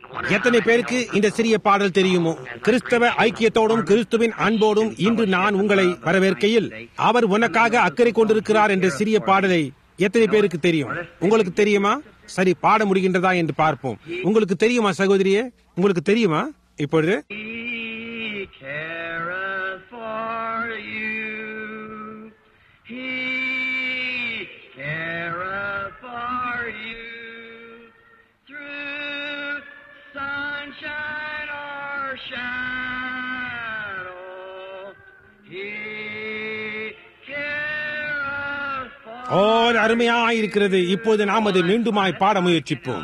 எத்தனை பேருக்கு இந்த சிறிய பாடல் தெரியுமோ? கிறிஸ்தவ ஐக்கியத்தோடும் கிறிஸ்துவின் அன்போடும் இன்று நான் உங்களை வரவேற்கையில் அவர் உனக்காக அக்கறை கொண்டிருக்கிறார் என்ற சிறிய பாடலை எத்தனை பேருக்கு தெரியும்? உங்களுக்கு தெரியுமா? சரி, பாட முடிகின்றதா என்று பார்ப்போம். உங்களுக்கு தெரியுமா சகோதரியே? உங்களுக்கு தெரியுமா? இப்பொழுது அருமையாயிருக்கிறது. இப்போது நாம் அதை மீண்டுமாய் பாட முயற்சிப்போம்.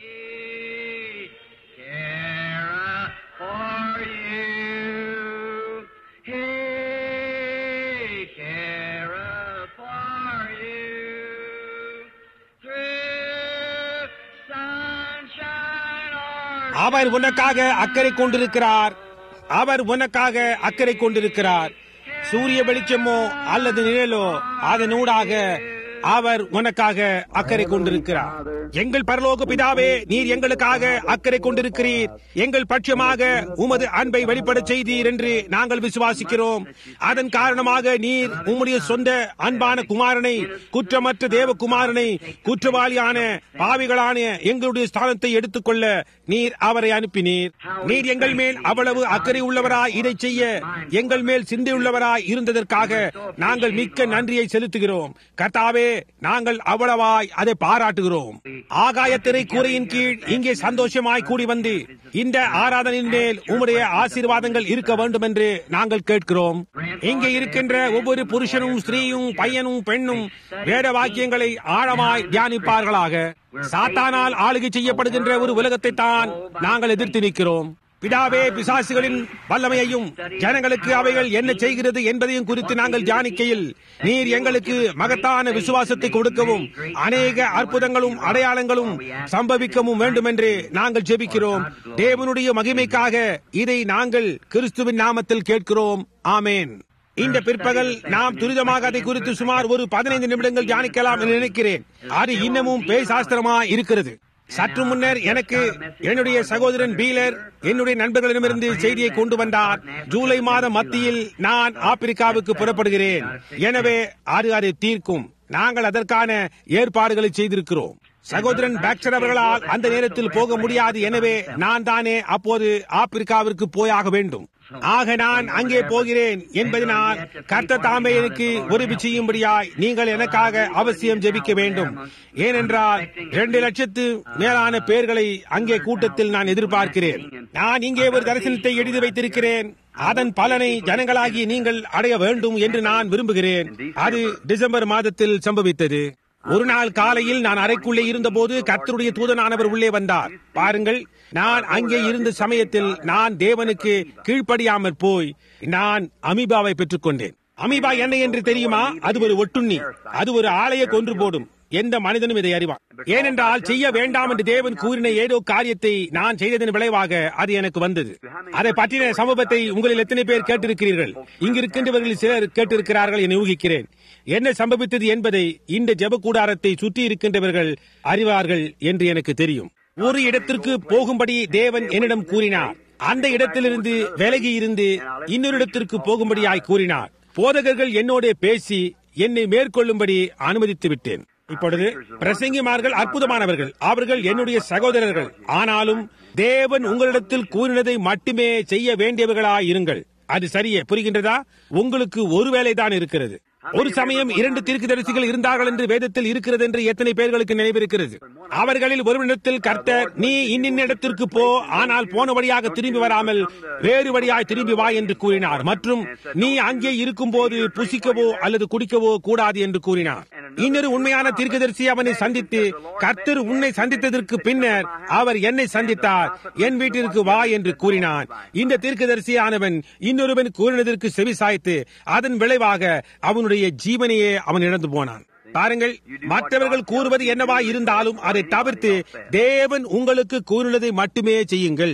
அவர் உனக்காக அக்கறை கொண்டிருக்கிறார். அவர் உனக்காக அக்கறை கொண்டிருக்கிறார். சூரிய வெளிச்சமோ அல்லது நிழலோ அதனூடாக அவர் உனக்காக அக்கறை கொண்டிருக்கிறார். எங்கள் பரலோக பிதாவே, நீர் எங்களுக்காக அக்கறை கொண்டிருக்கிறீர். எங்கள் பட்சமாக உமது அன்பை வெளிப்பட செய்தீர் என்று நாங்கள் விசுவாசிக்கிறோம். அதன் காரணமாக நீர் உம்முடைய சொந்த அன்பான குமாரனை, குற்றமற்ற தேவகுமாரனை, குற்றவாளியான பாவிகளான எங்களுடைய ஸ்தானத்தை எடுத்துக்கொள்ள நீர் அவரை அனுப்பினீர். நீர் எங்கள் மேல் அவ்வளவு அக்கறை உள்ளவராய் இதை செய்ய எங்கள் மேல் சிந்தையுள்ளவராய் இருந்ததற்காக நாங்கள் மிக்க நன்றியை செலுத்துகிறோம். கர்த்தாவே, நாங்கள் அவ்வளவாய் அதை பாராட்டுகிறோம். ஆகாயத்திரை கூரையின் கீழ் இங்கே சந்தோஷமாய் கூடி வந்து இந்த ஆராதனையின் மேல் உம்முடைய ஆசீர்வாதங்கள் இருக்க வேண்டும் என்று நாங்கள் கேட்கிறோம். இங்கே இருக்கின்ற ஒவ்வொரு புருஷனும் ஸ்திரீயும் பையனும் பெண்ணும் வேத வாக்கியங்களை ஆழமாய் தியானிப்பார்களாக. சாத்தானால் ஆளுகை செய்யப்படுகின்ற ஒரு உலகத்தை தான் நாங்கள் எதிர்த்து நிற்கிறோம். பிதாவே, பிசாசுகளின் வல்லமையையும் ஜனங்களுக்கு அவைகள் என்ன செய்கிறது என்பதையும் குறித்து நாங்கள் தியானிக்கையில் நீர் எங்களுக்கு மகத்தான விசுவாசத்தை கொடுக்கவும் அநேக அற்புதங்களும் அடையாளங்களும் சம்பவிக்கவும் வேண்டும் என்று நாங்கள் ஜெபிக்கிறோம். தேவனுடைய மகிமைக்காக இதை நாங்கள் கிறிஸ்துவின் நாமத்தில் கேட்கிறோம். ஆமேன். இந்த பிற்பகல் நாம் துரிதமாக அதை குறித்து சுமார் ஒரு 15 நிமிடங்கள் தியானிக்கலாம் என்று நினைக்கிறேன். அது இன்னமும் பேசாஸ்திரமா இருக்கிறது. சற்று முன்னர் எனக்கு என்னுடைய சகோதரன் பீலர் என்னுடைய நண்பர்களிடமிருந்து செய்தியை கொண்டு வந்தார். ஜூலை மாத மத்தியில் நான் ஆப்பிரிக்காவுக்கு புறப்படுகிறேன். எனவே அது தீர்க்கும். நாங்கள் அதற்கான ஏற்பாடுகளை செய்திருக்கிறோம். சகோதரன் பாக்ஸ்டர் அவர்களால் அந்த நேரத்தில் போக முடியாது. எனவே நான் தானே அப்போது ஆப்பிரிக்காவிற்கு போயாக வேண்டும். ஆக நான் அங்கே போகிறேன் என்பதனால் கர்த்தர் தாமே எனக்கு உதவி செய்யும்படியாய் நீங்கள் எனக்காக அவசியம் ஜெபிக்க வேண்டும். ஏனென்றால் 2 லட்சத்து மேலான பேர்களை அங்கே கூட்டத்தில் நான் எதிர்பார்க்கிறேன். நான் இங்கே ஒரு தரிசனத்தை எழுதி வைத்திருக்கிறேன். அதன் பலனை ஜனங்களாகி நீங்கள் அடைய வேண்டும் என்று நான் விரும்புகிறேன். அது டிசம்பர் மாதத்தில் சம்பவித்தது. ஒரு நாள் காலையில் நான் அறைக்குள்ளே இருந்தபோது கர்த்தருடைய தூதனானவர் உள்ளே வந்தார். பாருங்கள், நான் அங்கே இருந்த சமயத்தில் நான் தேவனுக்கு கீழ்ப்படியாமற் போய் நான் அமீபாவை பெற்றுக் கொண்டேன். அமீபா என்ன என்று தெரியுமா? அது ஒரு ஒட்டுண்ணி. அது ஒரு ஆளையை கொன்று போடும். எந்த மனிதனும் இதை அறிவான். ஏனென்றால் செய்ய வேண்டாம் என்று தேவன் கூறின ஏதோ காரியத்தை நான் செய்ததன் விளைவாக அது எனக்கு வந்தது. அதை பற்றின சம்பவத்தை உங்களில் எத்தனை பேர் கேட்டிருக்கிறீர்கள்? இங்கிருக்கின்றவர்களில் சிலர் கேட்டிருக்கிறார்கள் என ஊகிக்கிறேன். என்ன சம்பவித்தது என்பதை இந்த ஜெப கூடாரத்தை சுற்றி இருக்கின்றவர்கள் அறிவார்கள் என்று எனக்கு தெரியும். ஒரு இடத்திற்கு போகும்படி தேவன் என்னிடம் கூறினார். அந்த இடத்திலிருந்து விலகி இருந்து இன்னொரு இடத்திற்கு போகும்படியாய் கூறினார். போதகர்கள் என்னோட பேசி என்னை மேற்கொள்ளும்படி அனுமதித்து விட்டேன். இப்பொழுது பிரசங்கிமார்கள் அற்புதமானவர்கள். அவர்கள் என்னுடைய சகோதரர்கள். ஆனாலும் தேவன் உங்களிடத்தில் கூறினதை மட்டுமே செய்ய வேண்டியவர்களாய் இருங்கள். அது சரியே, புரிகின்றதா? உங்களுக்கு ஒரு வேலைதான் இருக்கிறது. ஒரு சமயம் 2 தீர்க்கதரிசிகள் இருந்தார்கள் என்று வேதத்தில் இருக்கிறது என்று எத்தனை பேர்களுக்கு நினைவிருக்கிறது? அவர்களில் ஒருவனிடத்தில் கர்த்தர், நீ இன்னின் இடத்திற்கு போ, ஆனால் போன வழியாக திரும்பி வராமல் வேறு வழியாய் திரும்பி வா என்று கூறினார். மற்றும் நீ அங்கே இருக்கும் போது புசிக்கவோ அல்லது குடிக்கவோ கூடாது என்று கூறினார். இன்னொரு உண்மையான தீர்க்கதரிசி அவனை சந்தித்து, கர்த்தர் உன்னை சந்தித்ததற்கு பின்னர் அவர் என்னை சந்தித்தார், என் வீட்டிற்கு வா என்று கூறினான். இந்த தீர்க்கதரிசியானவன் இன்னொருவன் கூறினதற்கு செவிசாய்த்து அதன் விளைவாக அவனுடைய ஜீவனையே அவன் இழந்து போனான். பாருங்கள், மற்றவர்கள் கூறுவது என்னவா இருந்தாலும் அதை தவிர்த்து தேவன் உங்களுக்கு கூறினதை மட்டுமே செய்யுங்கள்.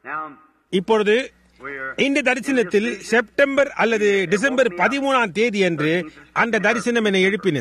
இப்பொழுது இந்த தரிசனத்தில் செப்டம்பர் அல்லது டிசம்பர் 13ஆம் தேதி அன்று அந்த தரிசனம் என்னை எழுப்பினது.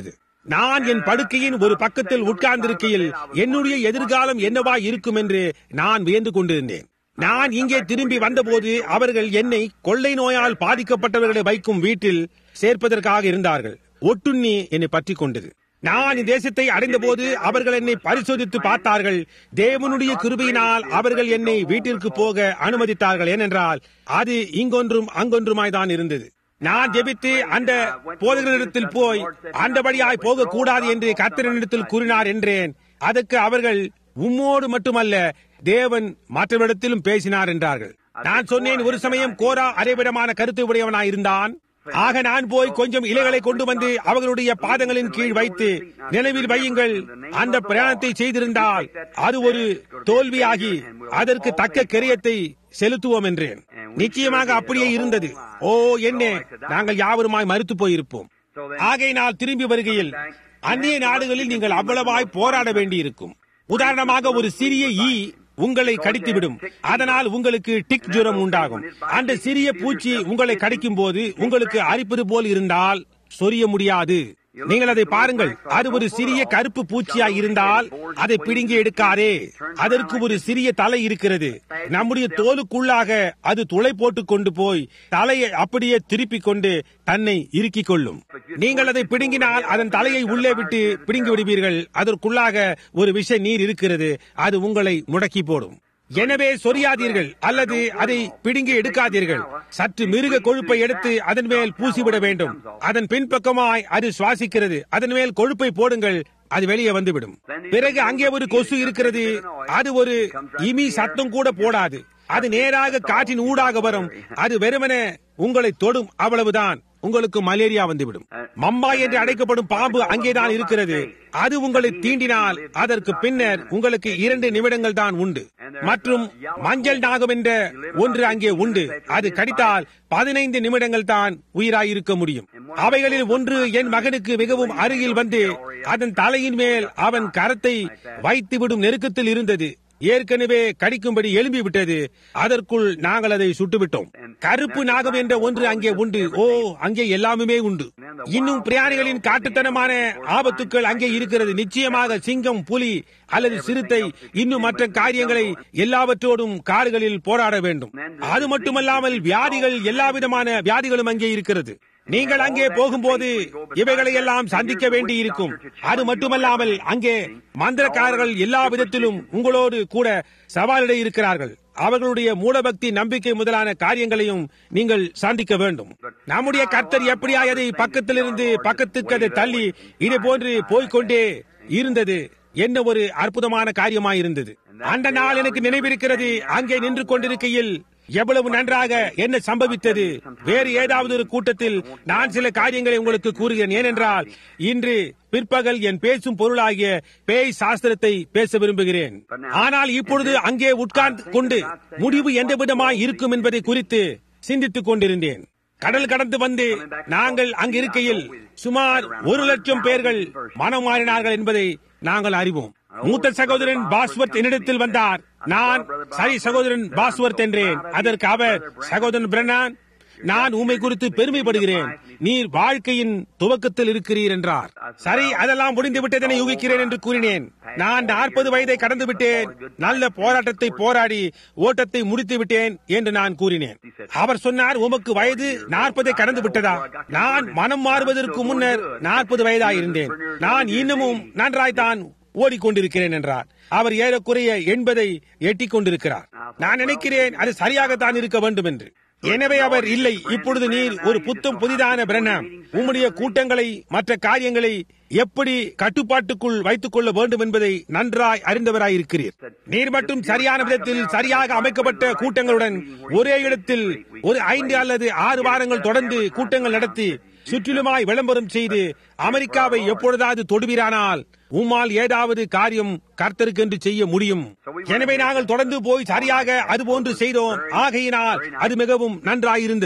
நான் என் படுக்கையின் ஒரு பக்கத்தில் உட்கார்ந்திருக்கையில் என்னுடைய எதிர்காலம் என்னவா இருக்கும் என்று நான் வியந்து கொண்டிருந்தேன். நான் இங்கே திரும்பி வந்தபோது அவர்கள் என்னை கொள்ளை நோயால் பாதிக்கப்பட்டவர்களை வைக்கும் வீட்டில் சேர்ப்பதற்காக இருந்தார்கள். ஒட்டுண்ணி என்னை பற்றி கொண்டது. நான் இத்தேசத்தை அடைந்த போது அவர்கள் என்னை பரிசோதித்து பார்த்தார்கள். தேவனுடைய கிருபையினால் அவர்கள் என்னை வீட்டிற்கு போக அனுமதித்தார்கள். ஏனென்றால் அது இங்கொன்றும் அங்கொன்றுமாய் தான் இருந்தது. நான் ஜெபித்து அந்த போதகரிடத்தில் போய் அந்தபடியாய் போக கூடாது என்று கர்த்தரிடத்தில் கூறினார் என்றேன். அதற்கு அவர்கள் உம்மோடு மட்டுமல்ல தேவன் மற்றவரிடத்திலும் பேசினார் என்றார்கள். நான் சொன்னேன், ஒரு சமயம் கோரா அரைவிடமான கருத்து உடையவனாய் இருந்தான். ஆக நான் போய் கொஞ்சம் இலைகளை கொண்டு வந்து அவர்களுடைய பாதங்களின் கீழ் வைத்து நினைவில் வையுங்கள், அந்த பிரயாணத்தை செய்திருந்தால் அது ஒரு தோல்வியாகி அதற்கு தக்க கிரயத்தை செலுத்துவோம் என்றேன். நிச்சயமாக அப்படியே இருந்தது. ஓ என்ன, நாங்கள் யாவருமாய் மறுத்து போயிருப்போம். ஆகையினால் திரும்பி வருகையில் அந்நிய நாடுகளில் நீங்கள் அவ்வளவாய் போராட வேண்டியிருக்கும். உதாரணமாக ஒரு சிறிய ஈ உங்களை கடித்துவிடும். அதனால் உங்களுக்கு டிக் ஜுரம் உண்டாகும். அந்த சிறிய பூச்சி உங்களை கடிக்கும் போது உங்களுக்கு அரிப்பது போல் இருந்தால் சொரிய முடியாது. நீங்கள் அதை பாருங்கள். அது ஒரு சிறிய கருப்பு பூச்சியாய் இருந்தால் அதை பிடுங்கி எடுக்காதே. அதற்கு ஒரு சிறிய தலை இருக்கிறது. நம்முடைய தோலுக்குள்ளாக அது துளை போட்டுக் கொண்டு போய் தலையை அப்படியே திருப்பிக் கொண்டு தன்னை இறுக்கிக் கொள்ளும். நீங்கள் அதை பிடுங்கினால் அதன் தலையை உள்ளே விட்டு பிடுங்கி விடுவீர்கள். அதற்குள்ளாக ஒரு விஷ நீர் இருக்கிறது. அது உங்களை முடக்கி போடும். எனவே சொரியாதீர்கள் அல்லது அதை பிடுங்கி எடுக்காதீர்கள். சற்று மிருக கொழுப்பை எடுத்து அதன் மேல் பூசிவிட வேண்டும். அதன் பின்பக்கமாய் அது சுவாசிக்கிறது. அதன் மேல் கொழுப்பை போடுங்கள், அது வெளியே வந்துவிடும். பிறகு அங்கே ஒரு கொசு இருக்கிறது. அது ஒரு இமி சத்தம் கூட போடாது. அது நேராக காற்றின் ஊடாக வரும். அது வெறுமனே உங்களை தொடும், அவ்வளவுதான். உங்களுக்கு மலேரியா வந்துவிடும். மம்பாய் என்று அழைக்கப்படும் பாம்பு அங்கேதான் இருக்கிறது. அது உங்களை தீண்டினால் அதற்கு பின்னர் உங்களுக்கு 2 நிமிடங்கள் தான் உண்டு. மற்றும் மஞ்சள் நாகம் என்ற ஒன்று அங்கே உண்டு. அது கடித்தால் 15 நிமிடங்கள் தான் உயிராயிருக்க முடியும். அவைகளில் ஒன்று என் மகனுக்கு மிகவும் அருகில் வந்து அதன் தலையின் மேல் அவன் கரத்தை வைத்துவிடும் நெருக்கத்தில் இருந்தது. ஏற்கனவே கடிக்கும்படி எழும்பி விட்டது. அதற்குள் நாங்கள் அதை சுட்டுவிட்டோம். கருப்பு நாகம் என்ற ஒன்று அங்கே உண்டு. ஓ, அங்கே எல்லாமே உண்டு. இன்னும் பிரயாணிகளின் காட்டுத்தனமான ஆபத்துக்கள் அங்கே இருக்கிறது. நிச்சயமாக சிங்கம், புலி அல்லது சிறுத்தை, இன்னும் மற்ற காரியங்களை எல்லாவற்றோடும் காடுகளில் போராட வேண்டும். அது மட்டுமல்லாமல் வியாதிகள், எல்லா விதமான வியாதிகளும் அங்கே இருக்கிறது. நீங்கள் அங்கே போகும்போது இவைகளை எல்லாம் சந்திக்க வேண்டி இருக்கும். அது மட்டுமல்லாமல் அங்கே மந்திரக்காரர்கள் எல்லா விதத்திலும் உங்களோடு கூட சவாலிட இருக்கிறார்கள். அவர்களுடைய மூடபக்தி, நம்பிக்கை முதலான காரியங்களையும் நீங்கள் சந்திக்க வேண்டும். நம்முடைய கர்த்தர் எப்படியாய் அதை பக்கத்திலிருந்து பக்கத்துக்கு அதை தள்ளி இதை போன்று போய்கொண்டே இருந்தது. என்ன ஒரு அற்புதமான காரியமாயிருந்தது. அந்த நாள் எனக்கு நினைவிருக்கிறது. அங்கே நின்று கொண்டிருக்கையில் எவ்வளவு நன்றாக என்ன சம்பவித்தது. வேறு ஏதாவது ஒரு கூட்டத்தில் நான் சில காரியங்களை உங்களுக்கு கூறுகிறேன். ஏனென்றால் இன்று பிற்பகல் என் பேசும் பொருளாகிய பேய் சாஸ்திரத்தை பேச விரும்புகிறேன். ஆனால் இப்பொழுது அங்கே உட்கார்ந்து கொண்டு முடிவு எந்த விதமாய் இருக்கும் என்பதை குறித்து சிந்தித்துக் கொண்டிருந்தேன். கடல் கடந்து வந்து நாங்கள் அங்கு இருக்கையில் சுமார் 1,00,000 பேர்கள் மனம் மாறினார்கள் என்பதை நாங்கள் அறிவோம். மூத்த சகோதரன் பாஸ்வர்த் என்னிடத்தில் வந்தார். நான் சரி சகோதரன் பாஸ்வர்த் என்றேன். அதற்கு அவர், சகோதரன் பிரன்னான், நான் உம்மை குறித்து பெருமைப்படுகிறேன். நீர் வாழ்க்கையின் துவக்கத்தில் இருக்கிறீர் என்றார். சரி, அதெல்லாம் முடிந்து விட்டதென யூகிக்கிறேன் என்று கூறினேன். நான் 40 வயதை கடந்து விட்டேன். நல்ல போராட்டத்தை போராடி ஓட்டத்தை முடித்து விட்டேன் என்று நான் கூறினேன். அவர் சொன்னார், உமக்கு வயது 40 கடந்து விட்டதா? நான் மனம் மாறுவதற்கு முன்னர் 40 வயதாயிருந்தேன். நான் இன்னமும் நன்றாய்தான் ஓடிக்கொண்டிருக்கிறேன் என்றார். அவர் ஏறக்குறைய 80 எட்டிக் கொண்டிருக்கிறார். நான் நினைக்கிறேன் அது சரியாகத்தான் இருக்க வேண்டும் என்று. எனவே அவர், இல்லை, இப்பொழுது நீர் ஒரு புத்தம் புதிதான பிரண்ணாம், உம்முடைய கூட்டங்களை மற்ற காரியங்களை எப்படி கட்டுப்பாட்டுக்குள் வைத்துக் கொள்ள வேண்டும் என்பதை நன்றாய் அறிந்தவராயிருக்கிறீர். நீர் மட்டும் சரியான விதத்தில் சரியாக அமைக்கப்பட்ட கூட்டங்களுடன் ஒரே இடத்தில் ஒரு 5 அல்லது 6 வாரங்கள் தொடர்ந்து கூட்டங்கள் நடத்தி சுற்றிலுமாய் விளம்பரம் செய்து அமெரிக்காவை எப்பொழுதாவது தொடுவீரானால் உம்மால் ஏதாவது காரியம் கர்த்தருக்கென்று செய்ய முடியும். எனவே நாங்கள் தொடர்ந்து போய் சரியாக அதுபோன்று செய்தோம். ஆகையினால் அது மிகவும் நன்றாயிருந்தது.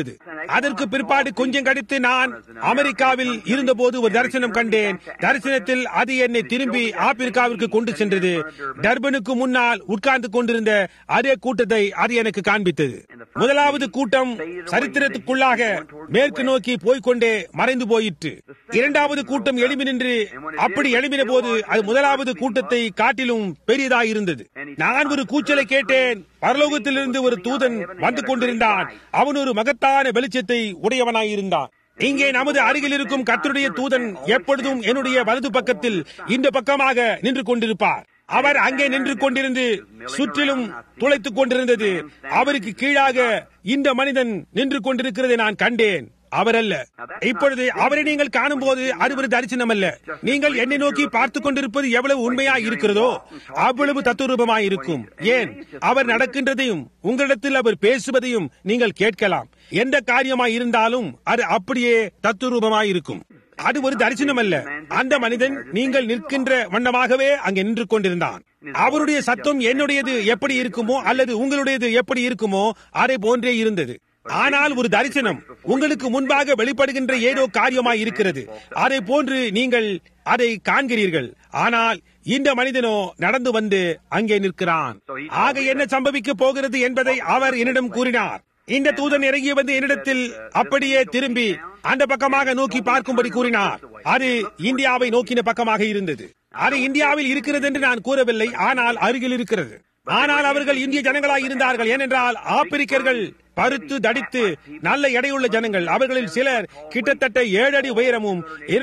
அதற்கு பிற்பாடு கொஞ்சம் கழித்து நான் அமெரிக்காவில் இருந்தபோது ஒரு தரிசனம் கண்டேன். தரிசனத்தில் அது என்னை திரும்பி ஆப்பிரிக்காவிற்கு கொண்டு சென்றது. டர்பனுக்கு முன்னால் உட்கார்ந்து கொண்டிருந்த அதே கூட்டத்தை அது எனக்கு காண்பித்தது. முதலாவது கூட்டம் சரித்திரத்துக்குள்ளாக மேற்கு நோக்கி போய்கொண்டே மறைந்து போயிற்று. இரண்டாவது கூட்டம் எழும்பி நின்று அப்படி எழும்பின போது அது முதலாவது கூட்டத்தை காட்டிலும் பெரியதாயிருந்தது. நான் ஒரு கூச்சலை கேட்டேன். பரலோகத்திலிருந்து ஒரு தூதன் வந்து கொண்டிருந்தான். அவன் ஒரு மகத்தான வெளிச்சத்தை உடையவனாயிருந்தான். இங்கே நமது அருகில் இருக்கும் கர்த்தருடைய தூதன் எப்பொழுதும் என்னுடைய வலது பக்கத்தில் இந்த பக்கமாக நின்று கொண்டிருப்பார். அவர் அங்கே நின்று கொண்டிருந்து சுற்றிலும் துளைத்துக் கொண்டிருந்தது. அவருக்கு கீழாக இந்த மனிதன் நின்று கொண்டிருக்கிறதை நான் கண்டேன். அவர் அல்ல. இப்பொழுது அவரை நீங்கள் காணும் போது அது ஒரு தரிசனம் அல்ல. நீங்கள் என்னை நோக்கி பார்த்துக் கொண்டிருப்பது எவ்வளவு உண்மையாய் இருக்கிறதோ அவ்வளவு தத்துவரூபமாய் இருக்கும். ஏன், அவர் நடக்கின்றதையும் உங்களிடத்தில் அவர் பேசுவதையும் நீங்கள் கேட்கலாம். எந்த காரியமாய் இருந்தாலும் அது அப்படியே தத்துவரூபமாய் இருக்கும். அது ஒரு தரிசனம் அல்ல. அந்த மனிதன் நீங்கள் நிற்கின்ற வண்ணமாகவே அங்கே நின்று கொண்டிருந்தான். அவருடைய சத்தம் என்னுடையது எப்படி இருக்குமோ அல்லது உங்களுடையது எப்படி இருக்குமோ அதை போன்றே இருந்தது. ஆனால் ஒரு தரிசனம் உங்களுக்கு முன்பாக வெளிப்படுகின்ற ஏதோ காரியமாய் இருக்கிறது. அதை போன்று நீங்கள் அதை காண்கிறீர்கள். ஆனால் இந்த மனிதனோ நடந்து வந்து அங்கே நிற்கிறான். ஆக என்ன சம்பவிக்க போகிறது என்பதை அவர் என்னிடம் கூறினார். இந்த தூதன் இறங்கி வந்து என்னிடத்தில் அப்படியே திரும்பி அந்த பக்கமாக நோக்கி பார்க்கும்படி கூறினார். அது இந்தியாவை நோக்கின பக்கமாக இருந்தது. அது இந்தியாவில் இருக்கிறது என்று நான் கூறவில்லை, ஆனால் அருகில் இருக்கிறது. ஆனால் அவர்கள் இந்திய ஜனங்களாய் இருந்தார்கள். ஏனென்றால் ஆப்பிரிக்கர்கள் பருத்து தடித்து நல்ல எடையுள்ள ஜனங்கள். அவர்களில் சிலர் கிட்டத்தட்ட 7 அடி உயரமும்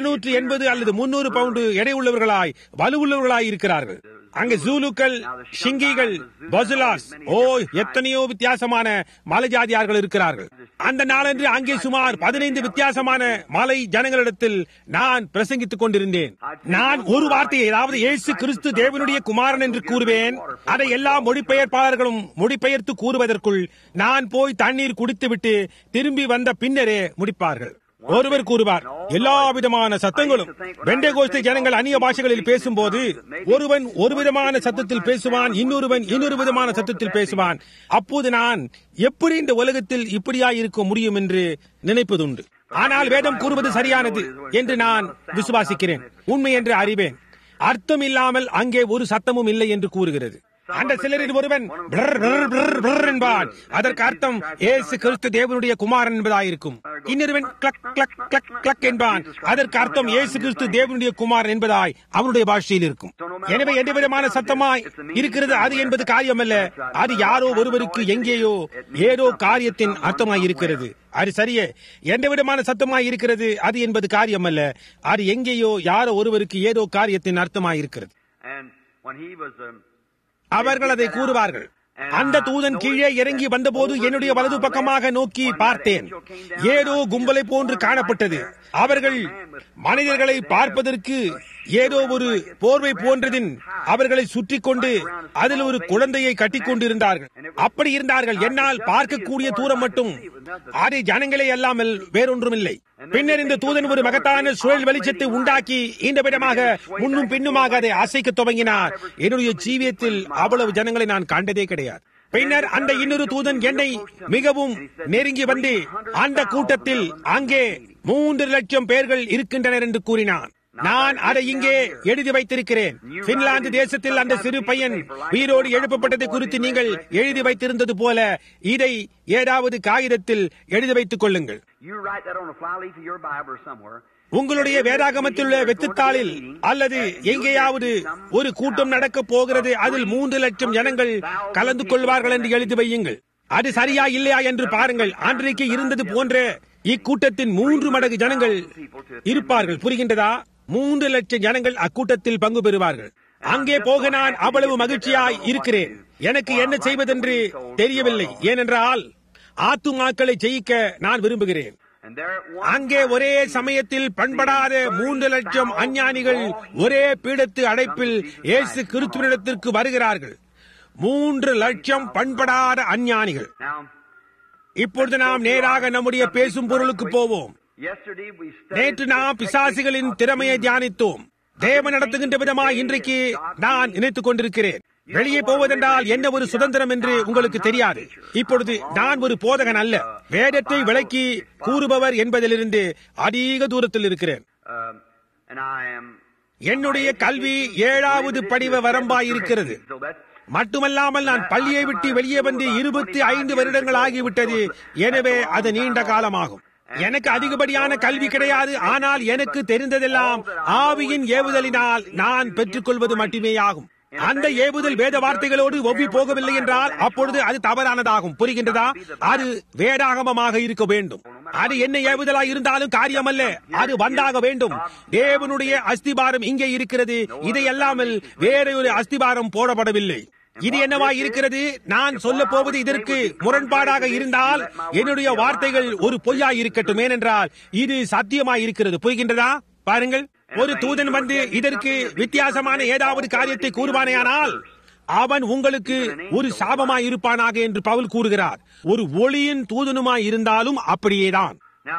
280 அல்லது 300 பவுண்டு எடையுள்ளவர்களாய் வலுவுள்ளவர்களாய் இருக்கிறார்கள். அங்கு ஜூலுக்கள், ஷிங்கிகள், பசுலாஸ், எத்தனையோ வித்தியாசமான மலை ஜாதியார்கள் இருக்கிறார்கள். அந்த நாளன்று அங்கே சுமார் 15 வித்தியாசமான மலை ஜனங்களிடத்தில் நான் பிரசங்கித்துக் கொண்டிருந்தேன். நான் ஒரு வார்த்தையை, அதாவது இயேசு கிறிஸ்து தேவனுடைய குமாரன் என்று கூறுவேன். அதை எல்லா மொழிபெயர்ப்பாளர்களும் மொழிபெயர்த்து கூறுவதற்குள் நான் போய் தண்ணீர் குடித்துவிட்டு திரும்பி வந்த பின்னரே முடிப்பார்கள். ஒருவர் கூறுவார், எல்லா விதமான சத்தங்களும் பெண்டேகோஸ்தே ஜனங்கள் அந்நிய பாஷைகளில் பேசும்போது ஒருவன் ஒரு விதமான சத்தத்தில் பேசுவான், இன்னொருவன் இன்னொரு விதமான சத்தத்தில் பேசுவான். அப்போது நான் எப்படி இந்த உலகத்தில் இப்படியாய் இருக்க முடியும் என்று நினைப்பதுண்டு. ஆனால் வேதம் கூறுவது சரியானது என்று நான் விசுவாசிக்கிறேன். உண்மை என்று அறிவேன். அர்த்தம் இல்லாமல் அங்கே ஒரு சத்தமும் இல்லை என்று கூறுகிறது. அந்த சிலரில் ஒருவன் என்பான். அதற்கு அர்த்தம் இயேசு கிறிஸ்து தேவனுடைய குமாரன் என்பதாயிருக்கும். இன்னொருவன் கிளக் கிளக் கிளக் கிளக் என்பான். அதற்கு அர்த்தம் இயேசு கிறிஸ்து தேவனுடைய குமாரன் என்பதாய் அவனுடைய பாஷையில் இருக்கும். எனவே எந்த விதமான சத்தமாய் இருக்கிறது அது என்பது காரியம் அல்ல. அது யாரோ ஒருவருக்கு எங்கேயோ ஏதோ காரியத்தின் அர்த்தமாய் இருக்கிறது. அது சரியே. எந்த விதமான சத்தமாய் இருக்கிறது அது என்பது காரியம் அல்ல. அது எங்கேயோ யாரோ ஒருவருக்கு ஏதோ காரியத்தின் அர்த்தமாய் இருக்கிறது. அவர்கள் அதை கூறுவார்கள். அந்த தூதன் கீழே இறங்கி வந்தபோது என்னுடைய வலது பக்கமாக நோக்கி பார்த்தேன். ஏதோ கும்பலை போன்று காணப்பட்டது. அவர்கள் மனிதர்களை பார்ப்பதற்கு ஏதோ ஒரு போர்வை போன்றதின் அவர்களை சுற்றி கொண்டு அதில் ஒரு குழந்தையை கட்டிக் கொண்டிருந்தார்கள். அப்படி இருந்தார்கள். என்னால் பார்க்கக்கூடிய தூரம் மட்டும். அது ஜனங்களே அல்லாமல் வேறொன்றும் இல்லை. பின்னர் இந்த தூதன் ஒரு மகத்தான சுழல் வெளிச்சத்தை உண்டாக்கி இந்த விதமாக முன்னும் பின்னுமாக அதை அசைக்க துவங்கினார். என்னுடைய ஜீவியத்தில் அவ்வளவு ஜனங்களை நான் கண்டதே கிடையாது. பின்னர் அந்த இன்னொரு தூதன் என்னை மிகவும் நெருங்கி வந்து அந்த கூட்டத்தில் அங்கே 3 லட்சம் பேர்கள் இருக்கின்றனர் என்று கூறினான். நான் அதை இங்கே எழுதி வைத்திருக்கிறேன். பின்லாந்து தேசத்தில் அந்த சிறு பையன் உயிரோடு எழுப்பப்பட்டதை குறித்து நீங்கள் எழுதி வைத்திருந்தது போல இதை ஏதாவது காகிதத்தில் எழுதி வைத்துக் கொள்ளுங்கள். உங்களுடைய வேதாகமத்தில் உள்ள வெத்துத்தாளில் அல்லது எங்கேயாவது ஒரு கூட்டம் நடக்க போகிறது, அதில் 3 லட்சம் ஜனங்கள் கலந்து கொள்வார்கள் என்று எழுதி வையுங்கள். அது சரியா இல்லையா என்று பாருங்கள். அன்றைக்கு இருந்தது போன்ற இக்கூட்டத்தின் 3 மடங்கு ஜனங்கள் இருப்பார்கள். புரிகின்றதா? 3 லட்சம் ஜனங்கள் அக்கூட்டத்தில் பங்கு பெறுவார்கள். அங்கே போக நான் அவ்வளவு மகிழ்ச்சியாய் இருக்கிறேன். எனக்கு என்ன செய்வதென்று தெரியவில்லை. ஏனென்றால் ஆத்துமாக்களை ஜெயிக்க நான் விரும்புகிறேன். அங்கே ஒரே சமயத்தில் பண்படாத 3 லட்சம் அஞ்ஞானிகள் ஒரே பீடத்து அடைப்பில் இயேசு கிறிஸ்துவினிடத்திற்கு வருகிறார்கள். 3 லட்சம் பண்படாத அஞ்ஞானிகள். இப்பொழுது நாம் நேராக நம்முடைய பேசும் பொருளுக்கு போவோம். நேற்று நாம் பிசாசுகளின் திறமையை தியானித்தோம். தேவன் நடத்துகின்ற விதமாய் இன்றைக்கு நான் நினைத்துக் கொண்டிருக்கிறேன். வெளியே போவதென்றால் என்ன ஒரு சுதந்திரம் என்று உங்களுக்கு தெரியாது. இப்பொழுது நான் ஒரு போதகன் அல்ல, வேதத்தை விளக்கி கூறுபவர் என்பதிலிருந்து அதிக தூரத்தில் இருக்கிறேன். என்னுடைய கல்வி 7வது படிவ வரம்பாய் இருக்கிறது. மட்டுமல்லாமல் நான் பள்ளியை விட்டு வெளியே வந்து 25 வருடங்கள் ஆகிவிட்டது. எனவே அது நீண்ட காலமாகும். எனக்கு அதிகப்படியான கல்வி கிடையாது. ஆனால் எனக்கு தெரிந்ததெல்லாம் ஆவியின் ஏவுதலினால் நான் பெற்றுக்கொள்வது மட்டுமே ஆகும். அந்த ஏவுதல் வேத வார்த்தைகளோடு ஒப்பி போகவில்லை என்றால் அப்பொழுது அது தவறானதாகும். புரிகின்றதா? அது வேதாகமமாக இருக்க வேண்டும். அது என்ன ஏவுதலாய் இருந்தாலும் காரியமல்ல, அது வந்தாக வேண்டும். தேவனுடைய அஸ்திபாரம் இங்கே இருக்கிறது. இதை அல்லாமல் வேற ஒரு அஸ்திபாரம் போடப்படவில்லை. இது என்னவாய் இருக்கிறது? நான் சொல்ல போவது இதற்கு முரண்பாடாக இருந்தால் என்னுடைய வார்த்தைகள் ஒரு பொய்யாய் இருக்கட்டும். ஏனென்றால் இது சத்தியமாய் இருக்கிறது. புரிகின்றதா? பாருங்கள், ஒரு தூதன் வந்து இதற்கு வித்தியாசமான ஏதாவது காரியத்தை கூறுவானேயானால் அவன் உங்களுக்கு ஒரு சாபமாய் இருப்பானாக என்று பவுல் கூறுகிறார். ஒரு ஒளியின் தூதனுமாய் இருந்தாலும் அப்படியேதான்.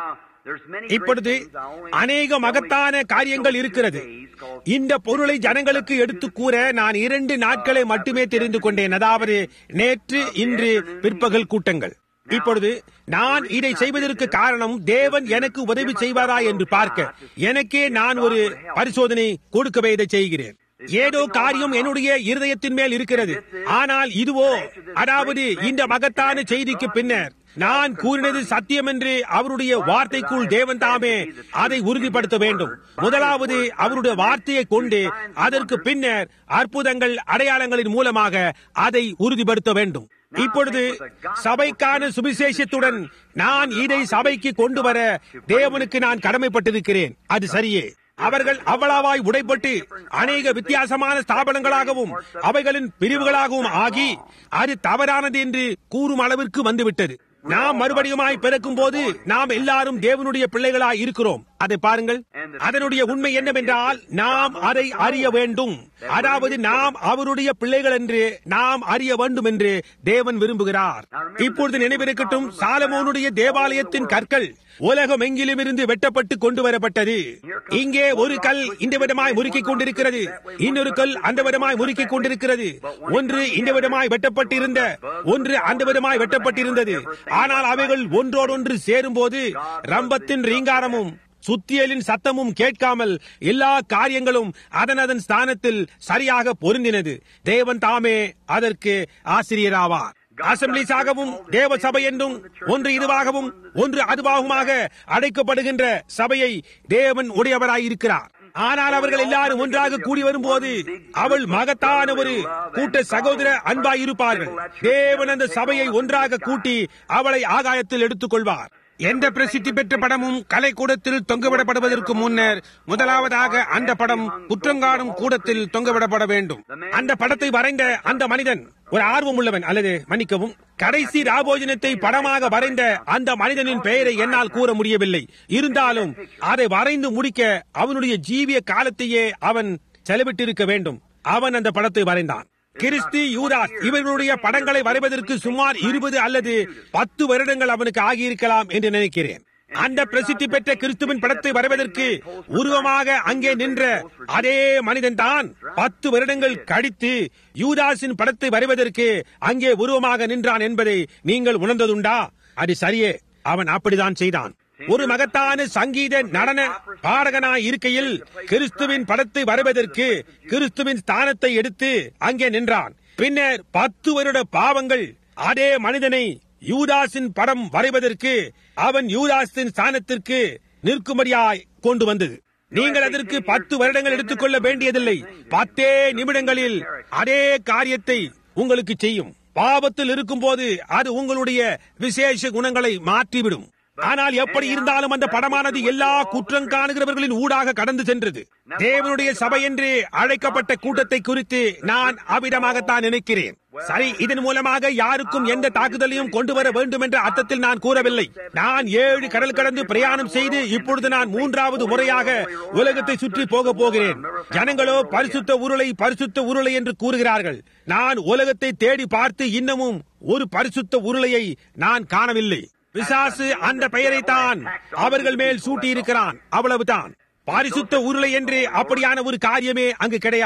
இப்பொழுது அநேக மகத்தான காரியங்கள் இருக்கிறது. இந்த பொருளை ஜனங்களுக்கு எடுத்து கூற நான் 2 நாட்களை மட்டுமே தெரிந்து கொண்டேன். அதாவது நேற்று, இன்று பிற்பகல் கூட்டங்கள். இப்பொழுது நான் இதை செய்வதற்கு காரணம் தேவன் எனக்கு உதவி செய்வாரா என்று பார்க்க எனக்கே நான் ஒரு பரிசோதனை கொடுக்கவே இதை செய்கிறேன். ஏதோ காரியம் என்னுடைய இருதயத்தின் மேல் இருக்கிறது. ஆனால் இதுவோ, அதாவது இந்த மகத்தான செய்திக்கு பின்னர் நான் கூறினது சத்தியம் என்று அவருடைய வார்த்தைக்குள் தேவன் தாமே அதை உறுதிப்படுத்த வேண்டும். முதலாவது அவருடைய வார்த்தையை கொண்டு அதற்கு பின்னர் அற்புதங்கள் அடையாளங்களின் மூலமாக அதை உறுதிப்படுத்த வேண்டும். இப்பொழுது சபைக்கான சுவிசேஷத்துடன் நான் இதை சபைக்கு கொண்டு வர தேவனுக்கு நான் கடமைப்பட்டிருக்கிறேன். அது சரியே. அவர்கள் அவ்வளவாய் உடைப்பட்டு அநேக வித்தியாசமான ஸ்தாபனங்களாகவும் அவைகளின் பிரிவுகளாகவும் ஆகி அது தவறானது என்று கூறும் அளவிற்கு வந்துவிட்டது. நாம் மறுபடியுமாய் பிறக்கும் போது நாம் எல்லாரும் தேவனுடைய பிள்ளைகளாய் இருக்கிறோம். அதை பாருங்கள். அதனுடைய உண்மை என்னவென்றால் நாம் அதை அறிய வேண்டும். அதாவது நாம் அவருடைய பிள்ளைகள் என்று நாம் அறிய வேண்டும் என்று தேவன் விரும்புகிறார். இப்பொழுது நினைவிருக்கட்டும், சாலமோனுடைய தேவாலயத்தின் கற்கள் உலகம் எங்கிலும் இருந்து வெட்டப்பட்டு கொண்டு வரப்பட்டது. இங்கே ஒரு கல் இந்த விதமாய் முறுக்கிக் கொண்டிருக்கிறது, இன்னொரு கல் அந்த விதமாய் முறுக்கிக் கொண்டிருக்கிறது. ஒன்று இந்த விதமாய் வெட்டப்பட்டிருந்த, ஒன்று அந்த விதமாய் வெட்டப்பட்டிருந்தது. ஆனால் அவைகள் ஒன்றோடொன்று சேரும் போது ரம்பத்தின் ரீங்காரமும் சுத்தியலின் சத்தமும் கேட்காமல் எல்லா காரியங்களும் அதன் ஸ்தானத்தில் சரியாக பொருந்தினது. தேவன் தாமே அதற்கு ஆசிரியராவார். அசம்பிளிஸாகவும் தேவ சபை என்றும் ஒன்று இதுவாகவும் ஒன்று அதுவாகுமாக அடைக்கப்படுகின்ற சபையை தேவன் உடையவராயிருக்கிறார். ஆனால் அவர்கள் எல்லாரும் ஒன்றாக கூடி வரும்போது அவள் மகத்தான ஒரு கூட்ட சகோதர அன்பாய் இருப்பார்கள். தேவன் அந்த சபையை ஒன்றாக கூட்டி அவளை ஆகாயத்தில் எடுத்துக் கொள்வார். எந்த பிரசித்தி பெற்ற படமும் கலைக்கூடத்தில் தொங்கவிடப்படுவதற்கு முன்னர் முதலாவதாக அந்த படம் குற்றங்காணும் கூடத்தில் தொங்கவிடப்பட வேண்டும். அந்த படத்தை வரைந்த அந்த மனிதன் ஒரு ஆர்வம் உள்ளவன், அல்லது மன்னிக்கவும், கடைசி ராபோஜனத்தை படமாக வரைந்த அந்த மனிதனின் பெயரை என்னால் கூற முடியவில்லை. இருந்தாலும் அதை வரைந்து முடிக்க அவனுடைய ஜீவிய காலத்தையே அவன் செலவிட்டிருக்க வேண்டும். அவன் அந்த படத்தை வரைந்தான். கிறிஸ்து, யூதாஸ் இவர்களுடைய படங்களை வரைவதற்கு சுமார் 20 அல்லது 10 வருடங்கள் அவனுக்கு ஆகியிருக்கலாம் என்று நினைக்கிறேன். அந்த பிரசித்தி பெற்ற கிறிஸ்துவின் படத்தை வரைவதற்கு உருவமாக அங்கே நின்ற அதே மனிதன் தான் 10 வருடங்கள் கழித்து யூதாஸின் படத்தை வரைவதற்கு அங்கே உருவமாக நின்றான் என்பதை நீங்கள் உணர்ந்ததுண்டா? அது சரியே, அவன் அப்படித்தான் செய்தான். ஒரு மகத்தான சங்கீத நடன பாடகனாய் இருக்கையில் கிறிஸ்துவின் படத்தை வரைவதற்கு கிறிஸ்துவின் ஸ்தானத்தை எடுத்து அங்கே நின்றான். பின்னர் 10 வருட பாவங்கள் அதே மனிதனை யூதாஸின் படம் வரைவதற்கு அவன் யூதாஸின் ஸ்தானத்திற்கு நிற்கும்படியாய் கொண்டு வந்தது. நீங்கள் அதற்கு 10 வருடங்கள் எடுத்துக்கொள்ள வேண்டியதில்லை. 10 நிமிடங்களில் அதே காரியத்தை உங்களுக்கு செய்யும். பாவத்தில் இருக்கும் போது அது உங்களுடைய விசேஷ குணங்களை மாற்றிவிடும். ஆனால் எப்படி இருந்தாலும் அந்த படமானது எல்லா குற்றம் காணுகிறவர்களின் ஊடாக கடந்து சென்றது. தேவனுடைய சபை என்று அழைக்கப்பட்ட கூட்டத்தை குறித்து நான் அவ்விதமாகத்தான் நினைக்கிறேன். சரி, இதன் மூலமாக யாருக்கும் எந்த தாக்குதலையும் கொண்டு வர வேண்டும் என்ற அர்த்தத்தில் நான் கூறவில்லை. நான் 7 கடல் கடந்து பிரயாணம் செய்து இப்பொழுது நான் 3வது முறையாக உலகத்தை சுற்றி போக போகிறேன். ஜனங்களோ பரிசுத்த உருளை என்று கூறுகிறார்கள். நான் உலகத்தை தேடி பார்த்து இன்னமும் ஒரு பரிசுத்த உருளையை நான் காணவில்லை. பிசாசு அந்த பெயரைத்தான் அவர்கள் மேல் சூட்டி இருக்கிறான். அவ்வளவுதான். பரிசுத்த உருளை என்று அப்படியான ஒரு காரியமே அங்கு கிடையாது.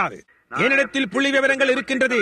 என்னிடத்தில் புள்ளி விவரங்கள் இருக்கின்றது.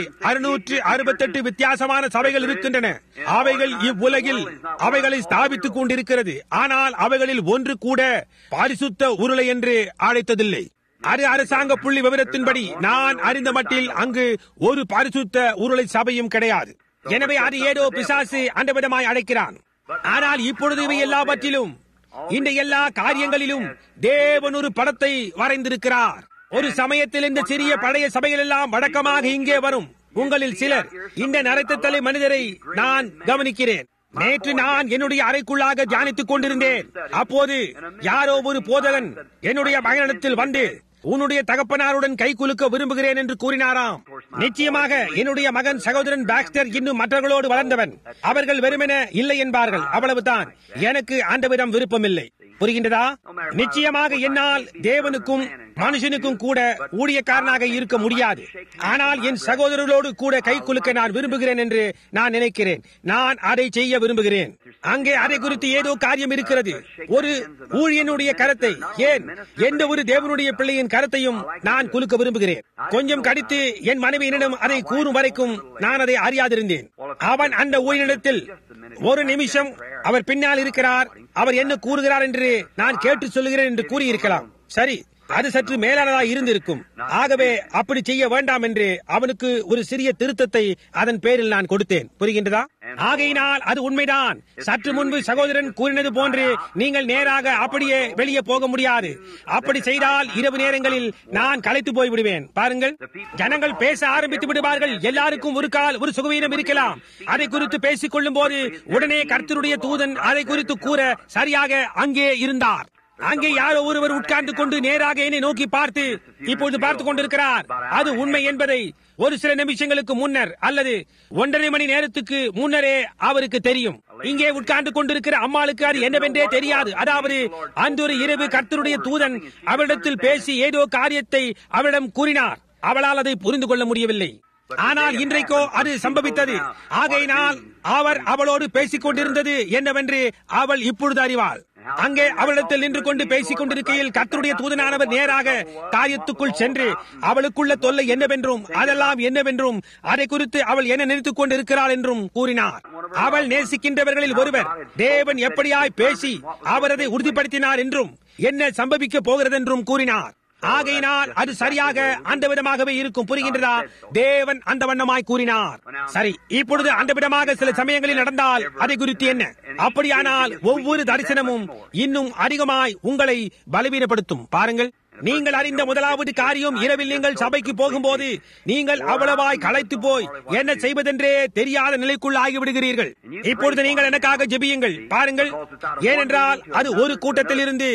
668 வித்தியாசமான சபைகள் இருக்கின்றன. அவைகள் இவ்வுலகில் அவைகளை ஸ்தாபித்துக் கொண்டிருக்கிறது. ஆனால் அவைகளில் ஒன்று கூட பரிசுத்த உருளை என்று அழைத்ததில்லை. அது அரசாங்க புள்ளி விவரத்தின்படி நான் அறிந்த மட்டில் அங்கு ஒரு பரிசுத்த உருளை சபையும் கிடையாது. எனவே அது ஏதோ பிசாசு அந்த விதமாய் அழைக்கிறான். ஆனால் இப்பொழுது இவை எல்லாவற்றிலும், இந்த எல்லா காரியங்களிலும் தேவன் ஒரு படத்தை வரைந்திருக்கிறார். ஒரு சமயத்தில் இந்த சிறிய பழைய சபைகள் எல்லாம் வழக்கமாக இங்கே வரும். உங்களில் சிலர் இந்த நரைத்த தலை மனிதரை நான் கவனிக்கிறேன். நேற்று நான் என்னுடைய அறைக்குள்ளாக தியானித்துக் கொண்டிருந்தேன். அப்போது யாரோ ஒரு போதகன் என்னுடைய பயணத்தில் வந்து, உன்னுடைய தகப்பனாருடன் கை குலுக்க விரும்புகிறேன் என்று கூறினாராம். நிச்சயமாக என்னுடைய மகன் சகோதரன் பாக்ஸ்டர் இன்னும் மற்றவர்களோடு வளர்ந்தவன். அவர்கள் வெறுமென இல்லை என்பார்கள், அவ்வளவுதான். எனக்கு அந்த விதம் விருப்பமில்லை. புரிகின்றதா? நிச்சயமாக என்னால் தேவனுக்கும் மனுஷனுக்கும் கூட ஊழியக்காரனாக இருக்க முடியாது. ஆனால் என் சகோதரர்களோடு கூட கை குலுக்க நான் விரும்புகிறேன் என்று நான் நினைக்கிறேன். நான் அதை செய்ய விரும்புகிறேன். அங்கே அதை குறித்து ஏதோ காரியம் இருக்கிறது. ஒரு ஊழியனுடைய கரத்தை, ஏன் எந்த ஒரு தேவனுடைய பிள்ளையின் கரத்தையும் நான் குலுக்க விரும்புகிறேன். கொஞ்சம் கடித்து என் மனைவியினிடம் அதை கூறும் வரைக்கும் நான் அதை அறியாதிருந்தேன். அவன் அந்த ஊழியனிடத்தில் ஒரு நிமிஷம் அவர் பின்னால் இருக்கிறார், அவர் என்ன கூறுகிறார் என்று நான் கேட்டு சொல்லுகிறேன் என்று கூறியிருக்கலாம். சரி, அது சற்று மேலானதாக இருந்திருக்கும். ஆகவே அப்படி செய்ய வேண்டாம் என்று அவனுக்கு ஒரு சிறிய திருத்தத்தை அதன் பேரில் நான் கொடுத்தேன். புரிகின்றதா? ஆகையினால் அது உண்மைதான். சற்று முன்பு சகோதரன் கூறினது போன்று நீங்கள் நேராக அப்படியே வெளியே போக முடியாது. அப்படி செய்தால் இரவு நேரங்களில் நான் களைத்து போய் விடுவேன். பாருங்கள், ஜனங்கள் பேச ஆரம்பித்து விடுவார்கள். எல்லாருக்கும் ஒரு கால் ஒரு சுகவீனம் இருக்கலாம். அதை குறித்து பேசிக் கொள்ளும் போது உடனே கர்த்தருடைய தூதன் அதை குறித்து கூற சரியாக அங்கே இருந்தார். அங்கே யாரோ ஒருவர் உட்கார்ந்து கொண்டு நேராக என்னை நோக்கி பார்த்து இப்பொழுது பார்த்துக் கொண்டிருக்கிறார். அது உண்மை என்பதை ஒரு சில நிமிஷங்களுக்கு முன்னர் அல்லது 1.5 மணி நேரத்துக்கு முன்னரே அவருக்கு தெரியும். இங்கே உட்கார்ந்து கொண்டிருக்கிற அம்மாளுக்கு அது என்னவென்றே தெரியாது. அதாவது அன்றொரு இரவு கர்த்தருடைய தூதன் அவரிடத்தில் பேசி ஏதோ காரியத்தை அவரிடம் கூறினார். அவளால் அதை புரிந்து கொள்ள முடியவில்லை. ஆனால் இன்றைக்கோ அது சம்பவித்தது. ஆகையினால் அவர் அவளோடு பேசிக் கொண்டிருந்தது என்னவென்று அவள் இப்பொழுது அறிவாள். அங்கே அவளிடத்தில் நின்று கொண்டு பேசிக் கொண்டிருக்கையில் கர்த்தருடைய தூதனானவர் நேராக காரியத்துக்குள் சென்று அவளுக்குள்ள தொல்லை என்னவென்றும் அதெல்லாம் என்னவென்றும் அதை குறித்து அவள் என்ன நினைத்துக் கொண்டிருக்கிறாள் என்றும் கூறினார். அவள் நேசிக்கின்றவர்களில் ஒருவர் தேவன் எப்படியாய் பேசி அவர் அதை உறுதிப்படுத்தினார் என்றும் என்ன சம்பவிக்க போகிறது என்றும் கூறினார். ஆகையினால் அது சரியாக அந்த விதமாகவே இருக்கும். புரிகின்றதா? தேவன் அந்த வண்ணமாய் கூறினார். சரி, இப்பொழுது அந்த விதமாக சில சமயங்களில் நடந்தால் அதை குறித்து என்ன? அப்படியானால் ஒவ்வொரு தரிசனமும் இன்னும் அதிகமாய் உங்களை பலவீனப்படுத்தும். பாருங்கள், நீங்கள் அறிந்த முதலாவது காரியம், இரவில் நீங்கள் சபைக்கு போகும்போது நீங்கள் அவ்வளவாய் களைத்து போய் என்ன செய்வதென்றே தெரியாத நிலைக்குள் ஆகிவிடுகிறீர்கள். இப்பொழுது நீங்கள் எனக்காக ஜெபியுங்கள். பாருங்கள், ஏனென்றால் அது ஒரு கூட்டத்தில் இருந்து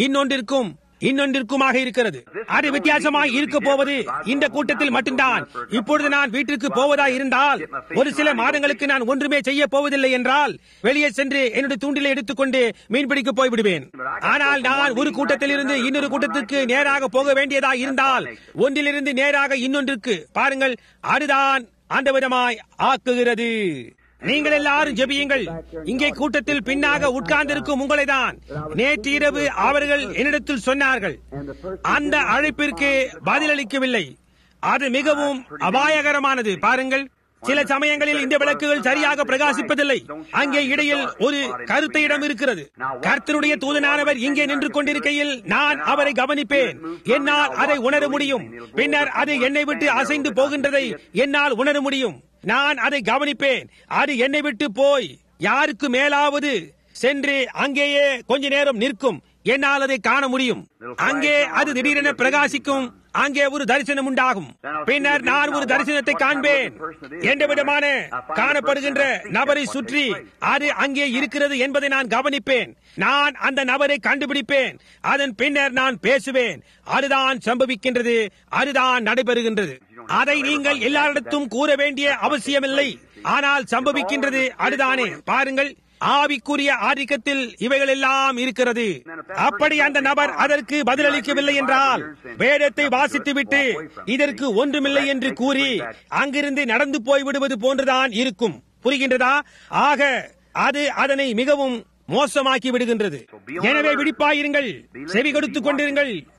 இன்னொன்றிற்குமாக இருக்கிறது. அது வித்தியாசமாய் இருக்க போவது இந்த கூட்டத்தில் மட்டும்தான். இப்பொழுது நான் வீட்டிற்கு போவதா இருந்தால் ஒரு சில மாதங்களுக்கு நான் ஒன்றுமே செய்ய போவதில்லை என்றால் வெளியே சென்று என்னுடைய தூண்டிலை எடுத்துக்கொண்டு மீன்பிடிக்க போய்விடுவேன். ஆனால் நான் ஒரு கூட்டத்தில் இருந்து இன்னொரு கூட்டத்திற்கு நேராக போக வேண்டியதா இருந்தால் ஒன்றிலிருந்து நேராக இன்னொன்றுக்கு, பாருங்கள், அதுதான் அந்த விதமாய் ஆக்குகிறது. நீங்கள் எல்லாரும் ஜெபியுங்கள். இங்கே கூட்டத்தில் பின்னாக உட்கார்ந்திருக்கும் உங்களை தான் நேற்று இரவு அவர்கள் என்னிடத்தில் சொன்னார்கள். அந்த அழைப்பிற்கு பதிலளிக்கவில்லை. அது மிகவும் அபாயகரமானது. பாருங்கள், சில சமயங்களில் இந்த விளக்குகள் சரியாக பிரகாசிப்பதில்லை. அங்கே இடையில் ஒரு கருத்த இடம் இருக்கிறது. கர்த்தருடைய தூதனானவர் இங்கே நின்று கொண்டிருக்கையில் நான் அவரை கவனிப்பேன். என்னால் அதை உணர முடியும். பின்னர் அது என்னை விட்டு அசைந்து போகின்றதை என்னால் உணர முடியும். நான் அதை கவனிப்பேன். அது என்னை விட்டு போய் யாருக்கு மேலாவது சென்று அங்கேயே கொஞ்ச நேரம் நிற்கும். என்னால் அதை காண முடியும். அங்கே அது திடீரென பிரகாசிக்கும். அங்கே ஒரு தரிசனம் உண்டாகும். பின்னர் நான் ஒரு தரிசனத்தை காண்பேன். எந்த விதமான காணப்படுகின்ற நபரை சுற்றி அது அங்கே இருக்கிறது என்பதை நான் கவனிப்பேன். நான் அந்த நபரை கண்டுபிடிப்பேன். அதன் பின்னர் நான் பேசுவேன். அதுதான் சம்பவிக்கின்றது. அதுதான் நடைபெறுகின்றது. அதை நீங்கள் எல்லாரிடத்தும் கூற வேண்டிய அவசியமில்லை. ஆனால் சம்பவிக்கின்றது அதுதானே. பாருங்கள், ஆவிக்குரிய ஆதிக்கத்தில் இவைகள் எல்லாம் இருக்கிறது. அப்படி அந்த நபர் அதற்கு பதிலளிக்கவில்லை என்றால் வேதத்தை வாசித்துவிட்டு இதற்கு ஒன்றுமில்லை என்று கூறி அங்கிருந்து நடந்து போய்விடுவது போன்றுதான் இருக்கும். புரிகின்றதா? ஆக அது அதனை மிகவும் மோசமாக்கி விடுகின்றது. எனவே விழிப்பாயிருங்கள், செவி கொடுத்துக் கொண்டிருங்கள்.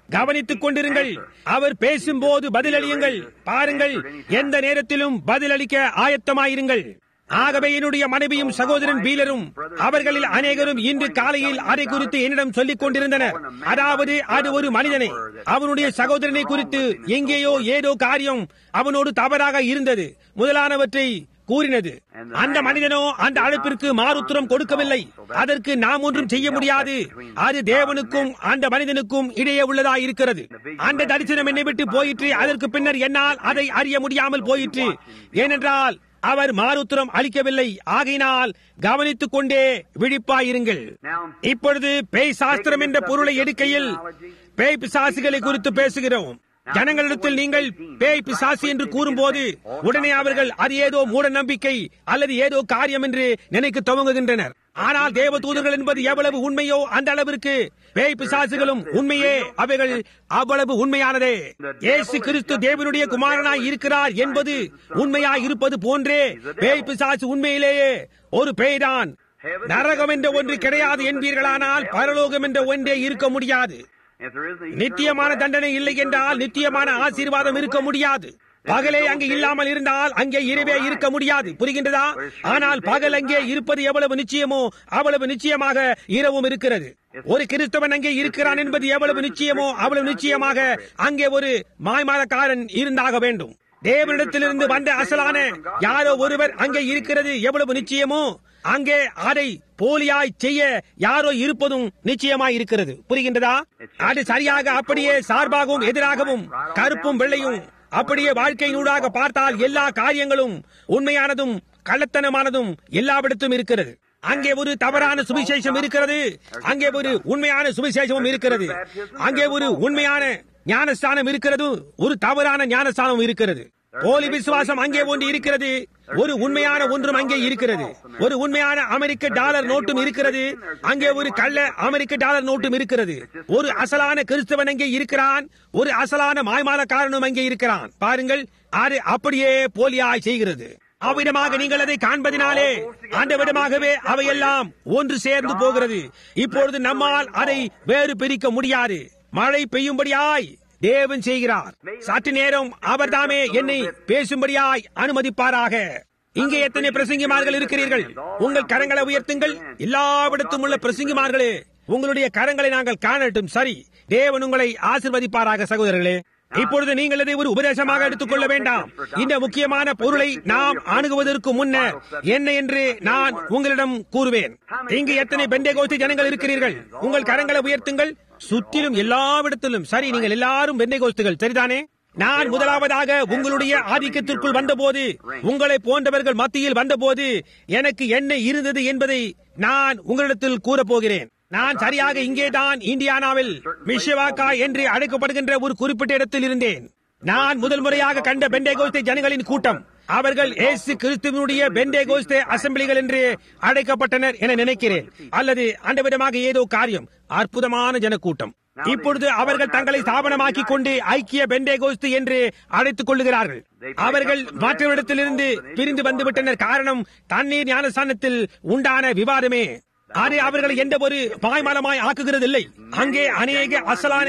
கவனித்துக் கொண்டிருங்கள். அவர் பேசும்போது பதிலளியுங்கள். பாருங்கள், எந்த நேரத்திலும் பதிலளிக்க ஆயத்தமாயிருங்கள். ஆகவே என்னுடைய மனைவியும் சகோதரன் பீலரும் அவர்களில் அநேகரும் இன்று காலையில் அதை குறித்து என்னிடம் சொல்லிக் கொண்டிருந்தனர். அதாவது அது ஒரு மனிதனை, அவனுடைய சகோதரனை குறித்து எங்கேயோ ஏதோ காரியம் அவனோடு தவறாக இருந்தது முதலானவற்றை கூறினது. அந்த மனிதனோ அந்த அழைப்பிற்கு மாறுத்தரம் கொடுக்கவில்லை. அதற்கு நாம் ஒன்றும் செய்ய முடியாது. அது தேவனுக்கும் அந்த மனிதனுக்கும் இடையே உள்ளதா இருக்கிறது. அந்த தரிசனம் என்னை விட்டு போயிற்று. அதற்கு பின்னர் என்னால் அதை அறிய முடியாமல் போயிற்று. ஏனென்றால் அவர் மாறுத்தரம் அளிக்கவில்லை. ஆகையினால் கவனித்துக் கொண்டே விழிப்பாயிருங்கள். இப்பொழுது பேய் சாஸ்திரம் என்ற பொருளை எடுக்கையில் பேய் பிசாசுகளை குறித்து பேசுகிறோம். ஜனங்களிடத்தில் நீங்கள் பேய் பிசாசு என்று கூறும்போது உடனே அவர்கள் அது ஏதோ மூட நம்பிக்கை அல்லது ஏதோ காரியம் என்று நினைக்க துவங்குகின்றனர். ஆனால் தேவ தூதர்கள் என்பது எவ்வளவு உண்மையோ அந்த அளவிற்கு பேய் பிசாசுகளும் உண்மையே. அவைகள் அவ்வளவு உண்மையானதே. இயேசு கிறிஸ்து தேவனுடைய குமாரனாய் இருக்கிறார் என்பது உண்மையாய் இருப்பது போன்றே பேய் பிசாசு உண்மையிலேயே ஒரு பேய்தான். நரகம் என்ற ஒன்று கிடையாது என்பீர்களானால் பரலோகம் என்ற ஒன்றே இருக்க முடியாது. நித்தியமான தண்டனை இல்லை என்றால் நித்தியமான ஆசீர்வாதம் இருக்க முடியாது. பகலே அங்கே இல்லாமல் இருந்தால் அங்கே இரவே இருக்க முடியாது. புரிகின்றதா? ஆனால் பகல் அங்கே இருப்பது எவ்வளவு நிச்சயமோ அவ்வளவு நிச்சயமாக இரவும் இருக்கிறது. ஒரு கிறிஸ்தவன் அங்கே இருக்கிறான் என்பது எவ்வளவு நிச்சயமோ அவ்வளவு நிச்சயமாக அங்கே ஒரு மாய்மாலக்காரன் இருந்தாக வேண்டும். தேவனிடத்திலிருந்து வந்த அசலான யாரோ ஒருவர் அங்கே இருக்கிறது எவ்வளவு நிச்சயமோ அங்கே அதை போலியாய் செய்ய யாரோ இருப்பதும் நிச்சயமாய் இருக்கிறது. புரிகின்றதா? அது சரியாக அப்படியே சார்பாகவும் எதிராகவும் கருப்பும் வெள்ளையும் அப்படியே வாழ்க்கையினூடாக பார்த்தால் எல்லா காரியங்களும் உண்மையானதும் கள்ளத்தனமானதும் எல்லாவிடத்தும் இருக்கிறது. அங்கே ஒரு தவறான சுவிசேஷம் இருக்கிறது, அங்கே ஒரு உண்மையான சுவிசேஷமும் இருக்கிறது. அங்கே ஒரு உண்மையான ஞானஸ்தானம் இருக்கிறது, ஒரு தவறான ஞானஸ்தானம் இருக்கிறது. போலி விசுவாசம் அங்கே ஒன்று இருக்கிறது, ஒரு உண்மையான ஒன்றும் அங்கே இருக்கிறது. ஒரு உண்மையான அமெரிக்க டாலர் நோட்டும் இருக்கிறது, அங்கே ஒரு கள்ள அமெரிக்க டாலர் நோட்டும் இருக்கிறது. ஒரு அசலான கிறிஸ்தவன் அங்கே இருக்கிறான், ஒரு அசலான மாய்மாலக்காரனும் அங்கே இருக்கிறான். பாருங்கள், அது அப்படியே போலியாய் செய்கிறது. அவ்விடமாக நீங்கள் அதை காண்பதினாலே அந்த விடமாகவே அவையெல்லாம் ஒன்று சேர்ந்து போகிறது. இப்பொழுது நம்மால் அதை வேறு பிரிக்க முடியாது. மழை பெய்யும்படியாய் தேவன் செய்கிறார். சற்று நேரம் அவர் தாமே என்னை பேசும்படியாய் அனுமதிப்பாராக. இங்கே எத்தனை பிரசங்கிமார்கள் இருக்கிறீர்கள்? உங்கள் கரங்களை உயர்த்துங்கள். எல்லாவிடத்தும் உள்ள பிரசங்கிமார்களே, உங்களுடைய கரங்களை நாங்கள் காணட்டும். சரி, தேவன் உங்களை ஆசீர்வதிப்பாராக. சகோதரர்களே, இப்பொழுது நீங்கள் இதை ஒரு உபதேசமாக எடுத்துக்கொள்ள வேண்டாம். இந்த முக்கியமான பொருளை நாம் அணுகுவதற்கு முன்னர் என்ன என்று நான் உங்களிடம் கூறுவேன். இங்கு எத்தனை பெந்தேகோஸ்தே ஜனங்கள் இருக்கிறீர்கள்? உங்கள் கரங்களை உயர்த்துங்கள். சுற்றிலும் எல்லாவிடத்திலும். சரி, நீங்கள் எல்லாரும் பெந்தேகோஸ்துகள், சரிதானே? நான் முதலாவதாக உங்களுடைய ஆதிக்கத்திற்குள் வந்தபோது, உங்களை போன்றவர்கள் மத்தியில் வந்தபோது எனக்கு என்ன இருந்தது என்பதை நான் உங்களிடத்தில் கூறப்போகிறேன். நான் சரியாக இங்கேதான் இந்தியானாவில் மிஷவாக்கா என்று அழைக்கப்படுகின்ற ஒரு குறிப்பிட்ட இடத்தில் இருந்தேன். நான் முதல் முறையாக கண்ட பெந்தேகோஸ்தே ஜனங்களின் கூட்டம். அவர்கள் இயேசு கிறிஸ்துவினுடைய பெந்தேகோஸ்தே அசம்பிளிகள் என்று அழைக்கப்பட்டனர் என நினைக்கிறேன், அல்லது அந்த விதமாக ஏதோ காரியம். அற்புதமான ஜனக்கூட்டம். இப்பொழுது அவர்கள் தங்களை ஸ்தாபனமாக்கிக் கொண்டு ஐக்கிய பெந்தேகோஸ்து என்று அழைத்துக் கொள்ளுகிறார்கள். அவர்கள் மற்றவரிடத்திலிருந்து பிரிந்து வந்துவிட்டனர். காரணம் தண்ணீர் ஞானஸ்தானத்தில் உண்டான விவாதமே. அது அவர்களை எந்த ஒரு பாய்மலமாய் ஆக்குகிறதில்லை. அங்கே அநேக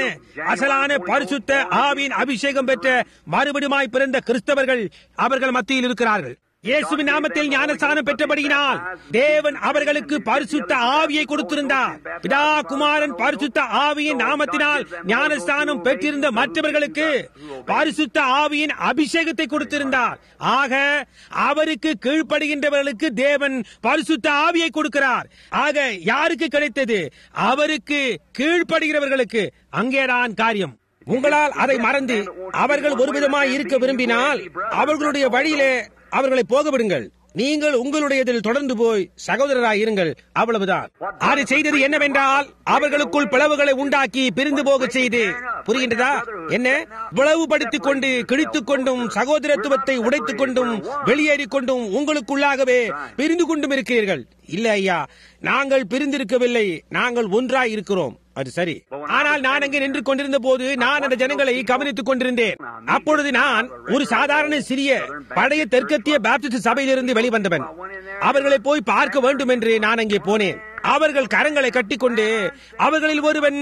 அசலான பரிசுத்த ஆவியின் அபிஷேகம் பெற்ற மறுபடியுமாய் பிறந்த கிறிஸ்தவர்கள் அவர்கள் மத்தியில் இருக்கிறார்கள். இயேசுவின் நாமத்தில் ஞானஸ்தானம் பெற்றபடியினால் தேவன் அவர்களுக்கு பரிசுத்த ஆவியை கொடுத்திருந்தார். பிதா குமாரன் பரிசுத்த ஆவியின் நாமத்தினால் ஞானஸ்தானம் பெற்றிருந்த மற்றவர்களுக்கு பரிசுத்த ஆவியின் அபிஷேகத்தை கொடுத்திருந்தார். ஆக அவருக்கு கீழ்ப்படுகின்றவர்களுக்கு தேவன் பரிசுத்த ஆவியை கொடுக்கிறார். ஆக யாருக்கு கிடைத்தது? அவருக்கு கீழ்ப்படுகிறவர்களுக்கு. அங்கேதான் காரியம். உங்களால் அதை மறந்து அவர்கள் ஒரு விதமாய் இருக்க விரும்பினால் அவர்களுடைய வழியிலே அவர்களை போக விடுங்கள். நீங்கள் உங்களுடையதில் தொடர்ந்து போய் சகோதரராய் இருங்கள். அவ்வளவுதான். அதை செய்தது என்னவென்றால் அவர்களுக்குள் பிளவுகளை உண்டாக்கி பிரிந்து போக செய்து, புரிகின்றதா? என்ன பிளவுபடுத்திக் கொண்டு கிழித்துக் கொண்டும் சகோதரத்துவத்தை உடைத்துக் கொண்டும் வெளியேறிக் கொண்டும் உங்களுக்குள்ளாகவே பிரிந்து கொண்டும் இருக்கிறீர்கள். இல்லை ஐயா, நாங்கள் பிரிந்திருக்கவில்லை, நாங்கள் ஒன்றாய் இருக்கிறோம். அது சரி. ஆனால் நான் அங்கே நின்று கொண்டிருந்த போது நான் அந்த ஜனங்களை கவனித்துக் கொண்டிருந்தேன். அப்பொழுது நான் ஒரு சாதாரண சிறிய பழைய தெற்கத்திய பாப்டிஸ்ட் சபையிலிருந்து வெளிவந்தவன். அவர்களை போய் பார்க்க வேண்டும் என்று நான் அங்கே போனேன். அவர்கள் கரங்களை கட்டிக்கொண்டு அவர்களில்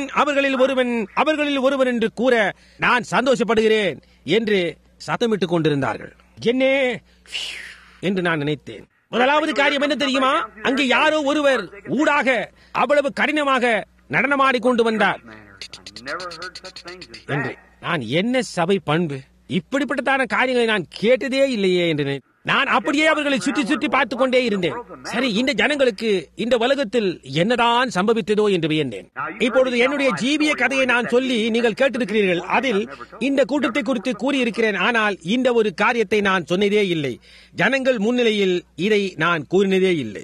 ஒருவன் என்று கூற நான் சந்தோஷப்படுகிறேன் என்று சத்தமிட்டுக் கொண்டிருந்தார்கள். என்ன என்று நான் நினைத்தேன். முதலாவது காரியம் என்ன தெரியுமா? அங்கே யாரோ ஒருவர் ஊடாக அவ்வளவு கடினமாக நடனமாடிக்கொண்டு வந்தார் என்று. நான் என்ன சபை பண்பு, இப்படிப்பட்டதான காரியங்களை நான் கேட்டதே இல்லையே என்று நான் அப்படியே அவர்களை சுற்றி சுற்றி பார்த்துக் கொண்டே இருந்தேன். சரி, இந்த ஜனங்களுக்கு இந்த உலகத்தில் என்னதான் சம்பவித்ததோ என்று வியந்தேன். இப்பொழுது என்னுடைய ஜீவிய கதையை நான் சொல்லி நீங்கள் கேட்டிருக்கிறீர்கள். அதில் இந்த கூட்டத்தை குறித்து கூறியிருக்கிறேன். ஆனால் இந்த ஒரு காரியத்தை நான் சொன்னதே இல்லை. ஜனங்கள் முன்னிலையில் இதை நான் கூறினதே இல்லை.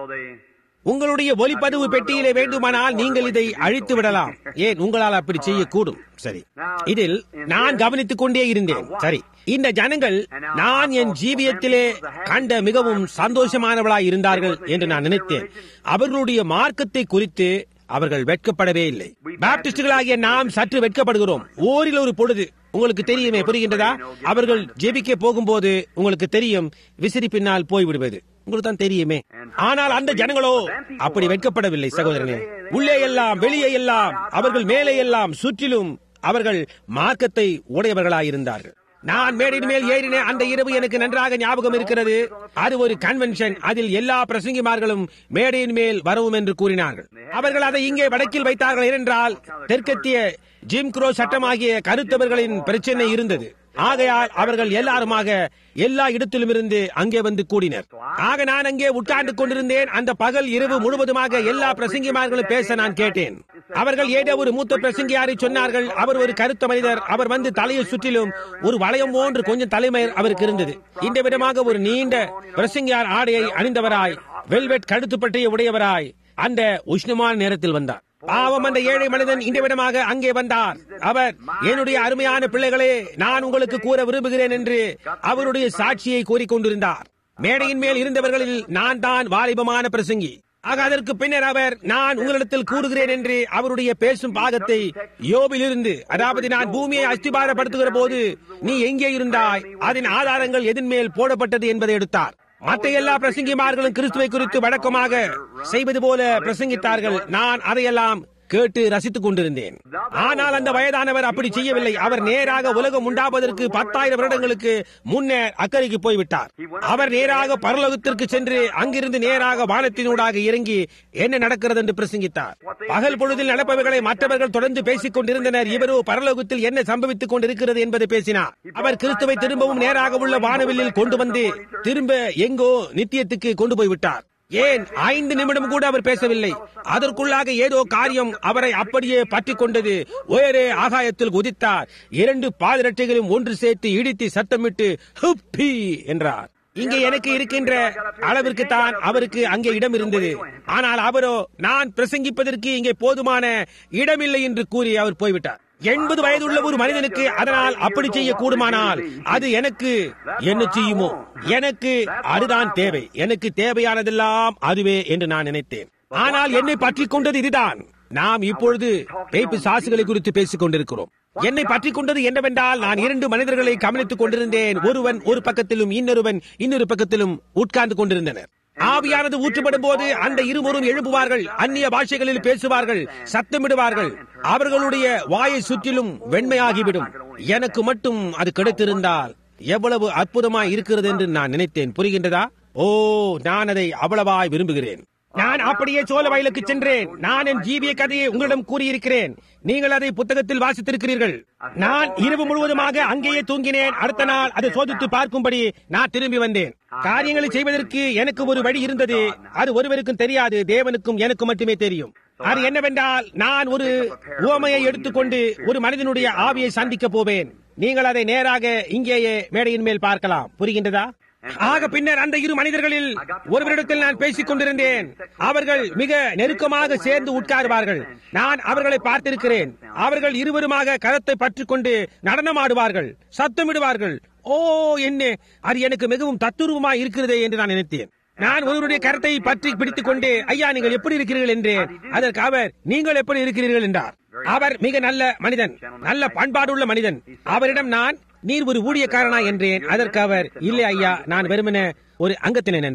உங்களுடைய ஒலிப்பதிவு பெட்டியிலே வேண்டுமானால் நீங்கள் இதை அழித்து விடலாம். ஏன் உங்களால் அப்படி செய்யக்கூடும். சரி, இதில் நான் கவனித்துக் கொண்டே இருந்தேன். சரி, இந்த ஜனங்கள் நான் என் ஜீவியத்திலே கண்ட மிகவும் சந்தோஷமானவர்களாய் இருந்தார்கள் என்று நான் நினைத்தேன். அவர்களுடைய மார்க்கத்தை குறித்து அவர்கள் வெட்கப்படவே இல்லை. பாப்டிஸ்டுகளாகிய நாம் சற்று வெட்கப்படுகிறோம். ஓரில் ஒரு பொழுது உங்களுக்கு தெரியுமே, புரிகின்றதா? அவர்கள் ஜெபிக்க போகும்போது உங்களுக்கு தெரியும், விசிறி பின்னால் போய்விடுவது உங்களுக்கு தான் தெரியுமே. ஆனால் அந்த ஜனங்களோ அப்படி வெட்கப்படவில்லை சகோதரனே. உள்ளே எல்லாம் வெளியே எல்லாம் அவர்கள் மேலே எல்லாம் சுற்றிலும் அவர்கள் மார்க்கத்தை உடையவர்களாயிருந்தார்கள். நான் மேடையின் மேல் ஏறின அந்த இரவு எனக்கு நன்றாக ஞாபகம் இருக்கிறது. அது ஒரு கன்வென்ஷன். அதில் எல்லா பிரசங்கிமார்களும் மேடையின் மேல் வரவும் என்று கூறினார்கள். அவர்கள் அதை இங்கே வடக்கில் வைத்தார்கள். ஏனென்றால் தெற்கத்திய ஜிம் க்ரோ சட்டமாகிய கருத்தவர்களின் பிரச்சனை இருந்தது. ஆகையால் அவர்கள் எல்லாருமாக எல்லா இடத்திலும் இருந்து அங்கே வந்து கூடினர். ஆக நான் அங்கே உட்கார்ந்து கொண்டிருந்தேன். அந்த பகல் இரவு முழுவதுமாக எல்லா பிரசங்கிமார்களும் பேச நான் கேட்டேன். அவர்கள் ஏதோ ஒரு மூத்த பிரசங்கியாரை சொன்னார்கள். அவர் ஒரு கருத்த மனிதர். அவர் வந்து தலையை சுற்றிலும் ஒரு வளையம் போன்று கொஞ்சம் தலைமயிர் அவருக்கு இருந்தது. இந்த விதமாக ஒரு நீண்ட பிரசங்கியார் ஆடையை அணிந்தவராய், வெல்வெட் கழுத்துப்பட்டியை உடையவராய் அந்த உஷ்ணமான நேரத்தில் வந்தார். பாவம், அந்த ஏழை மனிதன் இந்த விதமாக அங்கே வந்தார். அவர், என்னுடைய அருமையான பிள்ளைகளே, நான் உங்களுக்கு கூற விரும்புகிறேன் என்று அவருடைய சாட்சியை கூறிக்கொண்டிருந்தார். மேடையின் மேல் இருந்தவர்களில் நான் தான் வாலிபமான பிரசங்கி. ஆக அதற்கு பின்னர் அவர், நான் உங்களிடத்தில் கூறுகிறேன் என்று அவருடைய பேசும் பாகத்தை யோபிலிருந்து, அதாவது நான் பூமியை அஸ்திபாரப்படுத்துகிற போது நீ எங்கே இருந்தாய், அதன் ஆதாரங்கள் எதன் மேல் போடப்பட்டது என்பதை எடுத்தார். மற்ற எல்லா பிரசங்கிமார்களும் கிறிஸ்துவை குறித்து வழக்கமாக செய்வது போல பிரசங்கித்தார்கள். நான் அதையெல்லாம் கேட்டு ரசித்துக் கொண்டிருந்தேன். ஆனால் அந்த வயதானவர் அப்படி செய்யவில்லை. அவர் நேராக உலகம் உண்டாவதற்கு 10,000 வருடங்களுக்கு முன்னர் அக்கறைக்கு போய்விட்டார். அவர் நேராக பரலோகத்திற்கு சென்று அங்கிருந்து நேராக வானத்தினூடாக இறங்கி என்ன நடக்கிறது என்று பிரசங்கித்தார். பகல் பொழுதில் நடப்பவர்களை மற்றவர்கள் தொடர்ந்து பேசிக் கொண்டிருந்தனர். இவரோ பரலோகத்தில் என்ன சம்பவித்துக் கொண்டிருக்கிறது என்பதை பேசினார். அவர் கிறிஸ்துவை திரும்பவும் நேராக உள்ள வானவில்லில் கொண்டு வந்து திரும்ப எங்கோ நித்தியத்துக்கு கொண்டு போய்விட்டார். ஏன் 5 நிமிடம் கூட அவர் பேசவில்லை. அதற்குள்ளாக ஏதோ காரியம் அவரை அப்படியே பற்றிக் கொண்டது. உயரே ஆகாயத்தில் குதித்தார். 2 பாதரட்டைகளும் ஒன்று சேர்த்து இடித்து சத்தமிட்டு ஹுப்பி என்றார். இங்கே எனக்கு இருக்கின்ற அளவிற்கு தான் அவருக்கு அங்கே இடம் இருந்தது. ஆனால் அவரோ, நான் பிரசங்கிப்பதற்கு இங்கே போதுமான இடமில்லை என்று கூறி அவர் போய்விட்டார். 80 வயதுள்ள ஒரு மனிதனுக்கு அதனால் அப்படி செய்ய கூடுமானால் அது எனக்கு என்ன செய்யுமோ? எனக்கு அதுதான் தேவை. எனக்கு தேவையானதெல்லாம் அதுவே என்று நான் நினைத்தேன். ஆனால் என்னை பற்றிக் கொண்டது இதுதான். நாம் இப்பொழுது பேய்ப்பு சாசுகளை குறித்து பேசிக் கொண்டிருக்கிறோம். என்னை பற்றிக் கொண்டது என்னவென்றால், நான் 2 மனிதர்களை கவனித்துக் கொண்டிருந்தேன். ஒருவன் ஒரு பக்கத்திலும் இன்னொருவன் இன்னொரு பக்கத்திலும் உட்கார்ந்து கொண்டிருந்தனர். ஆவியானது ஊற்றப்படும் போது அந்த இருவரும் எழுப்புவார்கள், அந்நிய பாஷைகளில் பேசுவார்கள், சத்தமிடுவார்கள். அவர்களுடைய வாயை சுற்றிலும் வெண்மையாகிவிடும். எனக்கு மட்டும் அது கிடைத்திருந்தால் எவ்வளவு அற்புதமாய் இருக்கிறது என்று நான் நினைத்தேன். புரிகின்றதா? ஓ, நான் அதை அவ்வளவாய் விரும்புகிறேன். நான் அப்படியே சோழ வயலுக்கு சென்றேன். நான் என் ஜீவிய கதையை உங்களிடம் கூறியிருக்கிறேன். நீங்கள் அதை புத்தகத்தில் வாசித்திருக்கிறீர்கள். நான் இரவு முழுவதுமாக அங்கேயே தூங்கினேன். அடுத்த நாள் அதை சோதித்து பார்க்கும்படி நான் திரும்பி வந்தேன். காரியங்களை செய்வதற்கு எனக்கு ஒரு வழி இருந்தது. அது ஒருவருக்கும் தெரியாது, தேவனுக்கும் எனக்கு மட்டுமே தெரியும். அது என்னவென்றால், நான் ஒரு உவமையை எடுத்துக்கொண்டு ஒரு மனிதனுடைய ஆவியை சந்திக்க போவேன். நீங்கள் அதை நேராக இங்கேயே மேடையின் மேல் பார்க்கலாம். புரிகின்றதா? ஆக பின்னர் அந்த 2 மனிதர்களில் ஒருவரிடத்தில் நான் பேசிக் கொண்டிருந்தேன். அவர்கள் மிக நெருக்கமாக சேர்ந்து உட்காருவார்கள். நான் அவர்களை பார்த்திருக்கிறேன். அவர்கள் இருவருமாக கரத்தை பற்றிக் கொண்டு நடனமாடுவார்கள், சத்தமிடுவார்கள். ஓ, என்ன அது எனக்கு மிகவும் தத்துரூபமாய் இருக்கிறதே என்று நான் நினைத்தேன். நான் ஒருவருடைய கரத்தை பற்றி பிடித்துக் கொண்டு, ஐயா நீங்கள் எப்படி இருக்கிறீர்கள் என்றேன். அதற்கு அவர், நீங்கள் எப்படி இருக்கிறீர்கள் என்றார். அவர் மிக நல்ல மனிதன், நல்ல பண்பாடுள்ள மனிதன். அவரிடம் நான், நீர் ஒரு ஊழியக்காரனா என்றேன். அதற்கு அவர், இல்லை ஐயா, நான் வெறுமனே ஒரு அங்கத்தினன் என்றார்.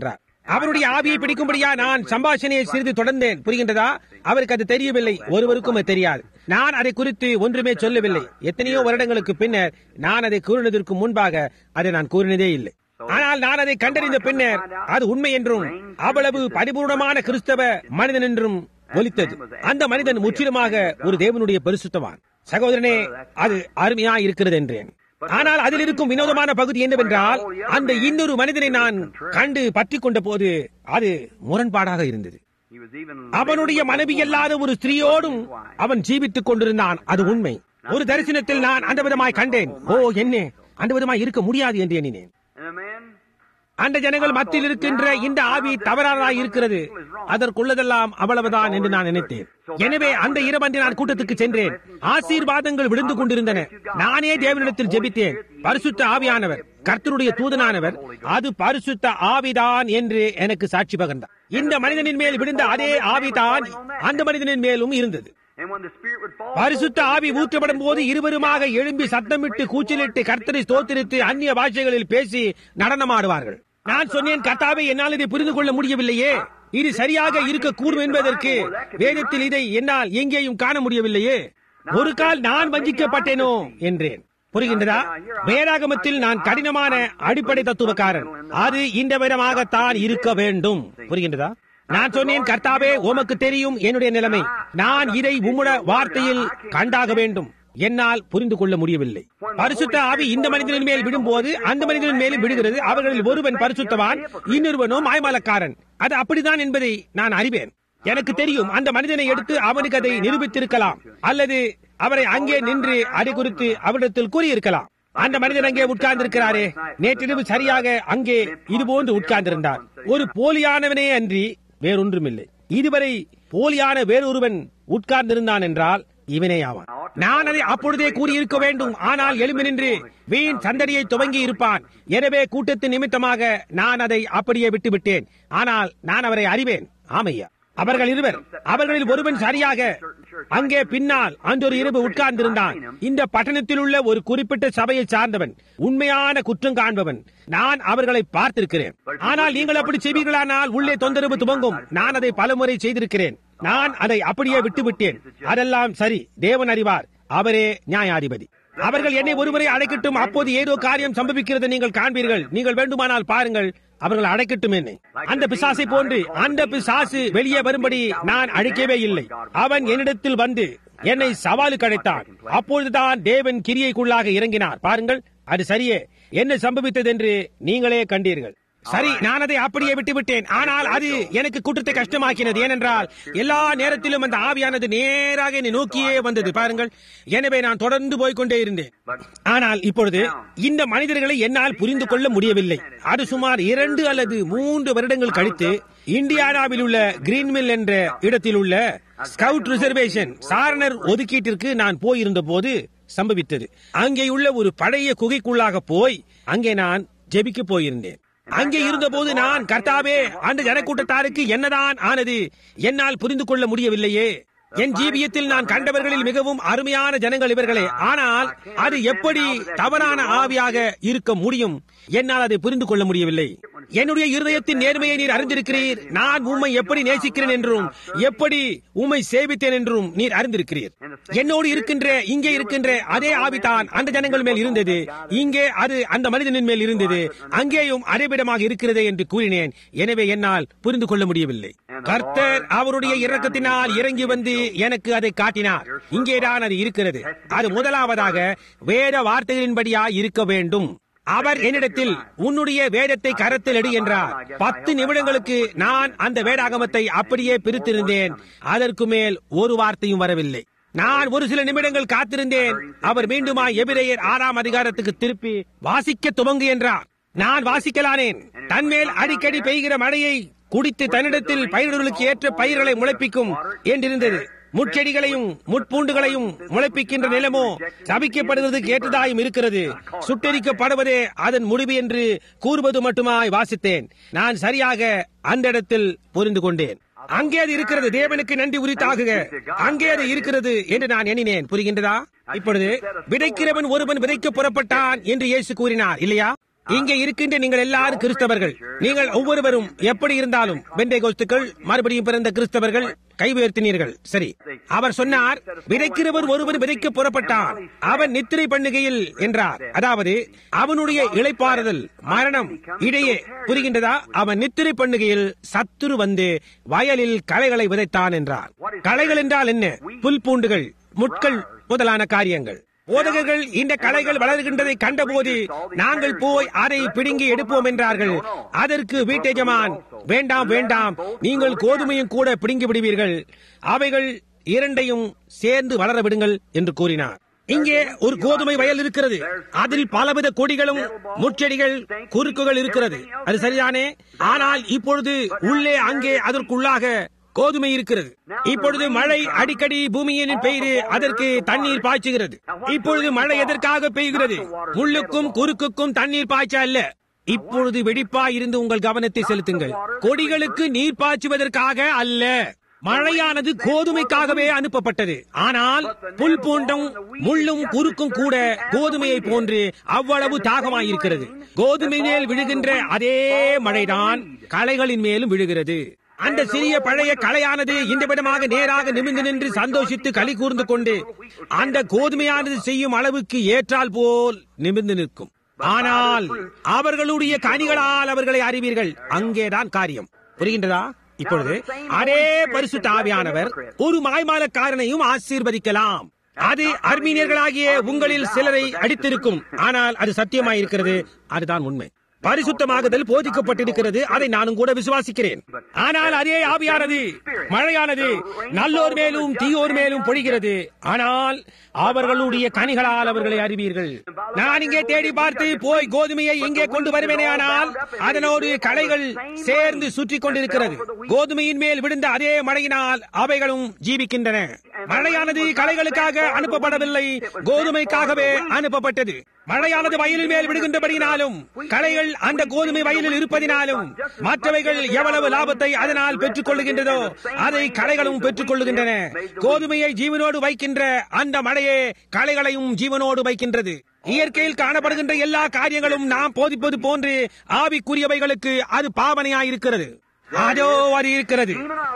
அவருடைய ஆவியை பிடிக்கும்படியா நான் சம்பாஷணையை சிறிது தொடர்ந்தேன். புரிகின்றதா? அவருக்கு அது தெரியவில்லை, ஒருவருக்கும் அது தெரியாது. நான் அதை குறித்து ஒன்றுமே சொல்லவில்லை. எத்தனையோ வருடங்களுக்கு பின்னர் நான் அதை கூறினதற்கு முன்பாக அதை நான் கூறினதே இல்லை. ஆனால் நான் அதை கண்டறிந்த பின்னர் அது உண்மை என்றும் அவ்வளவு பரிபூர்ணமான கிறிஸ்தவ மனிதன் என்றும் ஒலித்தது. அந்த மனிதன் முற்றிலுமாக ஒரு தேவனுடைய பரிசுத்தவான். சகோதரனே, அது அருமையா இருக்கிறது என்றேன். ஆனால் அதில் இருக்கும் வினோதமான பகுதி என்னவென்றால், அந்த இன்னொரு மனிதனை நான் கண்டு பற்றி கொண்ட போது அது முரண்பாடாக இருந்தது. அவனுடைய மனைவி அல்லாத ஒரு ஸ்திரீயோடும் அவன் ஜீவித்துக் கொண்டிருந்தான். அது உண்மை. ஒரு தரிசனத்தில் நான் அந்த விதமாய் கண்டேன். ஓ, என்ன அந்த விதமாய் இருக்க முடியாது என்று எண்ணினேன். அந்த ஜனங்கள் மத்தியில் இருக்கின்ற இந்த ஆவி தவறானதாய் இருக்கிறது, அதற்குள்ளதெல்லாம் அவ்வளவுதான் என்று நான் நினைத்தேன். எனவே அந்த இரவன்று நான் கூட்டத்துக்கு சென்றேன். ஆசீர்வாதங்கள் விழுந்து கொண்டிருந்தன. நானே தேவனிடத்தில் ஜெபித்தேன். பரிசுத்த ஆவியானவர், கர்த்தருடைய தூதனானவர், அது பரிசுத்த ஆவிதான் என்று எனக்கு சாட்சி பகர்ந்தார். இந்த மனிதனின் மேல் விழுந்த அதே ஆவிதான் அந்த மனிதனின் மேலும் இருந்தது. பரிசுத்த ஆவி ஊற்றப்படும் போது இருவருமாக எழும்பி சத்தமிட்டு கூச்சலிட்டு கர்த்தரை ஸ்தோத்திரித்து அந்நிய பாஷைகளில் பேசி நடனமாடுவார்கள். நான் சொன்னேன், கர்த்தாவே, என்னால் இதை புரிந்து கொள்ள முடியவில்லையே. இது சரியாக இருக்கக்கூடும் என்பதற்கு வேதத்தில் இதை என்னால் எங்கேயும் காண முடியவில்லையே. ஒரு கால் நான் வஞ்சிக்கப்பட்டேனோ என்றேன். புரிகின்றதா? வேதாகமத்தில் நான் கடினமான அடிப்படை தத்துவக்காரன். அது இந்த விதமாகத்தான் இருக்க வேண்டும். புரிகின்றதா? நான் சொன்னேன், கர்த்தாவே, உமக்கு தெரியும் என்னுடைய நிலைமை. நான் இதை உம்முடைய வார்த்தையில் கண்டாக வேண்டும். என்னால் புரிந்து கொள்ள முடியவில்லை. பரிசுத்த ஆவி இந்த மனிதனின் மேல் விடும்போது அந்த மனிதனின் மேலும் விடுகிறது. அவர்களில் ஒருவன் பரிசுத்தவான், இன்னொருவனோ மாய்மாலக்காரன். அது அப்படித்தான் என்பதை நான் அறிவேன். எனக்கு தெரியும், அந்த மனிதனை எடுத்து அவனுக்கு அதை நிரூபித்திருக்கலாம், அல்லது அவரை அங்கே நின்று அதை குறித்து அவரிடத்தில் கூறியிருக்கலாம். அந்த மனிதன் அங்கே உட்கார்ந்திருக்கிறாரே, நேற்றிரவு சரியாக அங்கே இதுபோன்று உட்கார்ந்திருந்தார். ஒரு போலியானவனே அன்றி வேறொன்றுமில்லை. இதுவரை போலியான வேறொருவன் உட்கார்ந்திருந்தான் என்றால் இவனே ஆவான். நான் அதை அப்பொழுதே கூறியிருக்க வேண்டும். ஆனால் எழும்பி நின்று வீண் சந்தடியை துவங்கி இருப்பான். எனவே கூட்டத்தின் நிமித்தமாக நான் அதை அப்படியே விட்டுவிட்டேன். ஆனால் நான் அவரை அறிவேன். ஆமையா, அவர்கள் இருவர், அவர்களில் ஒருவன் சரியாக அங்கே பின்னால் அன்றொரு இரவு உட்கார்ந்திருந்தான். இந்த பட்டணத்தில் உள்ள ஒரு குறிப்பிட்ட சபையை சார்ந்தவன், உண்மையான குற்றம் காண்பவன். நான் அவர்களை பார்த்திருக்கிறேன். ஆனால் நீங்கள் அப்படி செய்வீர்களானால் உள்ளே தொந்தரவு துவங்கும். நான் அதை பலமுறை செய்திருக்கிறேன். நான் அதை அப்படியே விட்டுவிட்டேன். அதெல்லாம் சரி, தேவன் அறிவார், அவரே நியாயாதிபதி. அவர்கள் என்னை ஒருவரை அழைக்கட்டும், அப்போது ஏதோ காரியம் சம்பவிக்கிறது நீங்கள் காண்பீர்கள். நீங்கள் வேண்டுமானால் பாருங்கள், அவர்கள் அழைக்கட்டும் என்னை. அந்த பிசாசை போன்று அந்த பிசாசு வெளியே வரும்படி நான் அழைக்கவே இல்லை. அவன் என்னிடத்தில் வந்து என்னை சவாலுக்கு அழைத்தான். அப்பொழுதுதான் தேவன் கிரியைக்குள்ளாக இறங்கினார். பாருங்கள், அது சரியே. என்ன சம்பவித்தது என்று நீங்களே கண்டீர்கள். சரி, நான் அதை அப்படியே விட்டுவிட்டேன். ஆனால் அது எனக்கு கூட்டத்தை கஷ்டமாக்கினது. ஏனென்றால் எல்லா நேரத்திலும் அந்த ஆவியானது நேராக என்னை நோக்கியே வந்தது. பாருங்கள், எனவே நான் தொடர்ந்து போய்கொண்டே இருந்தேன். ஆனால் இப்பொழுது இந்த மனிதர்களை என்னால் புரிந்து கொள்ள முடியவில்லை. அது சுமார் 2 அல்லது 3 வருடங்கள் கழித்து இந்தியானாவில் உள்ள கிரீன்மில் என்ற இடத்தில் உள்ள ஸ்கவுட் ரிசர்வேஷன் சாரணர் ஒதுக்கீட்டிற்கு நான் போயிருந்த போது சம்பவித்தது. அங்கேயுள்ள ஒரு பழைய குகைக்குள்ளாக போய் அங்கே நான் ஜெபிக்க போயிருந்தேன். அங்கே இருந்தபோது நான், கர்த்தாவே, அந்த ஜனக்கூட்டத்தாருக்கு என்னதான் ஆனது? என்னால் புரிந்து கொள்ள முடியவில்லையே. என் ஜீவியத்தில் நான் கண்டவர்களில் மிகவும் அருமையான ஜனங்கள் இவர்களே. ஆனால் அது எப்படி தவறான ஆவியாக இருக்க முடியும்? என்னால் அதை புரிந்து கொள்ள முடியவில்லை. என்னுடைய இருதயத்தின் நேர்மையை நீர் அறிந்திருக்கிறீர். நான் உம்மை எப்படி நேசிக்கிறேன் என்றும் எப்படி உம்மை சேவித்தேன் என்றும் நீர் அறிந்திருக்கிறீர். என்னோடு இருக்கின்ற, இங்கே இருக்கின்ற அதே ஆவிதான் அந்த ஜனங்கள் மேல் இருந்தது. இங்கே அது அந்த மனிதனின் மேல் இருந்தது. அங்கேயும் அதேவிடமாக இருக்கிறதே என்று கூறினேன். எனவே என்னால் புரிந்து கொள்ள முடியவில்லை. கர்த்தர் அவருடைய இரக்கத்தினால் இறங்கி வந்து எனக்கு அதை காட்டினார். இங்கேதான் அது இருக்கிறது. அது முதலாவதாக வேத வார்த்தைகளின்படியா இருக்க வேண்டும். அவர் என்னிடத்தில், உன்னுடைய வேதத்தை கரத்தில் எடு என்றார். 10 நிமிடங்களுக்கு நான் அந்த வேதாகமத்தை அப்படியே பிரித்திருந்தேன். அதற்கு மேல் ஒரு வார்த்தையும் வரவில்லை. நான் ஒரு சில நிமிடங்கள் காத்திருந்தேன். அவர் மீண்டுமா எபிரேயர் 6ஆம் அதிகாரத்துக்கு திருப்பி வாசிக்க துவங்கு என்றார். நான் வாசிக்கலானேன். தன்மேல் அடிக்கடி பெய்கிற மழையை குடித்து தன்னிடத்தில் பயிர்களுக்கு ஏற்ற பயிர்களை முளைப்பிக்கும் என்றிருந்தது. முட்செடிகளையும் முட்பூண்டுகளையும் முளைப்பிக்கின்ற நிலமோ சபிக்கப்படுவதற்கு ஏற்றதாயும் இருக்கிறது. சுட்டெரிக்கப்படுவதே அதன் முடிவு என்று கூறுவது மட்டுமாய் வாசித்தேன். நான் சரியாக அந்த இடத்தில் புரிந்து கொண்டேன். அங்கே அது இருக்கிறது. தேவனுக்கு நன்றி உரித்தாகுக. அங்கே அது இருக்கிறது என்று நான் எண்ணினேன். புரிகின்றதா? இப்பொழுது விதைக்கிறவன் ஒருவன் விதைக்க புறப்பட்டான் என்று இயேசு கூறினார் இல்லையா? இங்கே இருக்கின்ற நீங்கள் எல்லாரும் கிறிஸ்தவர்கள். நீங்கள் ஒவ்வொருவரும் எப்படி இருந்தாலும் பெந்தேகோஸ்துக்கள், மறுபடியும் பிறந்த கிறிஸ்தவர்கள் கை உயர்த்தினீர்கள். சரி, அவர் சொன்னார், விதைக்கிறவர் ஒருவர் விதைக்க புறப்பட்டான், அவன் நித்திரை பண்ணுகையில் என்றார். அதாவது அவனுடைய இளைப்பாறுதல் மரணம் இடையே, புரிகின்றதா? அவன் நித்திரை பண்ணுகையில் சத்துரு வந்து வயலில் களைகளை விதைத்தான் என்றார். களைகள் என்றால் என்ன? புல் பூண்டுகள், முட்கள் முதலான காரியங்கள். போதகர்கள் இந்த களைகள் வளர்கின்றதை கண்டபோது நாங்கள் போய் அதை பிடுங்கி எடுப்போம் என்றார்கள். அதற்கு வீட்டெஜமான், வேண்டாம் வேண்டாம், நீங்கள் கோதுமையும் கூட பிடுங்கி விடுவீர்கள், அவைகள் இரண்டையும் சேர்ந்து வளர விடுங்கள் என்று கூறினார். இங்கே ஒரு கோதுமை வயல் இருக்கிறது, அதில் பலவித கொடிகளும் முட்செடிகள் குறுக்குகள் இருக்கிறது. அது சரிதானே? ஆனால் இப்பொழுது உள்ளே அங்கே அதற்குள்ளாக கோதுமை இருக்கிறது. இப்பொழுது மழை அடிக்கடி பூமியின் பெய்து அதற்கு தண்ணீர் பாய்ச்சுகிறது. இப்பொழுது மழை எதற்காக பெய்கிறது? முள்ளுக்கும் குறுக்குக்கும் தண்ணீர் பாய்ச்ச அல்ல. இப்பொழுது வெடிப்பாய் இருந்து உங்கள் கவனத்தை செலுத்துங்கள். கொடிகளுக்கு நீர் பாய்ச்சுவதற்காக அல்ல. மழையானது கோதுமைக்காகவே அனுப்பப்பட்டது. ஆனால் புல் பூண்டும் முள்ளும் குறுக்கும் கூட கோதுமையை போன்று அவ்வளவு தாகமாயிருக்கிறது. கோதுமை மேல் விழுகின்ற அதே மழைதான் களைகளின் மேலும் விழுகிறது. அந்த சிறிய பழைய களையானது இந்த விதமாக நேராக நிமிர்ந்து நின்று சந்தோஷித்து களி கூர்ந்து கொண்டு அந்த கோதுமையானது செய்யும் அளவுக்கு ஏற்றால் போல் நிமிர்ந்து நிற்கும். ஆனால் அவர்களுடைய கனிகளால் அவர்களை அறிவீர்கள். அங்கேதான் காரியம். புரிகின்றதா? இப்பொழுது அதே பரிசுத்த ஆவியானவர் ஒரு மாய்மாலக்காரனையும் ஆசீர்வதிக்கலாம். அது அர்மீனியர்களாகிய உங்களில் சிலரை அடித்திருக்கும். ஆனால் அது சத்தியமாயிருக்கிறது. அதுதான் உண்மை. பரிசுத்தமாகுதல் போதிக்கப்பட்டிருக்கிறது. அதை நானும் கூட விசுவாசிக்கிறேன். ஆனால் அதே ஆவியானது, மழையானது நல்லோர் மேலும் தீயோர் மேலும் பொழிகிறது. ஆனால் அவர்களுடைய கனிகளால் அவர்களை அறிவீர்கள். நான் இங்கே தேடி பார்த்து போய் கோதுமையை இங்கே கொண்டு வருவேனே, ஆனால் அதனோடு களைகள் சேர்ந்து சுற்றி கொண்டிருக்கிறது. கோதுமையின் மேல் விழுந்த அதே மழையினால் அவைகளும் ஜீவிக்கின்றன. மழையானது களைகளுக்காக அனுப்பப்படவில்லை, கோதுமைக்காகவே அனுப்பப்பட்டது. மழையானது வயலில் மேல் விடுகின்றபடியினாலும் களைகள் அந்த கோதுமை வயலில் இருப்பதினாலும் மற்றவைகள் எவ்வளவு லாபத்தை அதனால் பெற்றுக் கொள்ளுகின்றதோ அதை களைகளும் பெற்றுக் கொள்ளுகின்றன. கோதுமையை ஜீவனோடு வைக்கின்ற அந்த மழையே களைகளையும் ஜீவனோடு வைக்கின்றது. இயற்கையில் காணப்படுகின்ற எல்லா காரியங்களும் நாம் போதிப்பது போன்று ஆவிக்குரியவைகளுக்கு அது பாவனையாயிருக்கிறது. அதோ அது இருக்கிறது.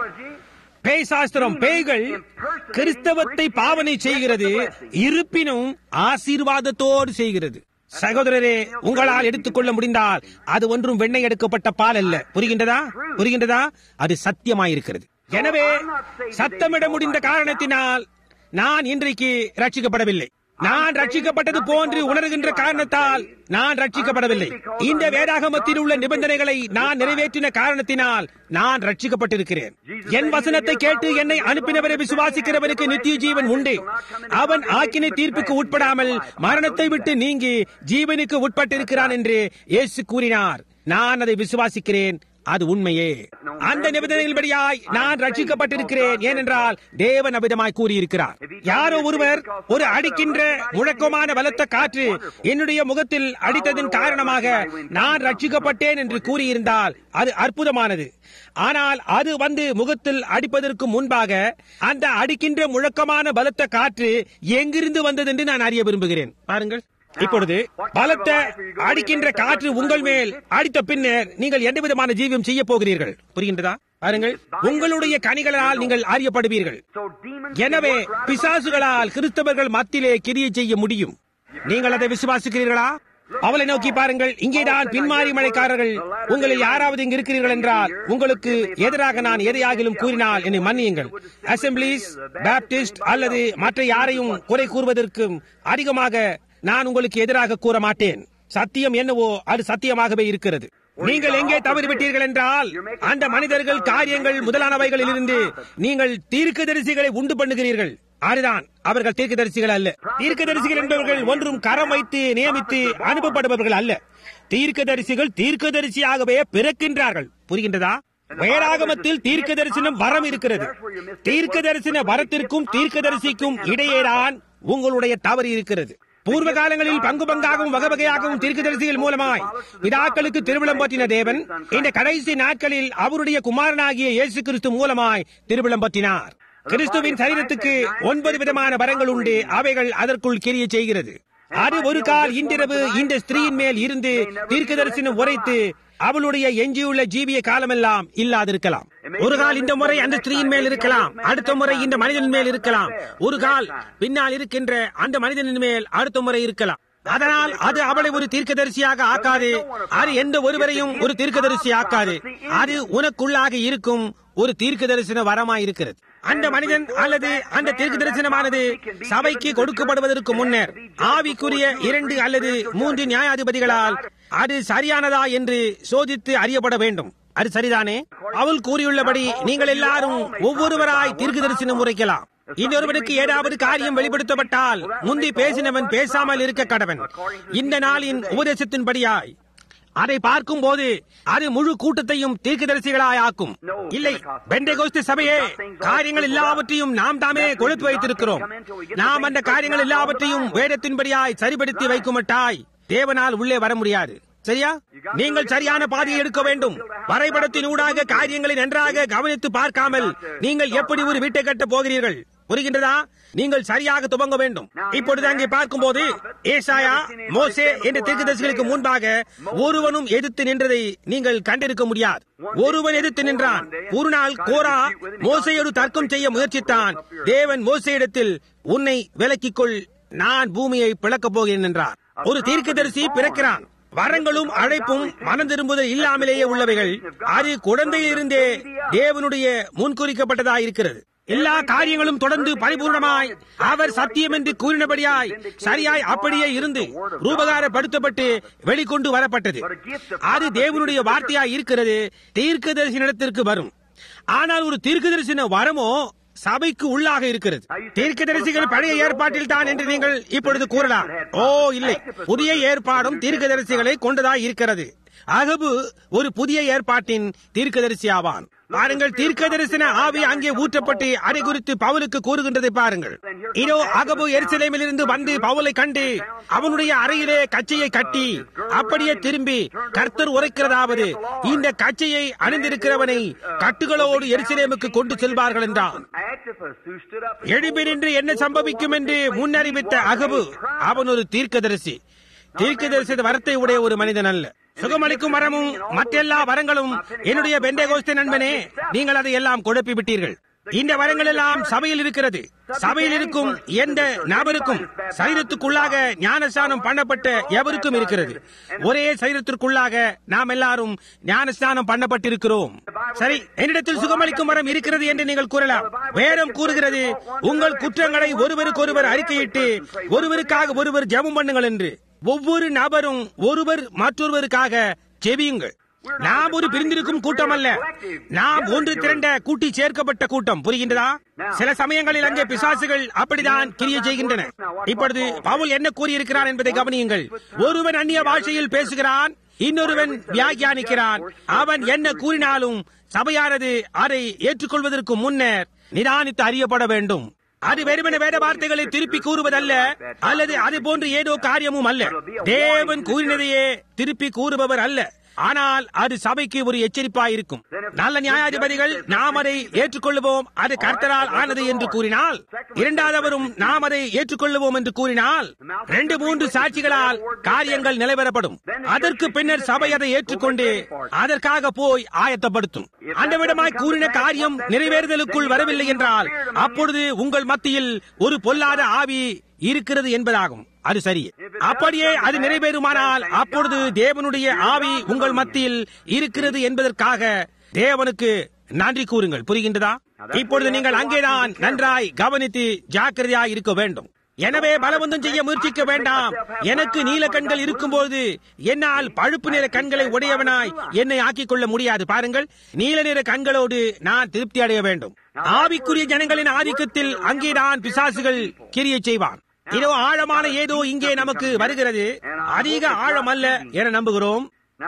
பேய் சாஸ்திரம், பேய்கள் கிறிஸ்தவத்தை பாவனை செய்கிறது, இருப்பினும் ஆசீர்வாதத்தோடு செய்கிறது. சகோதரரே, உங்களால் எடுத்துக்கொள்ள முடிந்தால் அது ஒன்றும் வெண்ணெய் எடுக்கப்பட்ட பால் அல்ல. புரிகின்றதா? புரிகின்றதா? அது சத்தியமாயிருக்கிறது. எனவே சத்தமிட முடிந்த காரணத்தினால் நான் இன்றைக்கு ரட்சிக்கப்படவில்லை. நான் ரட்சிக்கப்பட்டது போன்று உணர்கின்ற காரணத்தால் நான் ரட்சிக்கப்படவில்லை. இந்த வேதாகமத்தில் உள்ள நிபந்தனைகளை நான் நிறைவேற்றின காரணத்தினால் நான் ரட்சிக்கப்பட்டிருக்கிறேன். என் வசனத்தை கேட்டு என்னை அனுப்பினவரை விசுவாசிக்கிறவருக்கு நித்திய ஜீவன் உண்டு. அவன் ஆக்கினை தீர்ப்புக்கு உட்படாமல் மரணத்தை விட்டு நீங்கி ஜீவனுக்கு உட்பட்டிருக்கிறான் என்று இயேசு கூறினார். நான் அதை விசுவாசிக்கிறேன். அது உண்மையே. அந்த நிபந்தனைகளின்படியாய் நான் ரட்சிக்கப்பட்டிருக்கிறேன். ஏனென்றால் தேவன் அவ்விதமாய் கூறியிருக்கிறார். யாரோ ஒருவர் ஒரு அடிக்கின்ற முழக்கமான பலத்த காற்று என்னுடைய முகத்தில் அடித்ததன் காரணமாக நான் ரட்சிக்கப்பட்டேன் என்று கூறியிருந்தால் அது அற்புதமானது. ஆனால் அது வந்து முகத்தில் அடிப்பதற்கு முன்பாக அந்த அடிக்கின்ற முழக்கமான பலத்த காற்று எங்கிருந்து வந்தது என்று நான் அறிய விரும்புகிறேன். பாருங்கள், இப்பொழுது பலத்த அடிக்கின்ற காற்று உங்கள் மேல் அடித்த பின்னர் நீங்கள் எந்த விதமான ஜீவியம் செய்ய போகிறீர்கள்? புரிகின்றதா? பாருங்கள், உங்களுடைய கனிகளால் நீங்கள் அறியப்படுவீர்கள். எனவே பிசாசுகளால் கிறிஸ்தவர்கள் மத்தியிலே கிரியை செய்ய முடியும். நீங்கள் அதை விசுவாசிக்கிறீர்களா? அவளை நோக்கி பாருங்கள். இங்கேதான் பின்மாறி மழைக்காரர்கள். உங்களில் யாராவது இங்கு இருக்கிறீர்கள் என்றால் உங்களுக்கு எதிராக நான் எதையாகிலும் கூறினால் என்னை மன்னியுங்கள். அசெம்பிளிஸ், பாப்டிஸ்ட் அல்லது மற்ற யாரையும் குறை கூறுவதற்கும் அதிகமாக நான் உங்களுக்கு எதிராக கூற மாட்டேன். சத்தியம் என்னவோ அது சத்தியமாகவே இருக்கிறது. நீங்கள் எங்கே தவறிவிட்டீர்கள் என்றால் அந்த மனிதர்கள், காரியங்கள் முதலானவைகளில் இருந்து நீங்கள் தீர்க்கதரிசிகளை உண்டு பண்ணுகிறீர்கள். அதுதான், அவர்கள் தீர்க்கதரிசிகள் அல்ல. தீர்க்கதரிசிகள் என்பவர்கள் ஒன்றும் கரம் வைத்து நியமித்து அனுப்பப்படுபவர்கள் அல்ல. தீர்க்கதரிசிகள் தீர்க்கதரிசியாகவே பிறக்கின்றார்கள். புரிகின்றதா? வேதாகமத்தில் தீர்க்க தரிசனம் வரம் இருக்கிறது. தீர்க்க தரிசன வரத்திற்கும் தீர்க்கதரிசிக்கும் இடையேதான் உங்களுடைய தவறு இருக்கிறது. பூர்வ காலங்களில் பங்கு பங்காகவும் வகை வகையாகவும் தீர்க்கதரிசிகள் மூலமாய் பிதாக்களுக்கு திருவிழம்பற்றின தேவன் இந்த கடைசி நாட்களில் அவருடைய குமாரனாகிய இயேசு கிறிஸ்து மூலமாய் திருவிழம்பற்றினார். கிறிஸ்துவின் சரீரத்துக்கு 9 விதமான வரங்கள் உண்டு. அவைகள் அதற்குள் கிரியை செய்கிறது. அது ஒரு கால் இன்றிரவு இந்த ஸ்திரீயின் மேல் இருந்து தீர்க்கதரிசனம் உரைத்து அவளுடைய எஞ்சியுள்ள ஜீவிய காலமெல்லாம் இல்லாதிருக்கலாம். ஒரு கால் இந்த முறை அந்த ஸ்திரீயின் மேல் இருக்கலாம், அடுத்த முறை இந்த மனிதனின் மேல் இருக்கலாம், ஒரு கால் பின்னால் இருக்கின்ற அந்த மனிதனின் மேல் அடுத்த முறை இருக்கலாம். அதனால் அது அவளை ஒரு தீர்க்கதரிசியாக ஆக்காது. அது எந்த ஒருவரையும் ஒரு தீர்க்கதரிசி ஆக்காது. அது உனக்குள்ளாக இருக்கும் ஒரு தீர்க்க தரிசன வரமாய் இருக்கிறது. அந்த மனிதன் அல்லது அந்த தீர்க்க தரிசனமானது சபைக்கு கொடுக்கப்படுவதற்கு முன்னர் ஆவிக்குரிய 2 அல்லது 3 நியாயாதிபதிகளால் அது சரியானதா என்று சோதித்து அறியப்பட வேண்டும். அது சரிதானே? அவள் கூறியுள்ளபடி நீங்கள் எல்லாரும் ஒவ்வொருவராய் தீர்க்க தரிசனம் உரைக்கலாம். இன்னொருவனுக்கு ஏதாவது காரியம் வெளிப்படுத்தப்பட்டால் முந்தி பேசினவன் பேசாமல் இருக்க கடவன். இந்த நாளின் உபதேசத்தின்படியாய் அதை பார்க்கும் போது அது முழு கூட்டத்தையும் தீர்க்கதரிசிகளாய் ஆக்கும். இல்லை, பெந்தெகோஸ்தே சபையே, காரியங்கள் எல்லாவற்றையும் நாம் தாமே கொழுத்து வைத்திருக்கிறோம். நாம் அந்த காரியங்கள் எல்லாவற்றையும் வேதத்தின்படியாய் சரிபடுத்தி வைக்குமட்டாய் தேவனால் உள்ளே வர முடியாது. சரியா? நீங்கள் சரியான பாதையை எடுக்க வேண்டும். வரைபடத்தின் ஊடாக காரியங்களை நன்றாக கவனித்து பார்க்காமல் நீங்கள் எப்படி ஒரு வீட்டை கட்ட போகிறீர்கள்? புரிகின்றதா? நீங்கள் சரியாக துவங்க வேண்டும். இப்பொழுது அங்கே பார்க்கும் போது ஏசாயா, மோசே என்ற தீர்க்கதரிசிகளுக்கு முன்பாக ஒருவனும் எதிர்த்து நின்றதை நீங்கள் கண்டிருக்க முடியாது. ஒருவன் எதிர்த்து நின்றான். ஒரு நாள் கோரா மோசையோடு தர்க்கம் செய்ய முயற்சித்தான். தேவன் மோசேயிடத்தில், உன்னை விலக்கிக்கொள், நான் பூமியை பிளக்கப் போகிறேன் என்றார். ஒரு தீர்க்கதரிசி பிறக்கிறான். வரங்களும் அழைப்பும் மனம் திரும்புதல் இல்லாமலேயே உள்ளவைகள். அது குழந்தையிலிருந்தே தேவனுடைய முன்குறிக்கப்பட்டதாய் இருக்கிறது. எல்லா காரியங்களும் தொடர்ந்து பரிபூர்ணமாய் அவர் சத்தியம் என்று கூறினபடியாய் சரியாய் அப்படியே இருந்து ரூபகாரப்படுத்தப்பட்டு வெளிக்கொண்டு வரப்பட்டது. அது தேவனுடைய வார்த்தையாய் இருக்கிறது. தீர்க்க தரிசனத்திற்கு வரும். ஆனால் ஒரு தீர்க்க தரிசன வரமோ சபைக்கு உள்ளாக இருக்கிறது. தீர்க்கதரிசிகள் பழைய ஏற்பாட்டில் தான் என்று நீங்கள் இப்பொழுது கூறலாம். ஓ இல்லை, புதிய ஏற்பாடும் தீர்க்கதரிசிகளை கொண்டதாய் இருக்கிறது. அகபு ஒரு புதிய ஏற்பாட்டின் தீர்க்கதரிசி ஆவான். பாருங்கள், தீர்க்க தரிசன ஆவி அங்கே ஊற்றப்பட்டு அதை குறித்து பவுலுக்கு கூறுகின்றதை பாருங்கள். இதோ அகபு எருசலேமிலிருந்து வந்து பவுலை கண்டு அவனுடைய அறையிலே கச்சையை கட்டி அப்படியே திரும்பி கர்த்தர் உரைக்கிறதாவது, இந்த கச்சையை அணிந்திருக்கிறவனை கட்டுகளோடு எருசலேமுக்கு கொண்டு செல்வார்கள் என்றான். எழுப்பி நின்று என்ன சம்பவிக்கும் என்று முன்னறிவித்த அகபு அவன் ஒரு தீர்க்கதரிசி. தீர்க்கதரிசி வரத்தை உடைய ஒரு மனிதன் அல்ல. சுகமளிக்கும் வரமும் மற்றெல்லா வரங்களும் என்னுடைய பெந்தெகோஸ்தே நண்பனே, நீங்கள் அதை எல்லாம் குழப்பி விட்டீர்கள். இந்த வரங்கள் எல்லாம் சபையில் இருக்கிறது. சபையில் இருக்கும் எந்த நபருக்கும் சரீரத்துக்குள்ளாக ஞானஸ்நானம் பண்ணப்பட்ட எவருக்கும் இருக்கிறது. ஒரே சரீரத்திற்குள்ளாக நாம் எல்லாரும் ஞானஸ்நானம் பண்ணப்பட்டிருக்கிறோம். சரி, என்னிடத்தில் சுகமளிக்கும் வரம் இருக்கிறது என்று நீங்கள் கூறலாம். வேதம் கூறுகிறது, உங்கள் குற்றங்களை ஒருவருக்கொருவர் அறிக்கையிட்டு ஒருவருக்காக ஒருவர் ஜெபம் பண்ணுங்கள் என்று. ஒவ்வொரு நபரும் ஒருவர் மற்றொருவருக்காக ஜெபியுங்கள். நாம் ஒரு பிரிந்திருக்கும் கூட்டம் அல்ல, நாம் ஒன்று திரண்ட கூட்டி சேர்க்கப்பட்ட கூட்டம். புரிகின்றதா? சில சமயங்களில் அங்கே பிசாசுகள் அப்படிதான் கிரியை செய்கின்றன. இப்பொழுது பவுல் என்ன கூறியிருக்கிறான் என்பதை கவனியுங்கள். ஒருவன் அந்நிய பாஷையில் பேசுகிறான், இன்னொருவன் வியாக்கியானிக்கிறான். அவன் என்ன கூறினாலும் சபையானது அதை ஏற்றுக்கொள்வதற்கு முன்னர் நிதானித்து அறியப்பட வேண்டும். அது வெறுமன வேத வார்த்தைகளை திருப்பி கூறுவதல்ல, அல்லது அது போன்று ஏதோ காரியமும் அல்ல. தேவன் கூறினதையே திருப்பி கூறுபவர் அல்ல. ஆனால் அது சபைக்கு ஒரு எச்சரிப்பாயிருக்கும். நல்ல நியாயாதிபதிகள் நாம் அதை ஏற்றுக்கொள்ளுவோம், அது கர்த்தரால் ஆனது என்று கூறினால், இரண்டாவதும் நாம் அதை ஏற்றுக்கொள்ளுவோம் என்று கூறினால், 2-3 சாட்சிகளால் காரியங்கள் நிலைவரப்படும். அதற்கு பின்னர் சபை அதை ஏற்றுக்கொண்டு அதற்காக போய் ஆயத்தப்படுத்தும். அந்த விடமாய் கூறின காரியம் நிறைவேறுதலுக்குள் வரவில்லை என்றால், அப்பொழுது உங்கள் மத்தியில் ஒரு பொல்லாத ஆவி இருக்கிறது என்பதாகும். அது சரி. அப்படியே அது நிறைவேறுமானால் அப்பொழுது தேவனுடைய ஆவி உங்கள் மத்தியில் இருக்கிறது என்பதற்காக தேவனுக்கு நன்றி கூறுங்கள். புரிகின்றதா? இப்பொழுது நீங்கள் அங்கேதான் நன்றாய் கவனித்து ஜாக்கிரதையாய் இருக்க வேண்டும். எனவே பலவந்தம் செய்ய முயற்சிக்க வேண்டாம். எனக்கு நீல கண்கள் இருக்கும்போது என்னால் பழுப்பு நிற கண்களை உடையவனாய் என்னை ஆக்கிக் கொள்ள முடியாது. பாருங்கள், நீல நிற கண்களோடு நான் திருப்தி அடைய வேண்டும். ஆவிக்குரிய ஜனங்களின் ஆதிக்கத்தில் அங்கேதான் பிசாசுகள் கிரியை செய்வான். இதோ ஆழமான ஏதோ இங்கே நமக்கு வருகிறது. அதிக ஆழம் அல்ல என நம்புகிறோம்.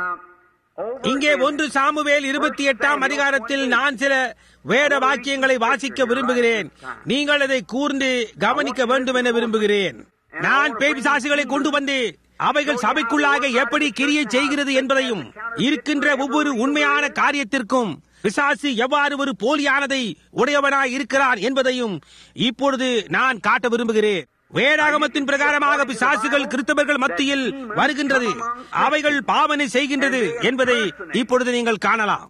இங்கே 1 சாமுவேல் 28ஆம் அதிகாரத்தில் நான் சில வேத வாக்கியங்களை வாசிக்க விரும்புகிறேன். நீங்கள் அதை கூர்ந்து கவனிக்க வேண்டும் என விரும்புகிறேன். நான் பேய் பிசாசுகளை கொண்டு வந்து அவைகள் சபைக்குள்ளாக எப்படி கிரியை செய்கிறது என்பதையும், இருக்கின்ற ஒவ்வொரு உண்மையான காரியத்திற்கும் பிசாசு எவ்வாறு ஒரு போலியானதை உடையவனாய் இருக்கிறான் என்பதையும் இப்பொழுது நான் காட்ட விரும்புகிறேன். வேதாகமத்தின் பிரகாரமாக பிசாசுகள் கிறிஸ்தவர்கள் மத்தியில் வருகின்றது, அவைகள் பாவனை செய்கின்றது என்பதை இப்பொழுது நீங்கள் காணலாம்.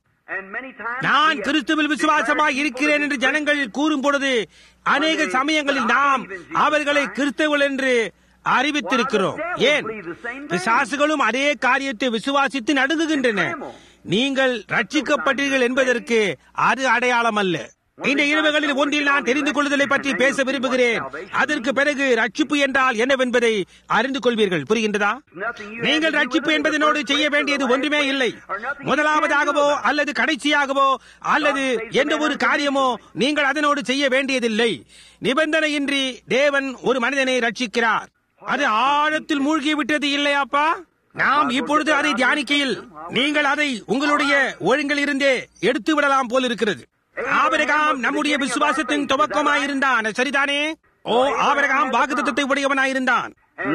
நான் கிறிஸ்துவில் விசுவாசமாய் இருக்கிறேன் என்று ஜனங்கள் கூறும் பொழுது அநேக சமயங்களில் நாம் அவர்களை கிறிஸ்தவர்கள் என்று அறிவித்திருக்கிறோம். ஏன்? பிசாசுகளும் அதே காரியத்தை விசுவாசித்து நடுங்குகின்றன. நீங்கள் ரட்சிக்கப்பட்டீர்கள் என்பதற்கு அது அடையாளம் அல்ல. இந்த இரவுகளில் ஒன்றில் நான் தெரிந்து கொள்ளுதலை பற்றி பேச விரும்புகிறேன். அதற்கு பிறகு ரட்சிப்பு என்றால் என்னவென்பதை அறிந்து கொள்வீர்கள். புரிகின்றதா? நீங்கள் ரட்சிப்பு என்பதனோடு செய்ய வேண்டியது ஒன்றுமே இல்லை. முதலாவதாகவோ அல்லது கடைசியாகவோ அல்லது எந்த ஒரு காரியமோ நீங்கள் அதனோடு செய்ய வேண்டியதில்லை. நிபந்தனையின்றி தேவன் ஒரு மனிதனை ரட்சிக்கிறார். அது ஆழத்தில் மூழ்கிவிட்டது இல்லையாப்பா? நாம் இப்பொழுது அதை தியானிக்கையில் நீங்கள் அதை உங்களுடைய ஒழுங்கில் இருந்தே எடுத்து விடலாம் போல் இருக்கிறது. ஆபிரகாம் நம்முடைய விசுவாசத்தின் துவக்கமாயிருந்தான், சரிதானே? ஆபிரகாம் வாக்குத்தத்தத்தை உடையவனாயிருந்தான்.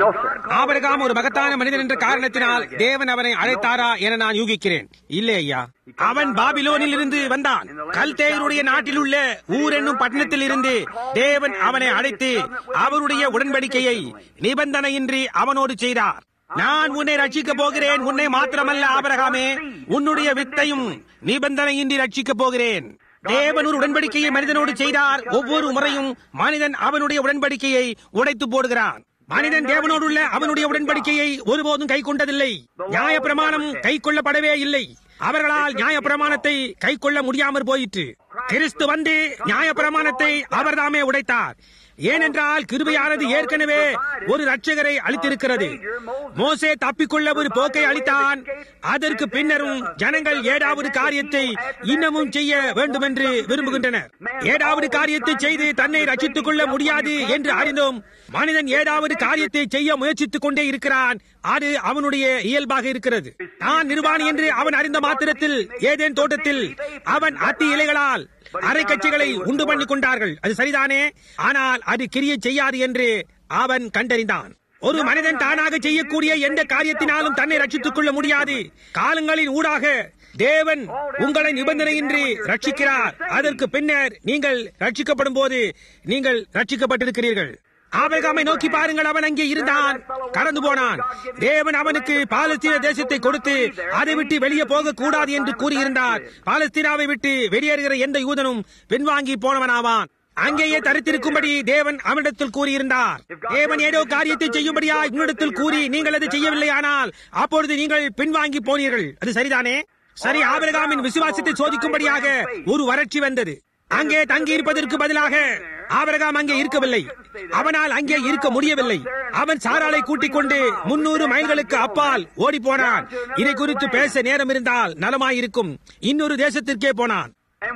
ஆபிரகாம் ஒரு மகத்தான மனிதன் என்ற காரணத்தினால் தேவன் அவனை அழைத்தாரா என நான் யூகிக்கிறேன். இல்லை ஐயா, அவன் பாபிலோனில் இருந்து வந்தான். கல்தேயருடைய நாட்டில் உள்ள ஊர் என்னும் பட்டணத்தில் இருந்து தேவன் அவனை அழைத்து அவருடைய உடன்படிக்கையை நிபந்தனையின்றி அவனோடு செய்தார். நான் உன்னை ரட்சிக்கப் போகிறேன், உன்னை மாத்திரமல்ல ஆபிரகாமே, உன்னுடைய வித்தையும் நிபந்தனையின்றி ரட்சிக்கப் போகிறேன். தேவன் ஒரு உடன்படிக்கையை மனிதனோடு செய்தார். ஒவ்வொரு முறையும் மனிதன் அவனுடைய உடன்படிக்கையை உடைத்து போடுகிறான். மனிதன் தேவனோடு உள்ள அவனுடைய உடன்படிக்கையை ஒருபோதும் கை கொண்டதில்லை. நியாய பிரமாணம் கை கொள்ளப்படவே இல்லை. அவர்களால் நியாய பிரமாணத்தை கை கொள்ள முடியாமற் போயிற்று. கிறிஸ்து வந்து நியாய பிரமாணத்தை அவர்தாமே உடைத்தார். ஏனென்றால் கிருபையானது ஏற்கனவே ஒரு ரட்சகரை அளித்திருக்கிறது. மோசே தப்பிக்கொள்ள ஒரு போக்கை அளித்தான். அதற்கு பின்னரும் ஜனங்கள் ஏதாவது காரியத்தை இன்னமும் செய்ய வேண்டும் என்று விரும்புகின்றனர். ஏதாவது காரியத்தை செய்து தன்னை ரட்சித்துக் கொள்ள முடியாது என்று அறிந்தும் மனிதன் ஏதாவது காரியத்தை செய்ய முயற்சித்துக் கொண்டே இருக்கிறான். அது அவனுடைய இயல்பாக இருக்கிறது. நான் நிர்வாணி என்று அவன் அறிந்த மாத்திரத்தில் ஏதேன் தோட்டத்தில் அவன் அத்தி இலைகளால் அரை கட்சிகளை உண்டு பண்ணி கொண்டார்கள். அது சரிதானே? ஆனால் அது கிரியை செய்யாது என்று அவன் கண்டறிந்தான். ஒரு மனிதன் தானாக செய்யக்கூடிய எந்த காரியத்தினாலும் தன்னை ரட்சித்துக் கொள்ள முடியாது. காலங்களின் ஊடாக தேவன் உங்களை நிபந்தனையின்றி ரட்சிக்கிறார். அதற்கு பின்னர் நீங்கள் ரட்சிக்கப்படும் போது நீங்கள் ரட்சிக்கப்பட்டிருக்கிறீர்கள். ஆபிரகாமை நோக்கி பாருங்கள். அவன் அங்கே இருந்தான், கடந்து போனான். தேவன் அவனுக்கு பாலஸ்தீன தேசத்தை கொடுத்து அதை விட்டு வெளியே போக கூடாது என்று கூறியிருந்தார். பாலஸ்தீனாவை விட்டு வெளியேறுகிற எந்த யூதனும் பின்வாங்கி போனவனாவான். அங்கேயே தரித்திருக்கும்படி தேவன் அவனிடத்தில் கூறியிருந்தார். தேவன் ஏதோ காரியத்தை செய்யும்படியா உன்னிடத்தில் கூறி நீங்கள் அதை செய்யவில்லையானால் அப்பொழுது நீங்கள் பின்வாங்கி போனீர்கள். அது சரிதானே? சரி, ஆபிரகாமின் விசுவாசத்தை சோதிக்கும்படியாக ஒரு வறட்சி வந்தது. அங்கே தங்கி இருப்பதற்கு பதிலாக ஆபிரகாம் அங்கே இருக்கவில்லை. அவனால் அங்கே இருக்க முடியவில்லை. அவன் சாராளை கூட்டிக் கொண்டு 300 மைல்களுக்கு அப்பால் ஓடி போனான். இதை குறித்து பேச நேரம் இருந்தால் நலமாயிருக்கும். இன்னொரு தேசத்திற்கே போனான்.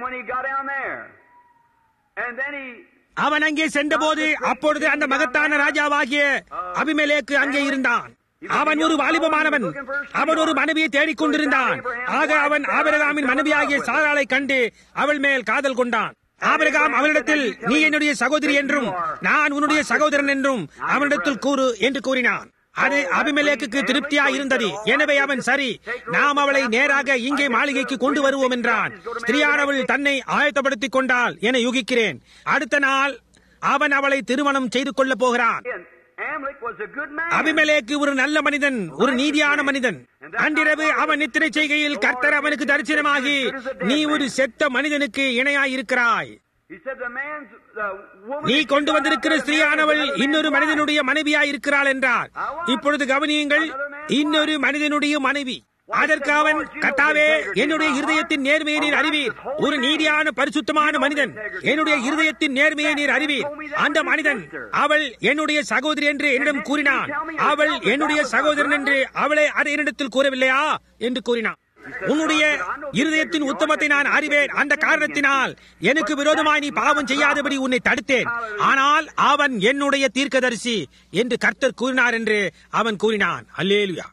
அவன் அங்கே சென்றபோது அப்பொழுது அந்த மகத்தான ராஜாவாகிய அபிமெலேக்கு அங்கே இருந்தான். அவன் ஒரு வாலிபமானவன். அவன் ஒரு மனைவியை தேடிக் கொண்டிருந்தான். ஆக அவன் ஆபிரகாமின் மனைவியாகிய சாராளை கண்டு அவள் மேல் காதல் கொண்டான். ஆபிரகாம் அவனிடத்தில் நீ என்னுடைய சகோதரி என்றும் நான் உன்னுடைய சகோதரன் என்றும் அவனிடத்தில் கூறு என்று கூறினான். அது அபிமெலேக்குக்கு திருப்தியா இருந்தது. எனவே அவன் சரி, நாம் அவளை நேராக இங்கே மாளிகைக்கு கொண்டு வருவோம் என்றான். ஸ்திரியானவள் தன்னை ஆயத்தப்படுத்திக் கொண்டாள் என யூகிக்கிறேன். அடுத்த நாள் அவன் அவளை திருமணம் செய்து கொள்ளப் போகிறான். அபிமெலேக்கு ஒரு நல்ல மனிதன், ஒரு நீதியான மனிதன். அன்றிரவு அவன் நித்திரை செய்கையில் கர்த்தர் அவனுக்கு தரிசனமாகி நீ ஒரு செத்த மனிதனுக்கு இணையாயிருக்கிறாய். நீ கொண்டு வந்திருக்கிற ஸ்திரீயானவள் இன்னொரு மனிதனுடைய மனைவியாய் இருக்கிறாள் என்றார். இப்பொழுது கவனியுங்கள், இன்னொரு மனிதனுடைய மனைவி. அதற்கு அவன், கர்த்தாவே, என்னுடைய இருதயத்தின் நேர்மையை நீர் அறிவீர். ஒரு நீதியான பரிசுத்தமான மனிதன், என்னுடைய இருதயத்தின் நேர்மையை நீர் அறிவீர். அந்த மனிதன் அவள் என்னுடைய சகோதரி என்று என்னிடம் கூறினான். அவள் என்னுடைய சகோதரன் என்று அவளை அதை என்னிடத்தில் கூறவில்லையா என்று கூறினான். உன்னுடைய இருதயத்தின் உத்தமத்தை நான் அறிவேன். அந்த காரணத்தினால் எனக்கு விரோதமாய் நீ பாவம் செய்யாதபடி உன்னை தடுத்தேன். ஆனால் அவன் என்னுடைய தீர்க்கதரிசி என்று கர்த்தர் கூறினார் என்று அவன் கூறினான். அல்லேலூயா.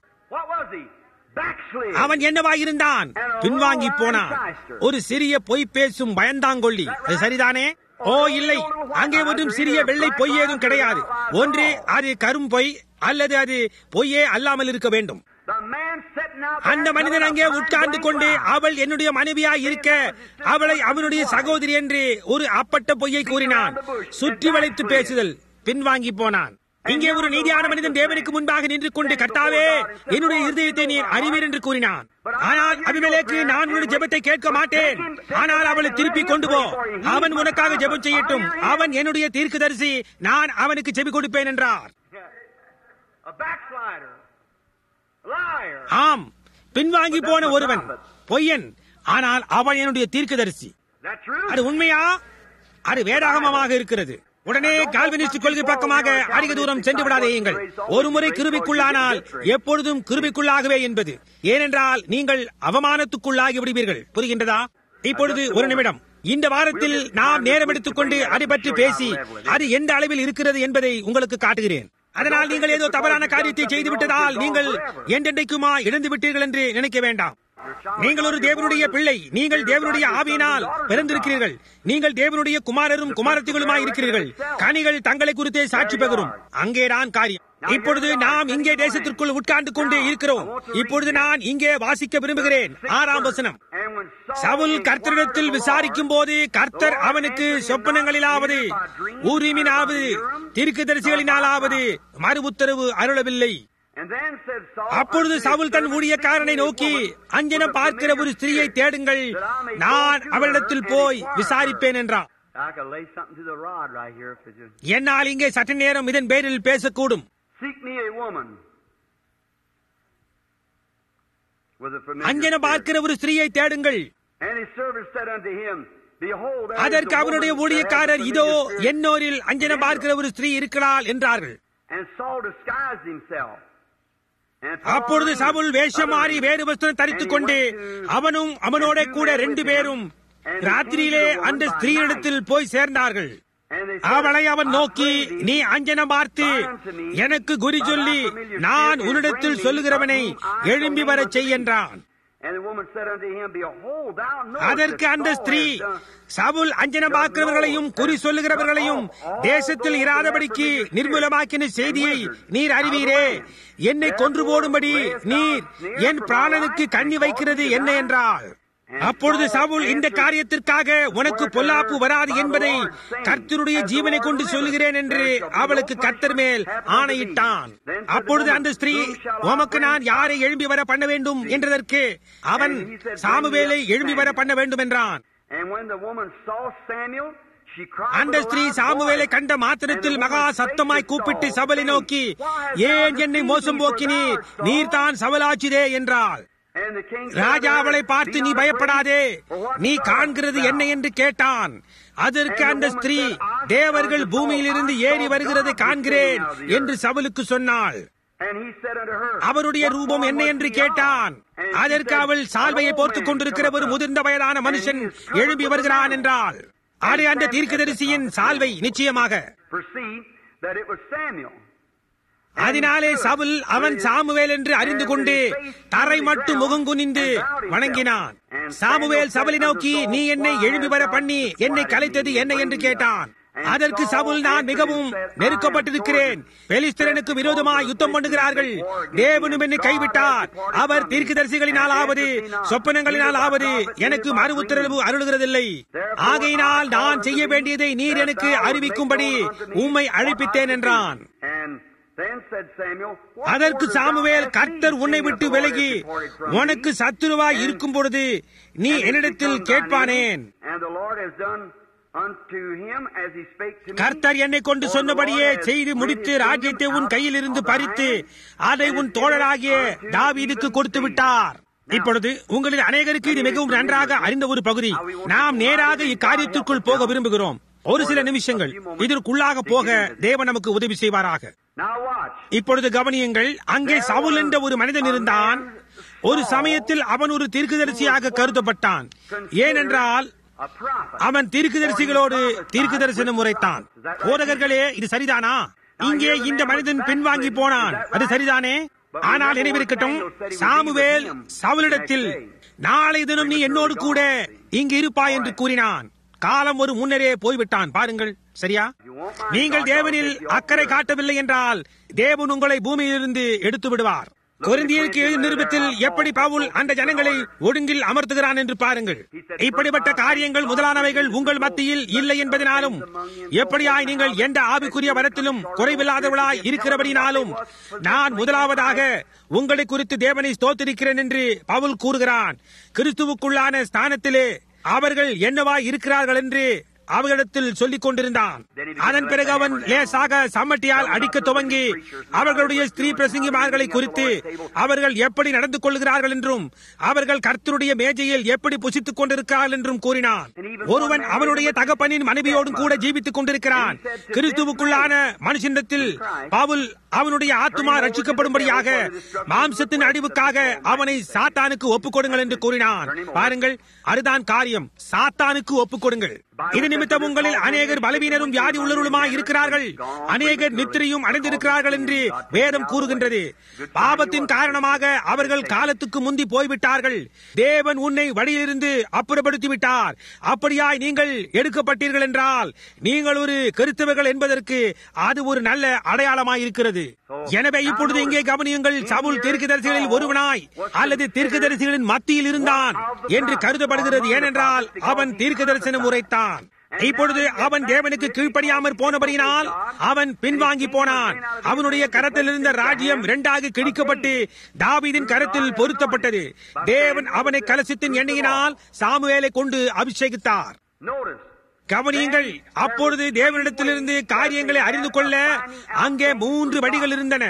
அவன் என்னவாயிருந்தான்? பின்வாங்கி போனான். ஒரு சிறிய பொய் பேசும் பயந்தாங்கொள்ளி. அது சரிதானே? ஓ இல்லை, அங்கே ஒன்றும் சிறிய வெள்ளை பொய் ஏதும் கிடையாது. ஒன்று அது கரும் பொய் அல்லது அது பொய்யே அல்லாமல் இருக்க வேண்டும். அந்த மனிதன் அங்கே உட்கார்ந்து கொண்டு அவள் என்னுடைய மனைவியாய் இருக்க அவளை அவனுடைய சகோதரி என்று ஒரு அப்பட்ட பொய்யை கூறினான். சுற்றி வளைத்து பேசுதல். பின்வாங்கி போனான். இங்கே ஒரு நீதியான மனிதன் தேவனுக்கு முன்பாக நின்று கொண்டு, கர்த்தாவே, என்னுடைய இருதயத்தை நீர் அறிவீர் என்று கூறினான். ஆனால் அபிமெலேக்கு, நான் உன்னுடைய ஜெபத்தை கேட்க மாட்டேன், ஆனால் அவளை திருப்பி கொண்டு போ, அவன் உனக்காக ஜெபம் செய்யட்டும், அவன் என்னுடைய தீர்க்கதரிசி, நான் அவனுக்கு செவி கொடுப்பேன் என்றார். ஆம், பின்வாங்கி போன ஒருவன் பொய்யன், ஆனால் அவன் என்னுடைய தீர்க்கதரிசி. அது உண்மையா? அது வேதாகமமாக இருக்கிறது. உடனே கால்வினிஸ்ட் கொள்கை பக்கமாக அதிக தூரம் சென்று விடாதேயுங்கள். ஒருமுறை கிருபைக்குள்ளானால் எப்பொழுதும் கிருபைக்குள்ளாகவே என்பது. ஏனென்றால் நீங்கள் அவமானத்துக்குள்ளாகி விடுவீர்கள். புரிகின்றதா? இப்பொழுது ஒரு நிமிடம். இந்த வாரத்தில் நாம் நேரம் எடுத்துக்கொண்டு அதை பற்றி பேசி அது எந்த அளவில் இருக்கிறது என்பதை உங்களுக்கு காட்டுகிறேன். அதனால் நீங்கள் ஏதோ தவறான காரியத்தை செய்துவிட்டதால் நீங்கள் என்றென்றைக்குமா இழந்து விட்டீர்கள் என்று நினைக்க வேண்டாம். நீங்கள் ஒரு தேவனுடைய பிள்ளை. நீங்கள் தேவனுடைய ஆவியினால் பிறந்திருக்கிறீர்கள். நீங்கள் தேவனுடைய குமாரரும் குமாரத்திகளுமாய் இருக்கிறீர்கள். கனிகள் தங்களை குறித்தே சாட்சி பகரும். அங்கேதான் காரியம். இப்பொழுது நாம் இங்கே தேசத்திற்குள் உட்கார்ந்து கொண்டு இருக்கிறோம். இப்பொழுது நான் இங்கே வாசிக்க விரும்புகிறேன். 6ஆம் வசனம். சவுல் கர்த்தரிடத்தில் விசாரிக்கும் போது கர்த்தர் அவனுக்கு சொப்பனங்களிலாவது ஊரீமினாவது தீர்க்கதரிசிகளினாலாவது மறு உத்தரவு அருளவில்லை. அப்பொழுது சவுல் தன் ஊழியக்காரனை நோக்கி, அஞ்சனம் பார்க்கிற ஒரு ஸ்திரீயை தேடுங்கள், நான் அவளிடத்தில் போய் விசாரிப்பேன் என்றான். என்னால் இங்கே சற்று நேரம் இதன் பேரில் பேசக்கூடும். அஞ்சனம் பார்க்கிற ஒரு ஸ்திரீயை தேடுங்கள். அதற்கு அவனுடைய ஊழியக்காரர், இதோ என்னோரில் அஞ்சனம் பார்க்கிற ஒரு ஸ்திரீ இருக்கிறாள் என்றார்கள். அப்பொழுது சவுல் வேஷம் மாறி வேறு வஸ்திரம் தரித்துக் கொண்டு அவனும் அவனோட கூட 2 பேரும் ராத்திரியிலே அந்த ஸ்திரீனிடத்தில் போய் சேர்ந்தார்கள். அவளை அவன் நோக்கி, நீ அஞ்சனம் பார்த்து எனக்கு குறி சொல்லி நான் உன்னிடத்தில் சொல்லுகிறவனை எழும்பி வரச் செய் என்றான். அதற்கு அந்த ஸ்திரீ, சவுல் அஞ்சனம் பார்க்கிறவர்களையும் குறி சொல்லுகிறவர்களையும் தேசத்தில் இராதபடிக்கு நிர்மூலமாக்கின செய்தியை நீர் அறிவீரே. என்னை கொன்று போடும்படி நீர் என் பிராணனுக்கு கண்ணி வைக்கிறது என்ன என்றாள். அப்பொழுது சவுல், இந்த காரியத்திற்காக உனக்கு பொல்லாப்பு வராது என்பதை கர்த்தருடைய ஜீவனை கொண்டு சொல்லுகிறேன் என்று அவளுக்கு கர்த்தர் மேல் ஆணையிட்டான். அப்பொழுது அந்த ஸ்திரீ, உமக்கு நான் யாரை எழும்பி வர பண்ண வேண்டும் என்றதற்கு அவன், சாமுவேலை எழும்பி வர பண்ண வேண்டும் என்றான். அந்த ஸ்திரீ சாமுவேலை கண்ட மாத்திரத்தில் மகா சத்தமாய் கூப்பிட்டு சவுலை நோக்கி, ஏன் என்னை மோசம் போக்கினீர்? நீர் தான் சவுலாச்சிதே என்றாள். ராஜா அவளை பார்த்து, நீ பயப்படாதே, நீ காண்கிறது என்ன என்று கேட்டான். அதற்கு அந்த ஸ்திரீ, தேவர்கள் பூமியிலிருந்து ஏறி வருகிறதை காண்கிறேன் என்று சவுலுக்கு சொன்னாள். அவருடைய ரூபம் என்ன என்று கேட்டான். அதற்கு அவள், சால்வையை போர்த்துக் கொண்டிருக்கிற ஒரு முதிர்ந்த வயதான மனுஷன் எழும்பி வருகிறான் என்றாள். அது அந்த தீர்க்கதரிசியின் சால்வை நிச்சயமாக. அதனாலே சவுல் அவன் சாமுவேல் என்று அறிந்து கொண்டு தரை மட்டும் முகங்குனிந்து வணங்கினான். சாமுவேல் சவுலை நோக்கி, நீ என்னை எழும்பி வர பண்ணி என்னை கலைத்தது என்ன என்று கேட்டான். அதற்கு சவுல், நான் மிகவும் நெருக்கப்பட்டிருக்கிறேன். பெலிஸ்தரனுக்கு விரோதமாய் யுத்தம் பண்ணுகிறார்கள். தேவனும் என்னை கைவிட்டார். அவர் தீர்க்கதரிசிகளினாலாவது சொப்பனங்களினாலாவது எனக்கு மறு உத்தரவு அருளுகிறதில்லை. ஆகையினால் நான் செய்ய வேண்டியதை நீர் எனக்கு அறிவிக்கும்படி உம்மை அழைப்பித்தேன் என்றான். அதற்கு சாமுவேல், கர்த்தர் உன்னை விட்டு விலகி உனக்கு சத்துருவாய் இருக்கும் பொழுது நீ என்னிடத்தில் கேட்பானேன். கர்த்தர் என்னை கொண்டு சொன்னபடியே செய்து முடித்து ராஜ்யத்தை உன் கையில் இருந்து பறித்து அதை உன் தோழராகிய தாவீதுக்கு கொடுத்து விட்டார். இப்பொழுது உங்களில் அநேகருக்கு இது மிகவும் நன்றாக அறிந்த ஒரு பகுதி. நாம் நேராக இக்காரியத்திற்குள் போக விரும்புகிறோம். ஒரு சில நிமிஷங்கள் இதற்குள்ளாக போக தேவன் நமக்கு உதவி செய்வாராக. இப்பொழுது கவனியுங்கள். அங்கே சவுல் என்ற ஒரு மனிதன் இருந்தான். ஒரு சமயத்தில் அவன் ஒரு தீர்க்கதரிசியாக கருதப்பட்டான். ஏனென்றால் அவன் தீர்க்கதரிசிகளோடு தீர்க்க தரிசனம் உரைத்தான். போதகர்களே, இது சரிதானா? இங்கே இந்த மனிதன் பின்வாங்கி போனான், அது சரிதானே? ஆனால் நினைவிருக்கட்டும், சாமுவேல் சவுலிடத்தில், நாளை தினம் நீ என்னோடு கூட இங்கு இருப்பாய் என்று கூறினான். காலம் ஒரு முன்னரே போய்விட்டான். பாருங்கள், சரியா? நீங்கள் தேவனில் அக்கறை காட்டவில்லை என்றால் தேவன் உங்களை பூமியிலிருந்து எடுத்து விடுவார். கொரிந்தியருக்கு எழுதிய நிருபத்தில் எப்படி பவுல் அந்த ஜனங்களை ஒழுங்கில் அமர்த்துகிறான் என்று பாருங்கள். இப்படிப்பட்ட காரியங்கள் முதலானவைகள் உங்கள் மத்தியில் இல்லை என்பதனாலும், எப்படியாய் நீங்கள் எந்த ஆவிக்குரிய வரத்திலும் குறைவில்லாதவளாய் இருக்கிறபடினாலும் நான் முதலாவதாக உங்களை குறித்து தேவனை ஸ்தோத்திரிக்கிறேன் என்று பவுல் கூறுகிறான். கிறிஸ்துவுக்குள்ளான ஸ்தானத்திலே அவர்கள் என்னவாய் இருக்கிறார்கள் என்று அவர்களிடத்தில் சொல்லிக் கொண்டிருந்தான். அதன் பிறகு அவன் லேசாக சம்மட்டியால் அடிக்க துவங்கி அவர்களுடைய ஸ்திரீ பிரசங்கிமார்களை குறித்து அவர்கள் எப்படி நடந்து கொள்கிறார்கள் என்றும் அவர்கள் கர்த்தருடைய மேஜையில் எப்படி புசித்துக் கொண்டிருக்கிறார்கள் என்றும் கூறினான். ஒருவன் அவனுடைய தகப்பனின் மனைவியோடும் கூட ஜீவித்துக் கொண்டிருக்கிறான். கிறிஸ்துவுக்குள்ளான மனுஷனிடத்தில் பவுல் அவனுடைய ஆத்துமா ரட்சிக்கப்படும்படியாக மாம்சத்தின் அடிவுக்காக அவனை சாத்தானுக்கு ஒப்புக் கொடுங்கள் என்று கூறினான். பாருங்கள், அதுதான் காரியம். சாத்தானுக்கு ஒப்புக் கொடுங்கள். இது நிமித்தம் உங்களில் அநேகர் பலவீனரும் வியாதி உள்ளவர்களுமாய் இருக்கிறார்கள், அநேகர் நித்திரையும் அடைந்திருக்கிறார்கள் என்று வேதம் கூறுகின்றது. பாவத்தின் காரணமாக அவர்கள் காலத்துக்கு முந்தி போய்விட்டார்கள். தேவன் உன்னை வழியிலிருந்து அப்புறப்படுத்தி விட்டார். அப்படியாய் நீங்கள் எடுக்கப்பட்டீர்கள் என்றால் நீங்கள் ஒரு கிறிஸ்தவர்கள் என்பதற்கு அது ஒரு நல்ல அடையாளமாயிருக்கிறது. எனவே இப்பொழுது இங்கே கவனியுங்கள். சவுல் தீர்க்கதரிசிகளில் ஒருவனாய் அல்லது தீர்க்கதரிசிகளின் மத்தியில் இருந்தான் என்று கருதப்படுகிறது. ஏனென்றால் அவன் தீர்க்க தரிசனம் உரைத்தான். இப்பொழுது அவன் தேவனுக்கு கீழ்ப்படியாமற் போனபடியினால் அவன் பின்வாங்கி போனான். அவனுடைய கரத்தில் இருந்த ராஜ்யம் இரண்டாக கிழிக்கப்பட்டு தாவீதின் கரத்தில் பொருத்தப்பட்டது. தேவன் அவனை கலசத்தின் எண்ணெயினால் சாமுவேலை கொண்டு அபிஷேகித்தார். கவனியுங்கள், அப்பொழுது தேவனிடத்திலிருந்து காரியங்களை அறிந்து கொள்ள அங்கே 3 வழிகள் இருந்தன.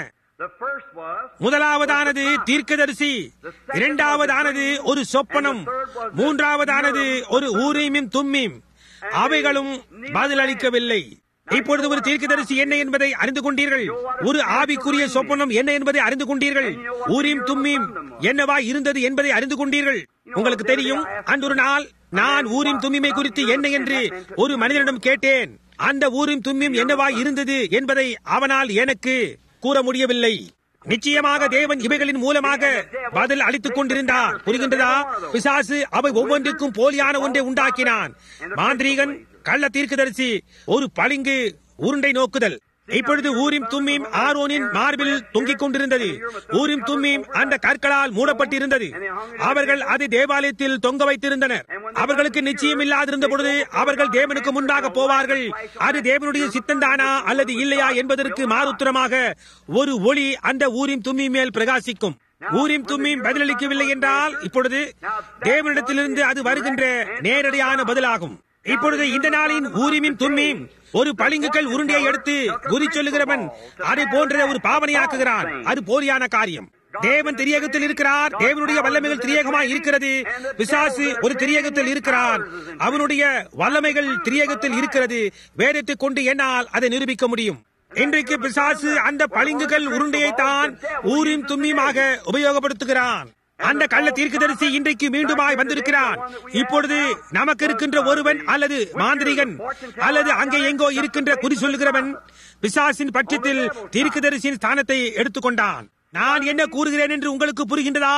முதலாவதானது தீர்க்கதரிசி, இரண்டாவதானது ஒரு சொப்பனம், மூன்றாவதானது ஒரு ஊரீமின் தும்மீம். அவைகளும் பதிலளிக்கவில்லை. இப்பொழுது ஒரு தீர்க்கதரிசி என்ன என்பதை அறிந்து கொண்டீர்கள். ஒரு ஆவிக்குரிய சொப்பனம் என்ன என்பதை அறிந்து கொண்டீர்கள். ஊரீம் தும்மீம் என்னவா இருந்தது என்பதை அறிந்து கொண்டீர்கள். உங்களுக்கு தெரியும், அன்றொரு நாள் நான் ஊரீம் தும்மீமை குறித்து என்ன என்று ஒரு மனிதனிடம் கேட்டேன். அந்த ஊரீம் தும்மீம் என்னவா இருந்தது என்பதை அவனால் எனக்கு கூற முடியவில்லை. நிச்சயமாக தேவன் இவைகளின் மூலமாக பதில் அளித்துக் கொண்டிருந்தார். புரிகின்றதா? பிசாசு அவை ஒவ்வொன்றுக்கும் போலியான ஒன்றை உண்டாக்கினான். மாந்திரீகன், கள்ள தீர்க்கதரிசி, ஒரு பளிங்கு உருண்டை நோக்குதல். இப்பொழுது ஊரீம் தும்மீம் ஆரோனின் மார்பில் தொங்கிக் கொண்டிருந்தது. ஊரீம் தும்மீம் அந்த கற்களால் மூடப்பட்டிருந்தது. அவர்கள் அதை தேவாலயத்தில் தொங்க வைத்திருந்தனர். அவர்களுக்கு நிச்சயம் இல்லாதிருந்த பொழுது அவர்கள் தேவனுக்கு முன்பாக போவார்கள். அது தேவனுடைய சித்தந்தானா அல்லது இல்லையா என்பதற்கு மாறுத்தரமாக ஒரு ஒளி அந்த ஊரீம் தும்மீம் மேல் பிரகாசிக்கும். ஊரீம் தும்மீம் பதிலளிக்கவில்லை என்றால் இப்பொழுது தேவனிடத்திலிருந்து அது வருகின்ற நேரடியான பதிலாகும். இப்பொழுது இந்த நாளின் ஊரீமின் தும்மீம் ஒரு பளிங்குகள் உருண்டையை எடுத்து குறி சொல்லுகிறவன் அதை போன்ற ஒரு பாவனையாக்குகிறான். அது போலியான காரியம். தேவன் திரியகத்தில் இருக்கிறார். தேவனுடைய வல்லமைகள் திரியகமாய் இருக்கிறது. பிசாசு ஒரு திரியகத்தில் இருக்கிறான். அவனுடைய வல்லமைகள் திரியகத்தில் இருக்கிறது. வேதத்தை கொண்டு என்னால் அதை நிரூபிக்க முடியும். இன்றைக்கு பிசாசு அந்த பளிங்குகள் உருண்டையை தான் ஊரீம் தும்மீமாக உபயோகப்படுத்துகிறான். அந்த கள்ள தீர்க்கதரிசி இன்றைக்கு மீண்டுமாய் வந்திருக்கிறான். இப்பொழுது நமக்கு இருக்கின்ற ஒருவன் அல்லது மாந்திரிகன் அல்லது அங்கே எங்கோ இருக்கின்ற குறி சொல்லுகிறவன் பிசாசின் பட்சத்தில் தீர்க்கதரிசியின் ஸ்தானத்தை எடுத்துக்கொண்டான். நான் என்ன கூறுகிறேன் என்று உங்களுக்கு புரிகின்றதா?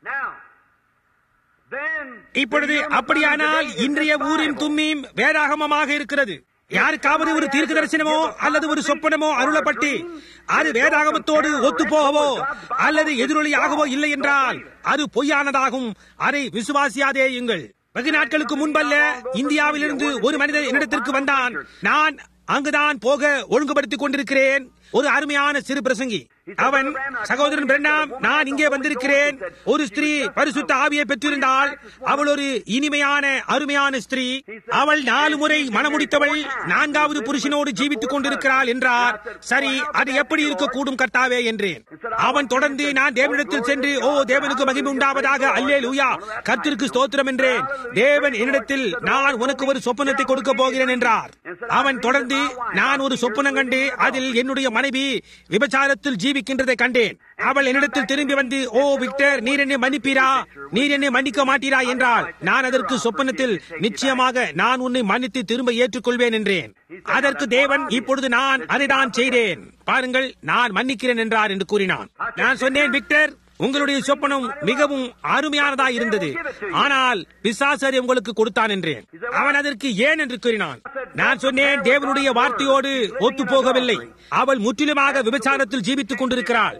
இப்பொழுது அப்படியானால் இன்றைய ஊரீம் தும்மீம் வேதாகமமாக இருக்கிறது. யாருக்காவது ஒரு தீர்க்க தரிசனமோ அல்லது ஒரு சொப்பனமோ அருளப்பட்டு அது வேதாகமத்தோடு ஒத்து போகவோ அல்லது எதிரொலியாகவோ இல்லை என்றால் அது பொய்யானதாகும். அதை விசுவாசியாதேயுங்கள். வெகு நாட்களுக்கு முன்பல்ல, இந்தியாவிலிருந்து ஒரு மனிதர் என்னிடத்திற்கு வந்தான். நான் அங்குதான் போக ஒழுங்குபடுத்திக் கொண்டிருக்கிறேன். ஒரு அருமையான சிறு பிரசங்கி. அவன், சகோதரன் பிரண்ணாம், நான் இங்கே வந்திருக்கிறேன். ஒரு ஸ்திரீ பரிசுத்த ஆவியை பெற்றிருந்தாள். அவள் ஒரு இனிமையான அருமையான ஸ்திரீ. அவள் 4 முறை மணமுடித்தவள். 4வது புருஷனோடு ஜீவித்துக் கொண்டிருக்கிறாள் என்றார். சரி, அது எப்படி இருக்கக்கூடும் கர்த்தாவே என்றேன். அவன் தொடர்ந்து, நான் தேவனிடத்தில் சென்று, ஓ தேவனுக்கு மகிமை உண்டாவதாக, அல்லேலூயா, கர்த்தருக்கு ஸ்தோத்திரம் என்றேன். தேவன் என்னிடத்தில், நான் உனக்கு ஒரு சொப்பனத்தை கொடுக்க போகிறேன் என்றார். அவன் தொடர்ந்து, நான் ஒரு சொப்பனம் கண்டு அதில் என்னுடைய மனைவி விபச்சாரத்தில் ஜீவிக்கின்றதை கண்டேன். அவள் என்னிடத்தில் திரும்பி வந்து, ஓ விக்டர், நீர் என்னை மன்னிப்பீரா, நீர் என்னை மன்னிக்க மாட்டீரா என்றாள். நான் அதற்கு சொப்பனத்தில், நிச்சயமாக நான் உன்னை மன்னித்து திரும்ப ஏற்றுக்கொள்வேன் என்றேன். அதற்கு தேவன், இப்பொழுது நான் அதை தான் செய்தேன், பாருங்கள், நான் மன்னிக்கிறேன் என்றார் என்று கூறினான். நான் சொன்னேன், விக்டர், உங்களுடைய சொப்பனம் மிகவும் அருமையானதா இருந்தது, ஆனால் பிசாசு உங்களுக்கு கொடுத்தான் என்றேன். அவன் அதற்கு ஏன் என்று கூறினான். நான் சொன்னேன், தேவனுடைய வார்த்தையோடு ஒத்து போகவில்லை. அவள் முற்றிலுமாக விபச்சாரத்தில் ஜீவித்துக் கொண்டிருக்கிறாள்.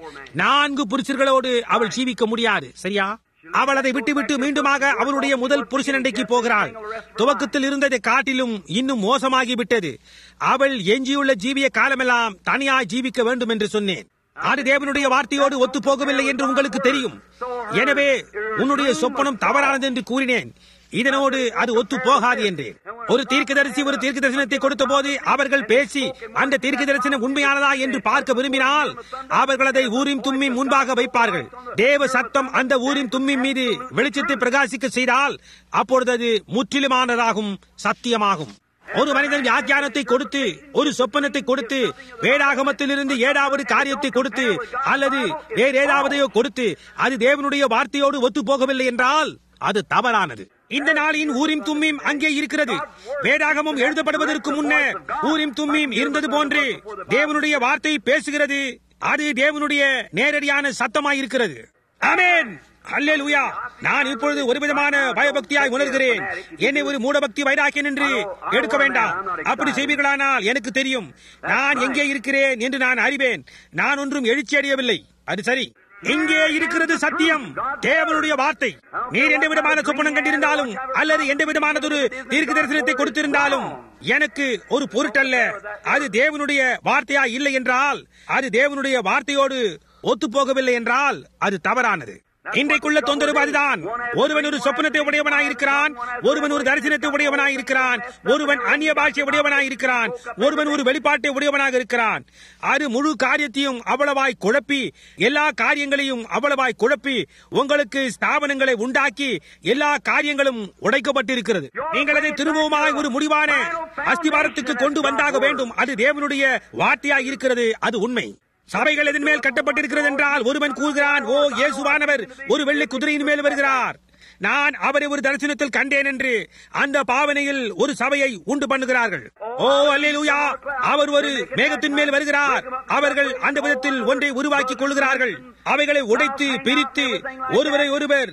4 புருஷர்களோடு அவள் ஜீவிக்க முடியாது. சரியா? அவள் அதை விட்டுவிட்டு மீண்டுமாக அவளுடைய முதல் புருஷனண்டைக்கு போகிறாள். துவக்கத்தில் இருந்ததை காட்டிலும் இன்னும் மோசமாகிவிட்டது. அவள் எஞ்சியுள்ள ஜீவிய காலமெல்லாம் தனியாய் ஜீவிக்க வேண்டும் என்று சொன்னேன். அது தேவனுடைய வார்த்தையோடு ஒத்து போகவில்லை என்று உங்களுக்கு தெரியும். எனவே உன்னுடைய சொப்பனம் தவறானது என்று கூறினேன். இதனோடு அது ஒத்து போகாது என்றேன். ஒரு தீர்க்கதரிசி ஒரு தீர்க்க தரிசனத்தை கொடுத்த போது அவர்கள் பேசி அந்த தீர்க்க தரிசனம் உண்மையானதா என்று பார்க்க விரும்பினால் அவர்கள் அதை ஊரிம் தும்மிம் முன்பாக வைப்பார்கள். தேவ சத்தம் அந்த ஊரிம் தும்மிம் மீது வெளிச்சத்தை பிரகாசிக்க செய்தால் அப்பொழுது அது முற்றிலுமானதாகும், சத்தியமாகும். ஒரு மனிதன் வியாக்கியானத்தை கொடுத்து, ஒரு சொப்பனத்தை கொடுத்து, வேதாகமத்திலிருந்து ஏதாவது காரியத்தை கொடுத்து அல்லது வேறு ஏதாவதையோ கொடுத்து அது தேவனுடைய வார்த்தையோடு ஒத்து போகவில்லை என்றால் அது தவறானது. இந்த நாளின் ஊரிம் தும்மிம் அங்கே இருக்கிறது. வேதாகமம் எழுதப்படுவதற்கு முன்னர் ஊரிம் தும்மிம் இருந்தது போன்று தேவனுடைய வார்த்தை பேசுகிறது. அது தேவனுடைய நேரடியான சத்தமாயிருக்கிறது. ஆமென், அல்லேலூயா. நான் இப்பொழுது ஒரு விதமான பயபக்தியாய் உணர்கிறேன். என்னை ஒரு மூடபக்தி வைராக்கியன் என்று எடுக்க வேண்டாம். அப்படி செய்வீர்களானால் எனக்கு தெரியும், நான் எங்கே இருக்கிறேன் என்று நான் அறிவேன். நான் ஒன்றும் எழுச்சி அடையவில்லை. அது சரி. இங்கே இருக்கிறது சத்தியம், தேவனுடைய வார்த்தை. நீர் எந்த விதமான சொப்பனம் கண்டிருந்தாலும் அல்லது எந்த விதமானதொரு தீர்க்க தரிசனத்தை கொடுத்திருந்தாலும் எனக்கு ஒரு பொருட்டல்ல. அது தேவனுடைய வார்த்தையா இல்லை என்றால், அது தேவனுடைய வார்த்தையோடு ஒத்து போகவில்லை என்றால் அது தவறானது. இன்றைக்குள்ள தொந்தரவு அதுதான். ஒருவன் ஒரு சொப்பனத்தை உடையவனாயிருக்கிறான், ஒருவன் ஒரு தரிசனத்தை உடையவனாயிருக்கிறான், ஒருவன் அந்நிய பாஷை உடையவனாயிருக்கிறான், ஒருவன் ஒரு வெளிப்பாட்டை உடையவனாக இருக்கிறான். அது முழு காரியத்தையும் அவ்வளவாய் குழப்பி, எல்லா காரியங்களையும் அவ்வளவாய் குழப்பி உங்களுக்கு ஸ்தாபனங்களை உண்டாக்கி எல்லா காரியங்களும் உடைக்கப்பட்டிருக்கிறது. நீங்கள் அதை திரும்பவுமாய் ஒரு முடிவான அஸ்திவாரத்துக்கு கொண்டு வந்தாக வேண்டும். அது தேவனுடைய வார்த்தையாய் இருக்கிறது. அது உண்மை. சபைகள் எதன் மேல் கட்டப்பட்டிருக்கிறது என்றால் ஒருவன் கூறுகிறான், ஓ இயேசுவானவர் ஒரு வெள்ளை குதிரையின் மேல் வருகிறார், நான் அவரை ஒரு தரிசனத்தில் கண்டேன் என்று அந்த பாவனையில் ஒரு சபையை உண்டு பண்ணுகிறார்கள். ஓ அல்லேலூயா, அவர் ஒரு மேகத்தின் மேல் வருகிறார். அவர்கள் அந்த விதத்தில் ஒன்றை உருவாக்கிக் கொள்கிறார்கள். அவைகளை உடைத்து பிரித்து ஒருவரை ஒருவர்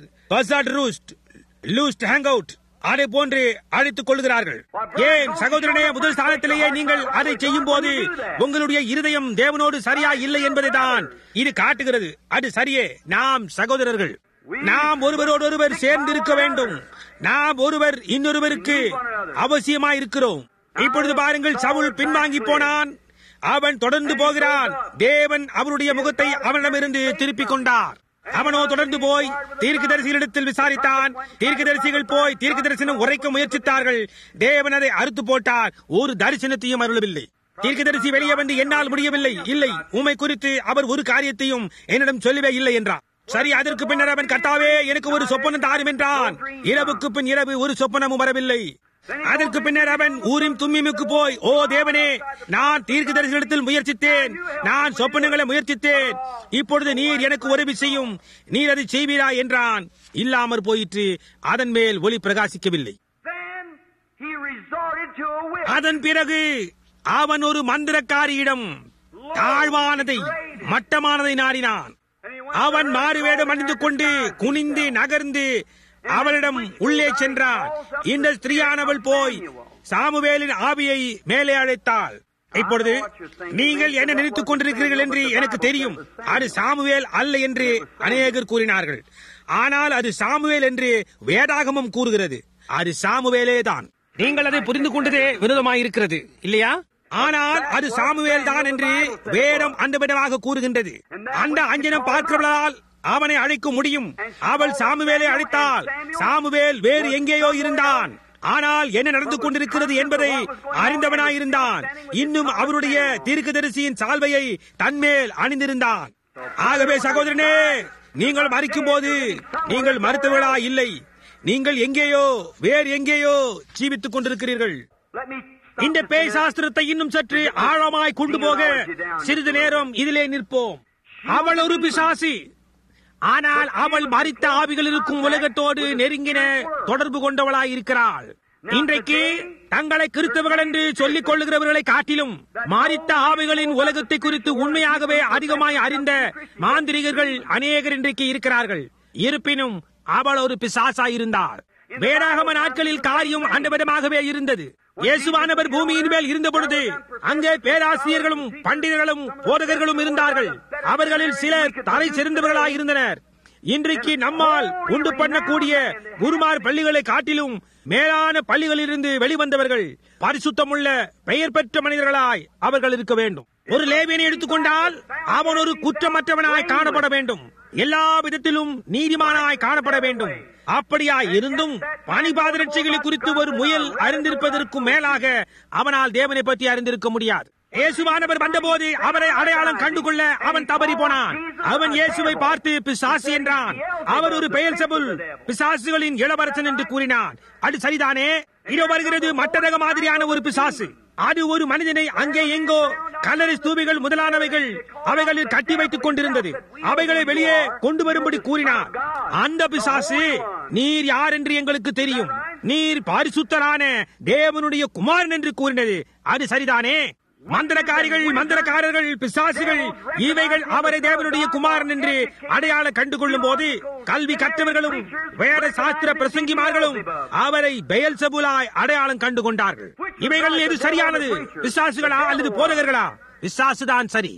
லூஸ்ட் ஹேங் அவுட் அதை போன்று அழைத்துக் கொள்கிறார்கள். ஏன் சகோதரனே, முதல் ஸ்தானத்திலேயே நீங்கள் அதை செய்யும் போது உங்களுடைய இருதயம் தேவனோடு சரியா இல்லை என்பதை தான் இது காட்டுகிறது. அது சரியே. நாம் சகோதரர்கள், நாம் ஒருவரோடொருவர் சேர்ந்திருக்க வேண்டும். நாம் ஒருவர் இன்னொருவருக்கு அவசியமாயிருக்கிறோம். இப்பொழுது பாருங்கள், சவுல் பின்வாங்கி போனான், அவன் தொடர்ந்து போகிறான். தேவன் அவருடைய முகத்தை அவனிடமிருந்து திருப்பிக் கொண்டார். அவனோ தொடர்ந்து போய் தீர்க்கதரிசிகளிடத்தில் விசாரித்தான். தீர்க்கதரிசிகள் போய் தீர்க்க தரிசனம் உரைக்க முயற்சித்தார்கள். தேவன் அதை அறுத்து போட்டார். ஒரு தரிசனத்தையும் அருளவில்லை. தீர்க்கதரிசி வெளியே வந்து என்னால் முடியவில்லை, இல்லை, உம்மை குறித்து அவர் ஒரு காரியத்தையும் என்னிடம் சொல்லவே இல்லை என்றான். சரி, அதற்கு பின்னர் அவன், கர்த்தாவே எனக்கு ஒரு சொப்பனம் தாரும் என்றான். இரவுக்கு பின் இரவு ஒரு சொப்பனமும் வரவில்லை. அதற்கு பின்னர் அவன் ஊரிம் தும்மிமுக்கு போய், ஓ தேவனே, நான் தீர்க்கதரிசனத்தில் முயற்சித்தேன், நான் சொப்பனங்களை முயற்சித்தேன், இப்பொழுது நீர் எனக்கு உதவி செய்யும், நீர் அதை செய்வீரா என்றான். இல்லாமற் போயிற்று. அதன் மேல் ஒளி பிரகாசிக்கவில்லை. அதன் பிறகு அவன் ஒரு மந்திரக்காரியிடம் தாழ்வானதை மட்டமானதை நாடினான். அவன் மாறுவேடம் அணிந்து கொண்டு குனிந்து நகர்ந்து அவளிடம் உள்ளே சென்றார். இந்த ஸ்திரீயானவள் போய் சாமுவேலின் ஆவியை மேலே அழைத்தாள். இப்பொழுது நீங்கள் என்ன நினைத்துக் கொண்டிருக்கிறீர்கள் என்று எனக்கு தெரியும். அது சாமுவேல் அல்ல என்று அநேகர் கூறினார்கள். ஆனால் அது சாமுவேல் என்று வேதாகமம் கூறுகிறது. அது சாமுவேலே தான். நீங்கள் அதை புரிந்து கொண்டதே விரோதமாயிருக்கிறது இல்லையா? ஆனால் அது சாமுவேல் தான் என்று வேதம் அந்த விதமாக கூறுகின்றது. அந்த அஞ்சனம் பார்க்கிறவளால் அவனை அழைக்க முடியும். அவள் சாமுவேலை அழைத்தாள். சாமுவேல் வேறு எங்கேயோ இருந்தான். ஆனால் என்ன நடந்து கொண்டிருக்கிறது என்பதை அறிந்தவனாயிருந்தான். இன்னும் அவருடைய தீர்க்கதரிசியின் சால்வையை தன்மேல் அணிந்திருந்தான். ஆகவே சகோதரனே, நீங்கள் மறிக்கும் போது நீங்கள் மறுத்தவர்களா இல்லை. நீங்கள் எங்கேயோ வேறு எங்கேயோ ஜீவித்துக் கொண்டிருக்கிறீர்கள். இந்த பேய் சாஸ்திரத்தை இன்னும் சற்று ஆழமாய் கொண்டு போக சிறிது நேரம் இதிலே நிற்போம். அவள் ஒரு பிசாசி. ஆனால் அவள் மரித்த ஆவிகள் இருக்கும் உலகத்தோடு நெருங்கின தொடர்பு கொண்டவளாய் இருக்கிறாள். இன்றைக்கு தங்களை கிறிஸ்தவர்கள் என்று சொல்லிக் கொள்ளுகிறவர்களை காட்டிலும் மரித்த ஆவிகளின் உலகத்தை குறித்து உண்மையாகவே அதிகமாய் அறிந்த மாந்திரிகர்கள் அநேகர் இன்றைக்கு இருக்கிறார்கள். இருப்பினும் அவள் ஒரு பிசாசாய் இருந்தாள். வேதாகம நாட்களில் காரியம் அந்த விதமாகவே இருந்தது. இயேசுவானவர் பூமியின் மேல் இருந்த பொழுது அங்கே பேராசிரியர்களும் பண்டிதர்களும் போதகர்களும் இருந்தார்கள். அவர்களில் சிலர் தலை சிறந்தவர்களாய் இருந்தனர். இன்றைக்கு நம்மால் உண்டு பண்ணக்கூடிய குருமார் பள்ளிகளை காட்டிலும் மேலான பள்ளிகளிலிருந்து வெளிவந்தவர்கள் பரிசுத்தமுள்ள பெயர் பெற்ற மனிதர்களாய் அவர்கள் இருக்க வேண்டும். ஒரு லேவியனை எடுத்துக்கொண்டால் அவன் ஒரு குற்றமற்றவனாய் காணப்பட வேண்டும். எல்லா விதத்திலும் நீதிமானாய் காணப்பட வேண்டும். அப்படியாய் இருந்தும் பணிபாதரட்சிகளை குறித்து ஒரு முயல் அறிந்திருப்பதற்கும் மேலாக அவனால் தேவனை பற்றி அறிந்திருக்க முடியாது. இயேசுவானவர் வந்தபோது அவரை அடையாளம் கண்டுகொள்ள அவன் தவறி போனான். அவன் இயேசுவை பார்த்து பிசாசு என்றான். அவர் ஒரு பெயல்செபூல், பிசாசுகளின் இளவரசன் என்று கூறினான். அது சரிதானே? இதோ வருகிறது மற்றரக மாதிரியான ஒரு பிசாசு. அது ஒரு மனிதனை அங்கே எங்கோ கல்லறை ஸ்தூபிகள் முதலானவைகள் அவைகளில் கட்டி வைத்துக் கொண்டிருந்தது. அவைகளை வெளியே கொண்டு வரும்படி கூறினார். அந்த பிசாசு, நீர் யார் என்று எங்களுக்கு தெரியும், நீர் பரிசுத்தரான தேவனுடைய குமாரன் என்று கூறினது. அது சரிதானே? மந்திரக்காரிகள், மந்திரக்காரர்கள், பிசாசுகள் இவைகள் அவரை தேவனுடைய குமாரன் என்று அடையாளம் கண்டுகொள்ளும் போது கல்வி கற்றவர்களும் வேத சாஸ்திர பிரசங்கிமார்களும் அவரை பெயல்செபூலாய் அடையாளம் கண்டு கொண்டார்கள். இவைகள் எது சரியானது? பிசாசுகளா அல்லது போதகர்களா? பிசாசுதான் சரி.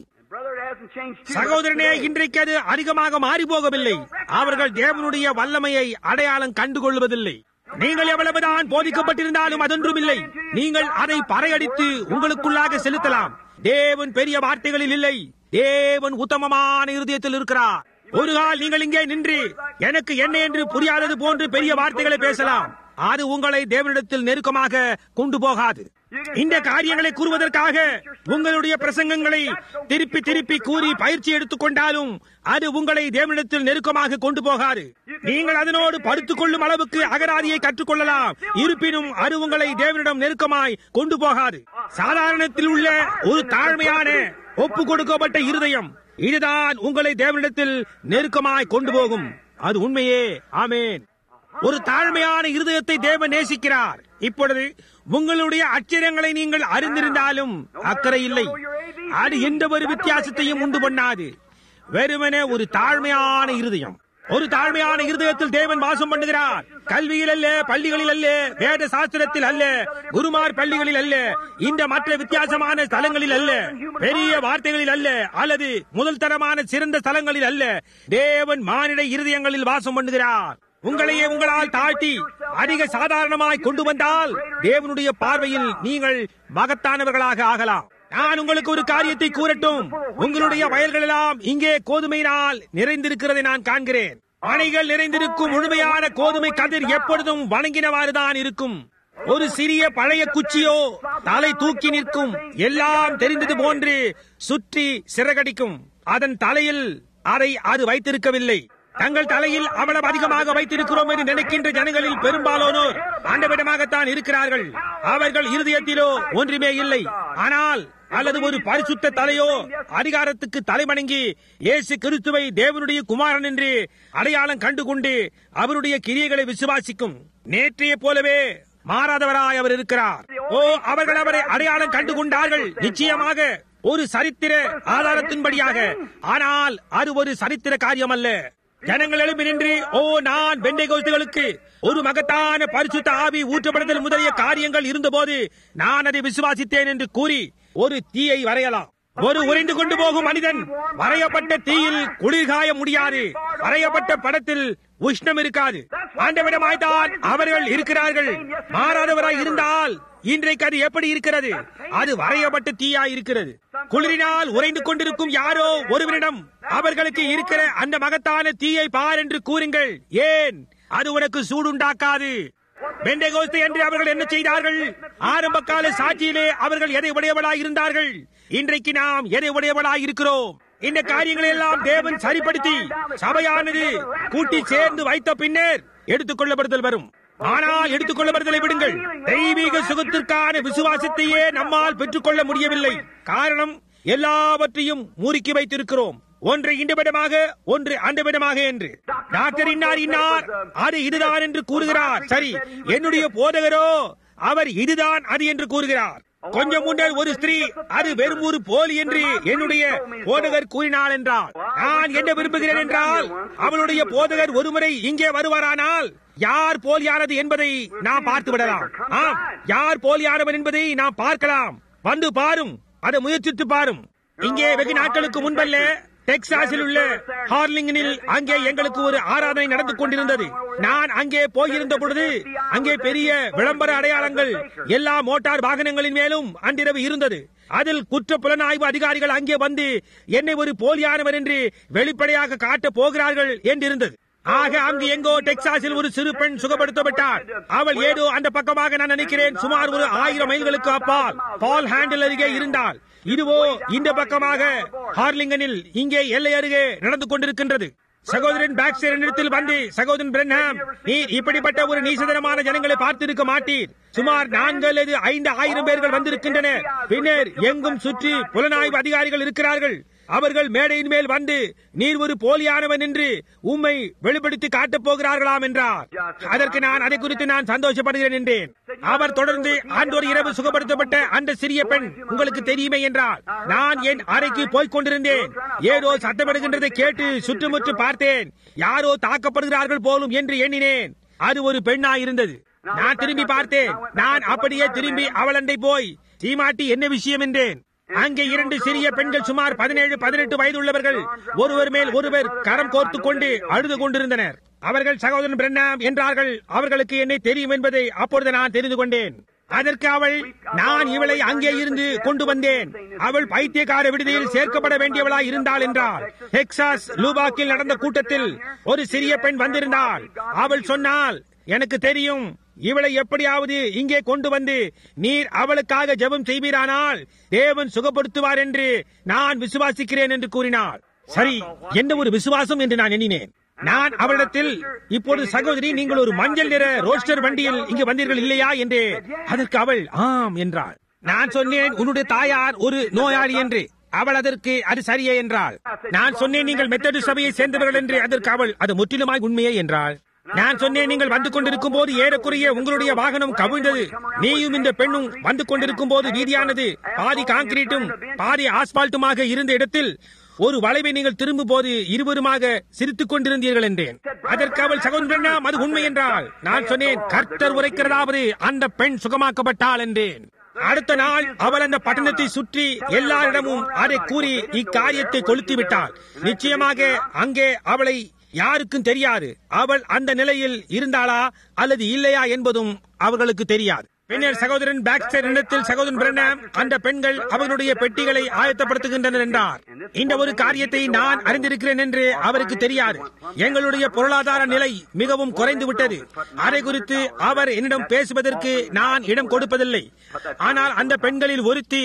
சகோதரனே, இன்றைக்கு அது அதிகமாக மாறி போகவில்லை. அவர்கள் தேவனுடைய வல்லமையை அடையாளம் கண்டுகொள்வதில்லை. நீங்கள் எவ்வளவுதான் போதிக்கப்பட்டிருந்தாலும் அதொன்றும் இல்லை. நீங்கள் அதை பறையடித்து உங்களுக்குள்ளாக செலுத்தலாம். தேவன் பெரிய வார்த்தைகளில் இல்லை, தேவன் உத்தமமான இருதயத்தில் இருக்கிறார். ஒரு கால் நீங்கள் இங்கே நின்று எனக்கு என்ன என்று புரியாதது போன்று பெரிய வார்த்தைகளை பேசலாம். அது உங்களை தேவனிடத்தில் நெருக்கமாக கொண்டு போகாது. இந்த காரியங்களை கூறுவதற்காக உங்களுடைய பிரசங்கங்களை திருப்பி திருப்பி கூறி பயிற்சி எடுத்துக் கொண்டாலும் அது உங்களை தேவனிடத்தில் நெருக்கமாக கொண்டு போகாது. நீங்கள் அதனோடு படுத்துக் கொள்ளும் அளவுக்கு அகராதியை கற்றுக்கொள்ளலாம். இருப்பினும் அது உங்களை தேவனிடம் நெருக்கமாய் கொண்டு போகாது. சாதாரணத்தில் உள்ள ஒரு தாழ்மையான ஒப்பு கொடுக்கப்பட்ட இருதயம், இதுதான் உங்களை தேவனிடத்தில் நெருக்கமாய் கொண்டு போகும். அது உண்மையே. ஆமேன். ஒரு தாழ்மையான இருதயத்தை தேவன் நேசிக்கிறார். இப்பொழுது உங்களுடைய அச்சரங்களை நீங்கள் அறிந்திருந்தாலும் அக்கறை இல்லை. அது எந்த ஒரு வித்தியாசத்தையும் உண்டு பண்ணாது. வெறுமனே ஒரு தாழ்மையான இருதயம். ஒரு தாழ்மையான இருதயத்தில் தேவன் வாசம் பண்ணுகிறார். கல்வியில் அல்ல, பள்ளிகளில் அல்ல, வேத சாஸ்திரத்தில் அல்ல, குருமார் பள்ளிகளில் அல்ல, இந்த மற்ற வித்தியாசமான ஸ்தலங்களில் அல்ல, பெரிய வார்த்தைகளில் அல்ல, அல்லது முதல் தரமான சிறந்த ஸ்தலங்களில் அல்ல. தேவன் மானிட இருதயங்களில் வாசம் பண்ணுகிறார். உங்களையே உங்களால் தாழ்த்தி அதிக சாதாரணமாய் கொண்டு வந்தால் தேவனுடைய பார்வையில் நீங்கள் மகத்தானவர்களாக ஆகலாம். நான் உங்களுக்கு ஒரு காரியத்தை கூறட்டும். உங்களுடைய வயல்கள் எல்லாம் இங்கே கோதுமையினால் நிறைந்திருக்கிறதை நான் காண்கிறேன். அணைகள் நிறைந்திருக்கும் முழுமையான கோதுமை கதிர் எப்பொழுதும் வணங்கினவாறுதான் இருக்கும். ஒரு சிறிய பழைய குச்சியோ தலை தூக்கி நிற்கும், எல்லாம் தெரிந்தது போன்று சுற்றி சிறகடிக்கும். அதன் தலையில் அதை அது வைத்திருக்கவில்லை. தங்கள் தலையில் அவ்வளவு அதிகமாக வைத்திருக்கிறோம் என்று நினைக்கின்ற ஜனங்களில் பெரும்பாலானோர் அந்த விதமாகத்தான் இருக்கிறார்கள். அவர்கள் இருதயத்திலோ ஒன்றுமே இல்லை. ஆனால் அல்லது ஒரு பரிசுத்த தலையோ அதிகாரத்துக்கு தலைவணங்கி இயேசு கிறிஸ்துவை தேவனுடைய குமாரன் என்று அடையாளம் கண்டுகொண்டு அவருடைய கிரியைகளை விசுவாசிக்கும். நேற்றைய போலவே மாறாதவராய் அவர் இருக்கிறார். அவர்கள் அவரை அடையாளம் கண்டுகொண்டார்கள், நிச்சயமாக ஒரு சரித்திர ஆதாரத்தின்படியாக. ஆனால் அது ஒரு சரித்திர காரியம் அல்ல. ஜனங்கள் எழுப்பி நின்று, நான் பெந்தேகோஸ்துகளுக்கு ஒரு மகத்தான பரிசுத்த ஆவி ஊற்றப்படுதல் முதலிய காரியங்கள் இருந்தபோது நான் அதை விசுவாசித்தேன் என்று கூறி ஒரு தீயை வரையலாம். ஒரு உறைந்து கொண்டு போகும் மனிதன் வரையப்பட்ட தீயில் குளிர்காய முடியாது. வரையப்பட்ட படத்தில் உஷ்ணம் இருக்காது. அந்த விடமாய்தான் அவர்கள் இருக்கிறார்கள். மாறாதவராய் இருந்தால் இன்றைக்கு அது எப்படி இருக்கிறது? அது வரையப்பட்ட தீயாய் இருக்கிறது. குளிரினால் உறைந்து கொண்டிருக்கும் யாரோ ஒருவரிடம் அவர்களுக்கு இருக்கிற அந்த மகத்தான தீயை பார் என்று கூறுங்கள். ஏன்? அது உனக்கு சூடுண்டாக்காது. பெந்தேகோஸ்து என்று அவர்கள் என்ன செய்தார்கள்? ஆரம்ப கால சாட்சியிலே அவர்கள் எதை உடையவளாய் இருந்தார்கள். இன்றைக்கு நாம் எதை உடையவளாய் இருக்கிறோம்? இந்த காரியங்களை எல்லாம் தேவன் சரிப்படுத்தி சபையானது கூட்டி சேர்ந்து வைத்த பின்னர் எடுத்துக் கொள்ளப்படுதல் வரும். ஆனால் எடுத்துக் கொள்ளப்படுதலை விடுங்கள். தெய்வீக சுகத்திற்கான விசுவாசத்தையே நம்மால் பெற்றுக் கொள்ள முடியவில்லை. காரணம், எல்லாவற்றையும் முறுக்கி வைத்திருக்கிறோம். ஒன்று இந்த விடமாக, ஒன்று அந்த விடமாக என்று. டாக்டர் இன்னார் அது இதுதான் என்று கூறுகிறார். சரி, என்னுடைய போதகரோ அவர் இதுதான் அது என்று கூறுகிறார். கொஞ்சம் முன்னர் ஒரு ஸ்திரீ அது வெறும் ஒரு போலி என்று என்னுடைய போதகர் கூறினாள் என்றால், நான் என்ன விரும்புகிறேன் என்றால், அவளுடைய போதகர் ஒருமுறை இங்கே வருவாரானால் யார் போலியானது என்பதை நாம் பார்த்து விடலாம். ஆம், யார் போலியானவன் என்பதை நாம் பார்க்கலாம். வந்து பாரும், அதை முயற்சித்து பாரும். இங்கே வெகு நாட்களுக்கு முன்பல்ல, டெக்சாஸில் உள்ள ஹார்லிங்கனில் அங்கே எங்களுக்கு ஒரு ஆராதனை நடந்து கொண்டிருந்தது. நான் அங்கே போயிருந்த பொழுது அங்கே பெரிய விளம்பர அடையாளங்கள் எல்லா மோட்டார் வாகனங்களின் மேலும் அன்றிரவு இருந்தது. அதில் குற்ற புலனாய்வு அதிகாரிகள் அங்கே வந்து என்னை ஒரு போலியானவர் என்று வெளிப்படையாக காட்டப் போகிறார்கள் என்றிருந்தது. ஆக அங்கு எங்கோ டெக்சாஸில் ஒரு சிறு பெண் சுகப்படுத்தப்பட்டார். அவள் ஏதோ அந்த பக்கமாக நான் நினைக்கிறேன் சுமார் ஒரு 1000 மைல்களுக்கு அப்பால் பால் ஹேண்டில் அருகே இருந்தால், இதுவோ இந்த பக்கமாக ஹார்லிங்கனில் இங்கே எல்லை அருகே நடந்து கொண்டிருக்கின்றது. சகோதரன் பாக்ஸ்டர் இடத்தில் வந்து, சகோதரன் பிரன்ஹாம், நீர் இப்படிப்பட்ட ஒரு நீசதனமான ஜனங்களை பார்த்திருக்க மாட்டீர். சுமார் 4 அல்லது 5 ஆயிரம் பேர்கள் வந்திருக்கின்றனர். பின்னர் எங்கும் சுற்றி புலனாய்வு அதிகாரிகள் இருக்கிறார்கள். அவர்கள் மேடையின் மேல் வந்து நீர் ஒரு போலியானவன் என்று உம்மை வெளிப்படுத்தி காட்டப் போகிறார்களாம் என்றார். அதற்கு நான் அதை குறித்து நான் சந்தோஷப்படுகிறேன் என்றேன். அவர் தொடர்ந்து, அன்றொரு இரவு சுகப்படுத்தப்பட்ட அந்த சிறிய பெண் உங்களுக்கு தெரியுமே என்றார். நான் என் அறைக்கு போய்க் கொண்டிருந்தேன். ஏதோ சத்தமிடுகின்றதை கேட்டு சுற்றுமுற்று பார்த்தேன். யாரோ தாக்கப்படுகிறார்கள் போலும் என்று எண்ணினேன். அது ஒரு பெண்ணாயிருந்தது. நான் திரும்பி பார்த்தேன். நான் அப்படியே திரும்பி அவளண்டை போய், சீமாட்டி, என்ன விஷயம் என்றேன். அங்கே 2 சிறிய பெண்கள் சுமார் 17-18 வயது உள்ளவர்கள் ஒருவர் மேல் ஒருவர் கரம் கோர்த்துக் கொண்டு அழுது கொண்டிருந்தனர். அவர்கள் சகோதரன் பிரன்ஹாம் என்றார்கள். அவர்களுக்கு என்னை தெரியும் என்பதை அப்பொழுது நான் தெரிந்து கொண்டேன். அதற்கு அவள், நான் இவளை அங்கே இருந்து கொண்டு வந்தேன். அவள் பைத்தியக்கார விடுதியில் சேர்க்கப்பட வேண்டியவளாய் இருந்தாள் என்றாள். டெக்சாஸ் லூபாக்கில் நடந்த கூட்டத்தில் ஒரு சிறிய பெண் வந்திருந்தாள். அவள் சொன்னால், எனக்கு தெரியும், இவளை எப்படியாவது இங்கே கொண்டு வந்து நீர் அவளுக்காக ஜெபம் செய்வீரானால் தேவன் சுகப்படுத்துவார் என்று நான் விசுவாசிக்கிறேன் என்று கூறினாள். சரி, என்ன ஒரு விசுவாசம் என்று நான் எண்ணினேன். நான் அவளிடத்தில், இப்போது சகோதரி, நீங்கள் ஒரு மஞ்சள் நிற ரோஸ்டர் வண்டியில் இங்கு வந்தீர்கள் இல்லையா என்று. அதற்கு அவள் ஆம் என்றாள். நான் சொன்னேன், உன்னுடைய தாயார் ஒரு நோயாளி என்று. அவள் அதற்கு அது சரியே என்றாள். நான் சொன்னேன், நீங்கள் மெத்தடிஸ்ட் சபையை சேர்ந்தவர்கள் என்று. அதற்கு அவள் அது முற்றிலுமாய் உண்மையே என்றாள். நான் சொன்னேன், நீங்கள் வந்து கொண்டிருக்கும் போது ஏறக்குறைய உங்களுடைய வாகனம் கவிழ்ந்தது. நீயும் இந்த பெண்ணும் வந்து கொண்டிருக்கும் போது வீதியானது பாதி கான்கிரீட்டும் பாதி ஆஸ்பால்ட்டுமாக இருந்த இடத்தில் ஒரு வளைவை நீங்கள் திரும்பும் போது இருவருமாக சிரித்துக் கொண்டிருந்தீர்கள் என்றேன். அதற்கு அவள், சகோதரன், அது உண்மை என்றால். நான் சொன்னேன், கர்த்தர் உரைக்கிறதாவது அந்த பெண் சுகமாக்கப்பட்டாள் என்றேன். அடுத்த நாள் அவள் அந்த பட்டணத்தை சுற்றி எல்லாரிடமும் அதை கூறி இக்காரியத்தை கொளுத்தி விட்டாள். நிச்சயமாக அங்கே அவளை யாருக்கும் தெரியாது. அவள் அந்த நிலையில் இருந்தாளா அல்லது இல்லையா என்பதும் அவர்களுக்கு தெரியாது. பின்னர் சகோதரன் பாக்ஸ்டர் இடத்தில், சகோதரன் பிரன்ஹாம், அந்த பெண்கள் அவர்களுடைய பெட்டிகளை ஆயத்தப்படுத்துகின்றனர் என்றார். இந்த ஒரு காரியத்தை நான் அறிந்திருக்கிறேன் என்று அவருக்கு தெரியாது. எங்களுடைய பொருளாதார நிலை மிகவும் குறைந்து விட்டது. அதை குறித்து அவர் என்னிடம் பேசுவதற்கு நான் இடம் கொடுப்பதில்லை. ஆனால் அந்த பெண்களில் ஒருத்தி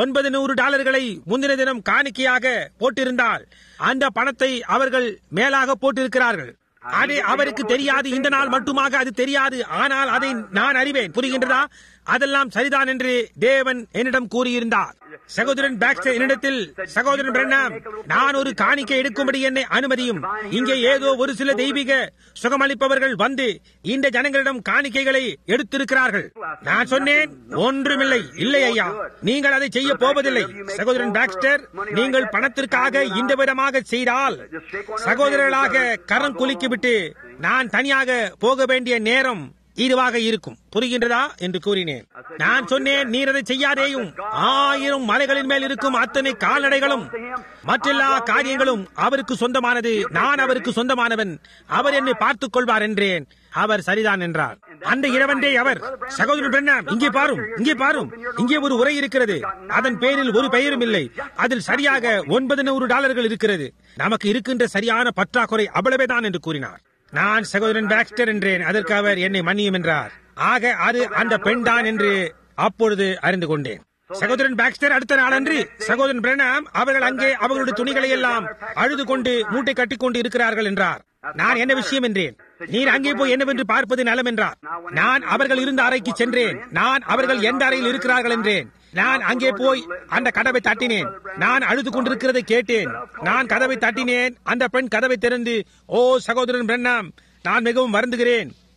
$900 முந்தின தினம் காணிக்கையாக போட்டிருந்தால் அந்த பணத்தை அவர்கள் மேலாக போட்டிருக்கிறார்கள். அது அவருக்கு தெரியாது. இந்த நாள் மட்டுமாக அது தெரியாது. ஆனால் அதை நான் அறிவேன். புரிகின்றதா? அதெல்லாம் சரிதான் என்று தேவன் என்னிடம் கூறியிருந்தார். சகோதரன் பாக்ஸ்டர் என்னிடத்தில், சகோதரன் பிரன்ஹாம், நான் ஒரு காணிக்கை எடுக்கும்படி என்னை அனுமதியும். இங்கே ஏதோ ஒரு சில தெய்வீக சுகமளிப்பவர்கள் வந்து இந்த ஜனங்களிடம் காணிக்கைகளை எடுத்திருக்கிறார்கள். நான் சொன்னேன், ஒன்றுமில்லை. இல்லை ஐயா, நீங்கள் அதை செய்ய போவதில்லை. சகோதரன் பாக்ஸ்டர், நீங்கள் பணத்திற்காக இந்த விதமாக செய்தால் சகோதரர்களாக கரம் குலுக்கிவிட்டு நான் தனியாக போக வேண்டிய நேரம் இதுவாக இருக்கும். புரிகின்றதா என்று கூறினேன். நான் சொன்னேன், நீர் அதை செய்யாதேயும். 1000 மலைகளின் மேல் இருக்கும் அத்தனை கால்நடைகளும் மற்றெல்லா காரியங்களும் அவருக்கு சொந்தமானது. நான் அவருக்கு சொந்தமானவன். அவர் என்னை பார்த்துக் கொள்வார் என்றேன். அவர் சரிதான் என்றார். அந்த இரவன்றே அவர், சகோதரன் பிரன்ஹாம், இங்கே பாரும், இங்கே பாரும், இங்கே ஒரு உரை இருக்கிறது. அதன் பேரில் ஒரு பெயரும் இல்லை. அதில் சரியாக $900 இருக்கிறது. நமக்கு இருக்கின்ற சரியான பற்றாக்குறை அவ்வளவேதான் என்று கூறினார். நான் சகோதரன் பாக்ஸ்டர் என்றேன். அதற்கு அவர் என்னை மன்னியும் என்றார். ஆக அது அந்த பெண் தான் என்று அப்பொழுது அறிந்து கொண்டேன். சகோதரன் பாக்ஸ்டர் அடுத்த நாளன்று, சகோதரன் பிரன்ஹாம் அவர்கள் அங்கே அவர்களுடைய துணிகளை எல்லாம் அழுது கொண்டு மூட்டை கட்டிக்கொண்டு இருக்கிறார்கள் என்றார். நான் என்ன விஷயம் என்றேன். நீர் அங்கே போய் என்னவென்று பார்ப்பது நலம் என்றார். நான் அவர்கள் இருந்த அறைக்கு சென்றேன். நான் அவர்கள் எந்த அறையில் இருக்கிறார்கள் என்றேன். நான் அங்கே போய் அந்த கதவை தட்டினேன். நான் அழுது கொண்டிருக்கிறதை கேட்டேன். நான் கதவை தட்டினேன். அந்த பெண் கதவை திறந்து, ஓ சகோதரன் பிரன்ஹாம், நான் மிகவும் வருந்துகிறேன்.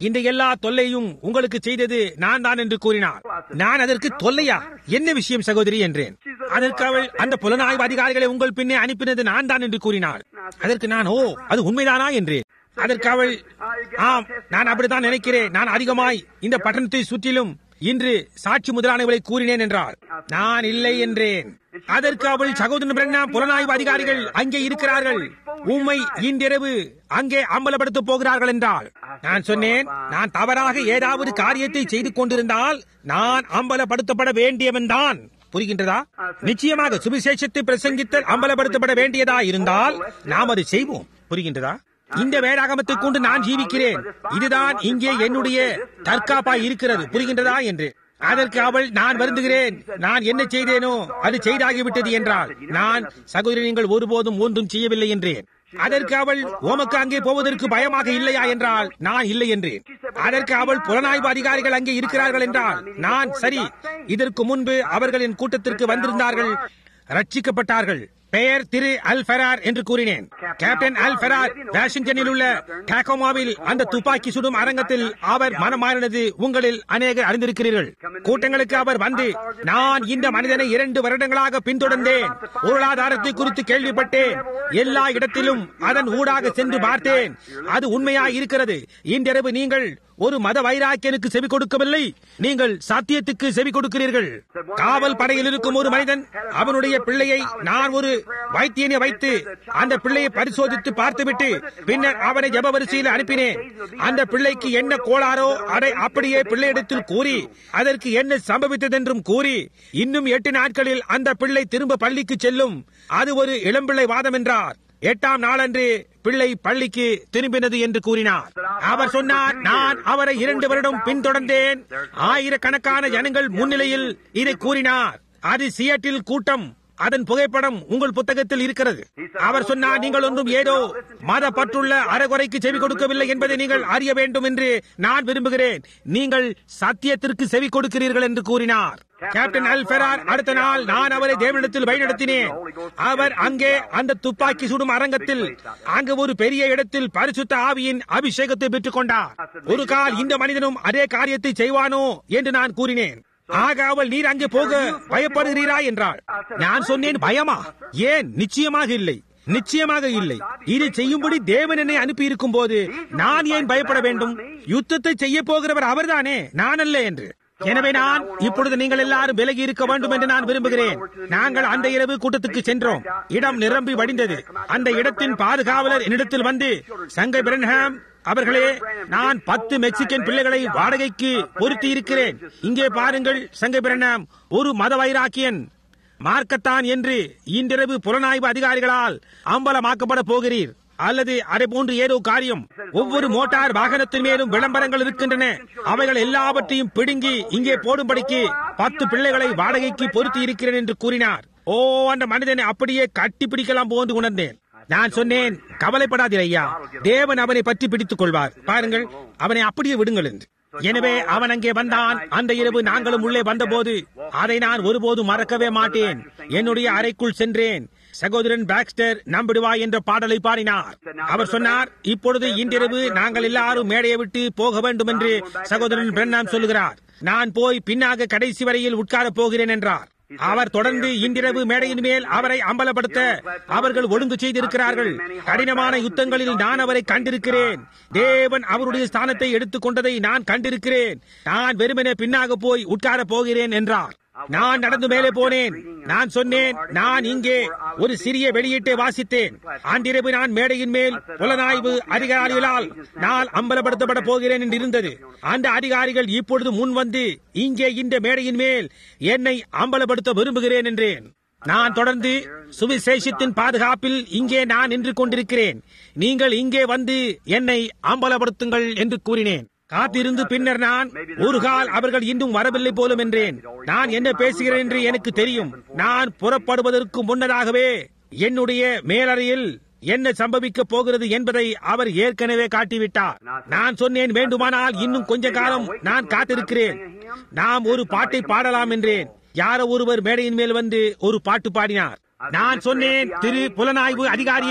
இந்த எல்லா தொல்லையும் உங்களுக்கு செய்தது நான் தான் என்று கூறினார். நான் அதற்கு தொல்லையா, என்ன விஷயம் சகோதரி என்றேன். அதற்கு அவள், அந்த புலனாய்வு அதிகாரிகளை உங்கள் பின்னே அனுப்பினது நான் தான் என்று கூறினாள். அதற்கு நான், ஓ, அது உண்மைதானா என்றேன். அதற்கு அவள், ஆம், நான் அப்படித்தான் நினைக்கிறேன். நான் அதிகமாய் இந்த பட்டணத்தை சுற்றிலும் இன்று சாட்சி முதலானவர்களை கூறினேன் என்றாள். நான் இல்லை என்றேன். அதற்கு அவள், சகோதரன் பிரண்ணாம், புலனாய்வு அதிகாரிகள் அங்கே இருக்கிறார்கள், உம்மை இன்றிரவு அங்கே அம்பலப்படுத்த போகிறார்கள் என்றாள். நான் சொன்னேன், நான் தவறாக ஏதாவது காரியத்தை செய்து கொண்டிருந்தால் நான் அம்பலப்படுத்தப்பட வேண்டியவன் தான். புரிகின்றதா? நிச்சயமாக சுவிசேஷத்தை பிரசங்கித்தல் அம்பலப்படுத்தப்பட வேண்டியதா இருந்தால் நாம் அதை செய்வோம். புரிகின்றதா? இந்த வேதாகமத்தை கொண்டு நான் ஜீவிக்கிறேன், இதுதான் இங்கே என்னுடைய தற்காப்பாய் இருக்கிறது. புரிகின்றதா என்று. அதற்கு அவள், நான் வருந்துகிறேன், நான் என்ன செய்தேனோ அது செய்தாகிவிட்டது என்றால். நான், சகோதரி, நீங்கள் ஒருபோதும் ஒன்றும் செய்யவில்லை என்றேன். அதற்கு அவள், உமக்கு அங்கே போவதற்கு பயமாக இல்லையா என்றால். நான் இல்லை என்றேன். அதற்கு அவள், புலனாய்வு அதிகாரிகள் அங்கே இருக்கிறார்கள் என்றால். நான், சரி, இதற்கு முன்பு அவர்களின் கூட்டத்திற்கு வந்திருந்தார்கள், ரட்சிக்கப்பட்டார்கள், பெயர் திரு அல் ஃபெரார் என்று கூறினேன். கேப்டன் அல் ஃபெரார் வாஷிங்டனில் உள்ள டாகோமாவில் அந்த துப்பாக்கி சுடும் அரங்கத்தில் அவர் மனமாறினது உங்களில் அநேகர் அறிந்திருக்கிறீர்கள். கூட்டங்களுக்கு அவர் வந்து, நான் இந்த மனிதனை 2 வருடங்களாக பின்தொடர்ந்தேன், பொருளாதாரத்தை குறித்து கேள்விப்பட்டேன், எல்லா இடத்திலும் அதன் ஊடாக சென்று பார்த்தேன், அது உண்மையாய் இருக்கிறது. இன்றிரவு நீங்கள் ஒரு மத வைராக்கியனுக்கு செவி கொடுக்கவில்லை, நீங்கள் சத்தியத்துக்கு செவி கொடுக்கிறீர்கள். காவல் படையில் இருக்கும் ஒரு மனிதன், அவனுடைய பிள்ளையை நான் ஒரு வைத்தியனை வைத்து அந்த பிள்ளையை பரிசோதித்து பார்த்துவிட்டு பின்னர் அவனை ஜெப வரிசையில் அனுப்பினேன். அந்த பிள்ளைக்கு என்ன கோளாரோ அதை அப்படியே பிள்ளையிடத்தில் கூறி அதற்கு என்ன சம்பவித்ததென்றும் கூறி, இன்னும் 8 நாட்களில் அந்த பிள்ளை திரும்ப பள்ளிக்கு செல்லும், அது ஒரு இளம்பிள்ளை வாதம் என்றார். 8ஆம் நாளன்று பிள்ளை பள்ளிக்கு திரும்பினது என்று கூறினார். அவர் சொன்னார், நான் அவரை 2 வருடம் பின்தொடர்ந்தேன். ஆயிரக்கணக்கான ஜனங்கள் முன்னிலையில் இதை கூறினார். அது சியாட்டில் கூட்டம், அதன் புகைப்படம் உங்கள் புத்தகத்தில் இருக்கிறது. அவர் சொன்னார், நீங்கள் ஒன்றும் ஏதோ மத பற்றுள்ள அறகுறைக்கு செவி கொடுக்கவில்லை என்பதை நீங்கள் அறிய வேண்டும் என்று நான் விரும்புகிறேன். நீங்கள் சத்தியத்திற்கு செவி கொடுக்கிறீர்கள் என்று கூறினார். கேப்டன் அல் ஃபெரார் அடுத்த நாள் நான் அவரை தேவனிடத்தில் வழிநடத்தினேன். அவர் அங்கே அந்த துப்பாக்கி சுடும் அரங்கத்தில் அங்கு ஒரு பெரிய இடத்தில் பரிசுத்த ஆவியின் அபிஷேகத்தை பெற்றுக் கொண்டார். ஒரு கால் இந்த மனிதனும் அதே காரியத்தை செய்வானோ என்று நான் கூறினேன். ஆக அவள், நீர் அங்கே போக பயப்படுகிறீரா என்றாள். நான் சொன்னேன், பயமா? ஏன்? நிச்சயமாக இல்லை, நிச்சயமாக இல்லை. இதை செய்யும்படி தேவன் என்னை அனுப்பி இருக்கும் போது நான் ஏன் பயப்பட வேண்டும்? யுத்தத்தை செய்ய போகிறவர் அவர்தானே, நான் அல்ல என்று. எனவே நான் இப்பொழுது நீங்கள் எல்லாரும் விலகி இருக்க வேண்டும் என்று நான் விரும்புகிறேன். நாங்கள் அந்த இரவு கூட்டத்துக்கு சென்றோம். இடம் நிரம்பி வடிந்தது. அந்த இடத்தின் பாதுகாவலர் என்னிடத்தில் வந்து, சங்கை பிரன்ஹாம் அவர்களே, நான் 10 மெக்சிகன் பிள்ளைகளை வாடகைக்கு பொருத்தி இருக்கிறேன். இங்கே பாருங்கள் சங்கை பிரன்ஹாம், ஒரு மத வைராக்கியன் மார்க்கத்தான் என்று இன்றிரவு புலனாய்வு அதிகாரிகளால் அம்பலமாக்கப்பட போகிறீர், அல்லது அதை போன்று ஏதோ காரியம். ஒவ்வொரு மோட்டார் வாகனத்தின் மேலும் விளம்பரங்கள் இருக்கின்றன. அவைகள் எல்லாவற்றையும் பிடுங்கி இங்கே போடும்படிக்கு 10 பிள்ளைகளை வாடகைக்கு பொருத்தி இருக்கிறேன் என்று கூறினார். ஓ, அந்த மனிதனை அப்படியே கட்டி பிடிக்கலாம் போன்று உணர்ந்தேன். நான் சொன்னேன், கவலைப்படாதீர் ஐயா, தேவன் அவனை பற்றி பிடித்துக் கொள்வார். பாருங்கள், அவனை அப்படியே விடுங்கள் என்று. எனவே அவன் அங்கே வந்தான். அந்த இரவு நாங்களும் உள்ளே வந்தபோது அதை நான் ஒருபோதும் மறக்கவே மாட்டேன். என்னுடைய அறைக்குள் சென்றேன். சகோதரன் பாக்ஸ்டர் நம்பிடுவாய் என்ற பாடலை பாடினார். அவர் சொன்னார், இப்பொழுது இன்றிரவு நாங்கள் எல்லாரும் மேடையை விட்டு போக வேண்டும் என்று சகோதரன் பிரண்ணாம் சொல்லுகிறார். நான் போய் பின்னாக கடைசி வரையில் உட்கார போகிறேன் என்றார். அவர் தொடர்ந்து, இன்றிரவு மேடையின் மேல் அவரை அம்பலப்படுத்த அவர்கள் ஒழுங்கு செய்திருக்கிறார்கள். கடினமான யுத்தங்களில் நான் அவரை கண்டிருக்கிறேன். தேவன் அவருடைய ஸ்தானத்தை எடுத்துக் கொண்டதை நான் கண்டிருக்கிறேன். நான் வெறுமனே பின்னாக போய் உட்கார போகிறேன் என்றார். நான் நடந்து மேலே போனேன். நான் சொன்னேன், நான் இங்கே ஒரு சிறிய வெளியீட்டை வாசித்தேன். அன்றிரவு நான் மேடையின் மேல் புலனாய்வு அதிகாரிகளால் நான் அம்பலப்படுத்தப்பட போகிறேன் என்று இருந்தது. அந்த அதிகாரிகள் இப்பொழுது முன் வந்து இங்கே இந்த மேடையின் மேல் என்னை அம்பலப்படுத்த விரும்புகிறேன் என்றேன். நான் தொடர்ந்து, சுவிசேஷத்தின் பாதுகாப்பில் இங்கே நான் நின்று கொண்டிருக்கிறேன், நீங்கள் இங்கே வந்து என்னை அம்பலப்படுத்துங்கள் என்று கூறினேன். காத்திருந்து பின்னர் நான், ஒரு கால் அவர்கள் இன்னும் வரவில்லை போலும் என்றேன். நான் என்ன பேசுகிறேன் என்று எனக்கு தெரியும். நான் புறப்படுவதற்கு முன்னதாகவே என்னுடைய மேலறையில் என்ன சம்பவிக்க போகிறது என்பதை அவர் ஏற்கனவே காட்டிவிட்டார். நான் சொன்னேன், வேண்டுமானால் இன்னும் கொஞ்ச காலம் நான் காத்திருக்கிறேன், நாம் ஒரு பாட்டை பாடலாம் என்றேன். யாரோ ஒருவர் மேடையின் மேல் வந்து ஒரு பாட்டு பாடினார். நான் சொன்னேன், திரு புலனாய்வு அதிகாரியே,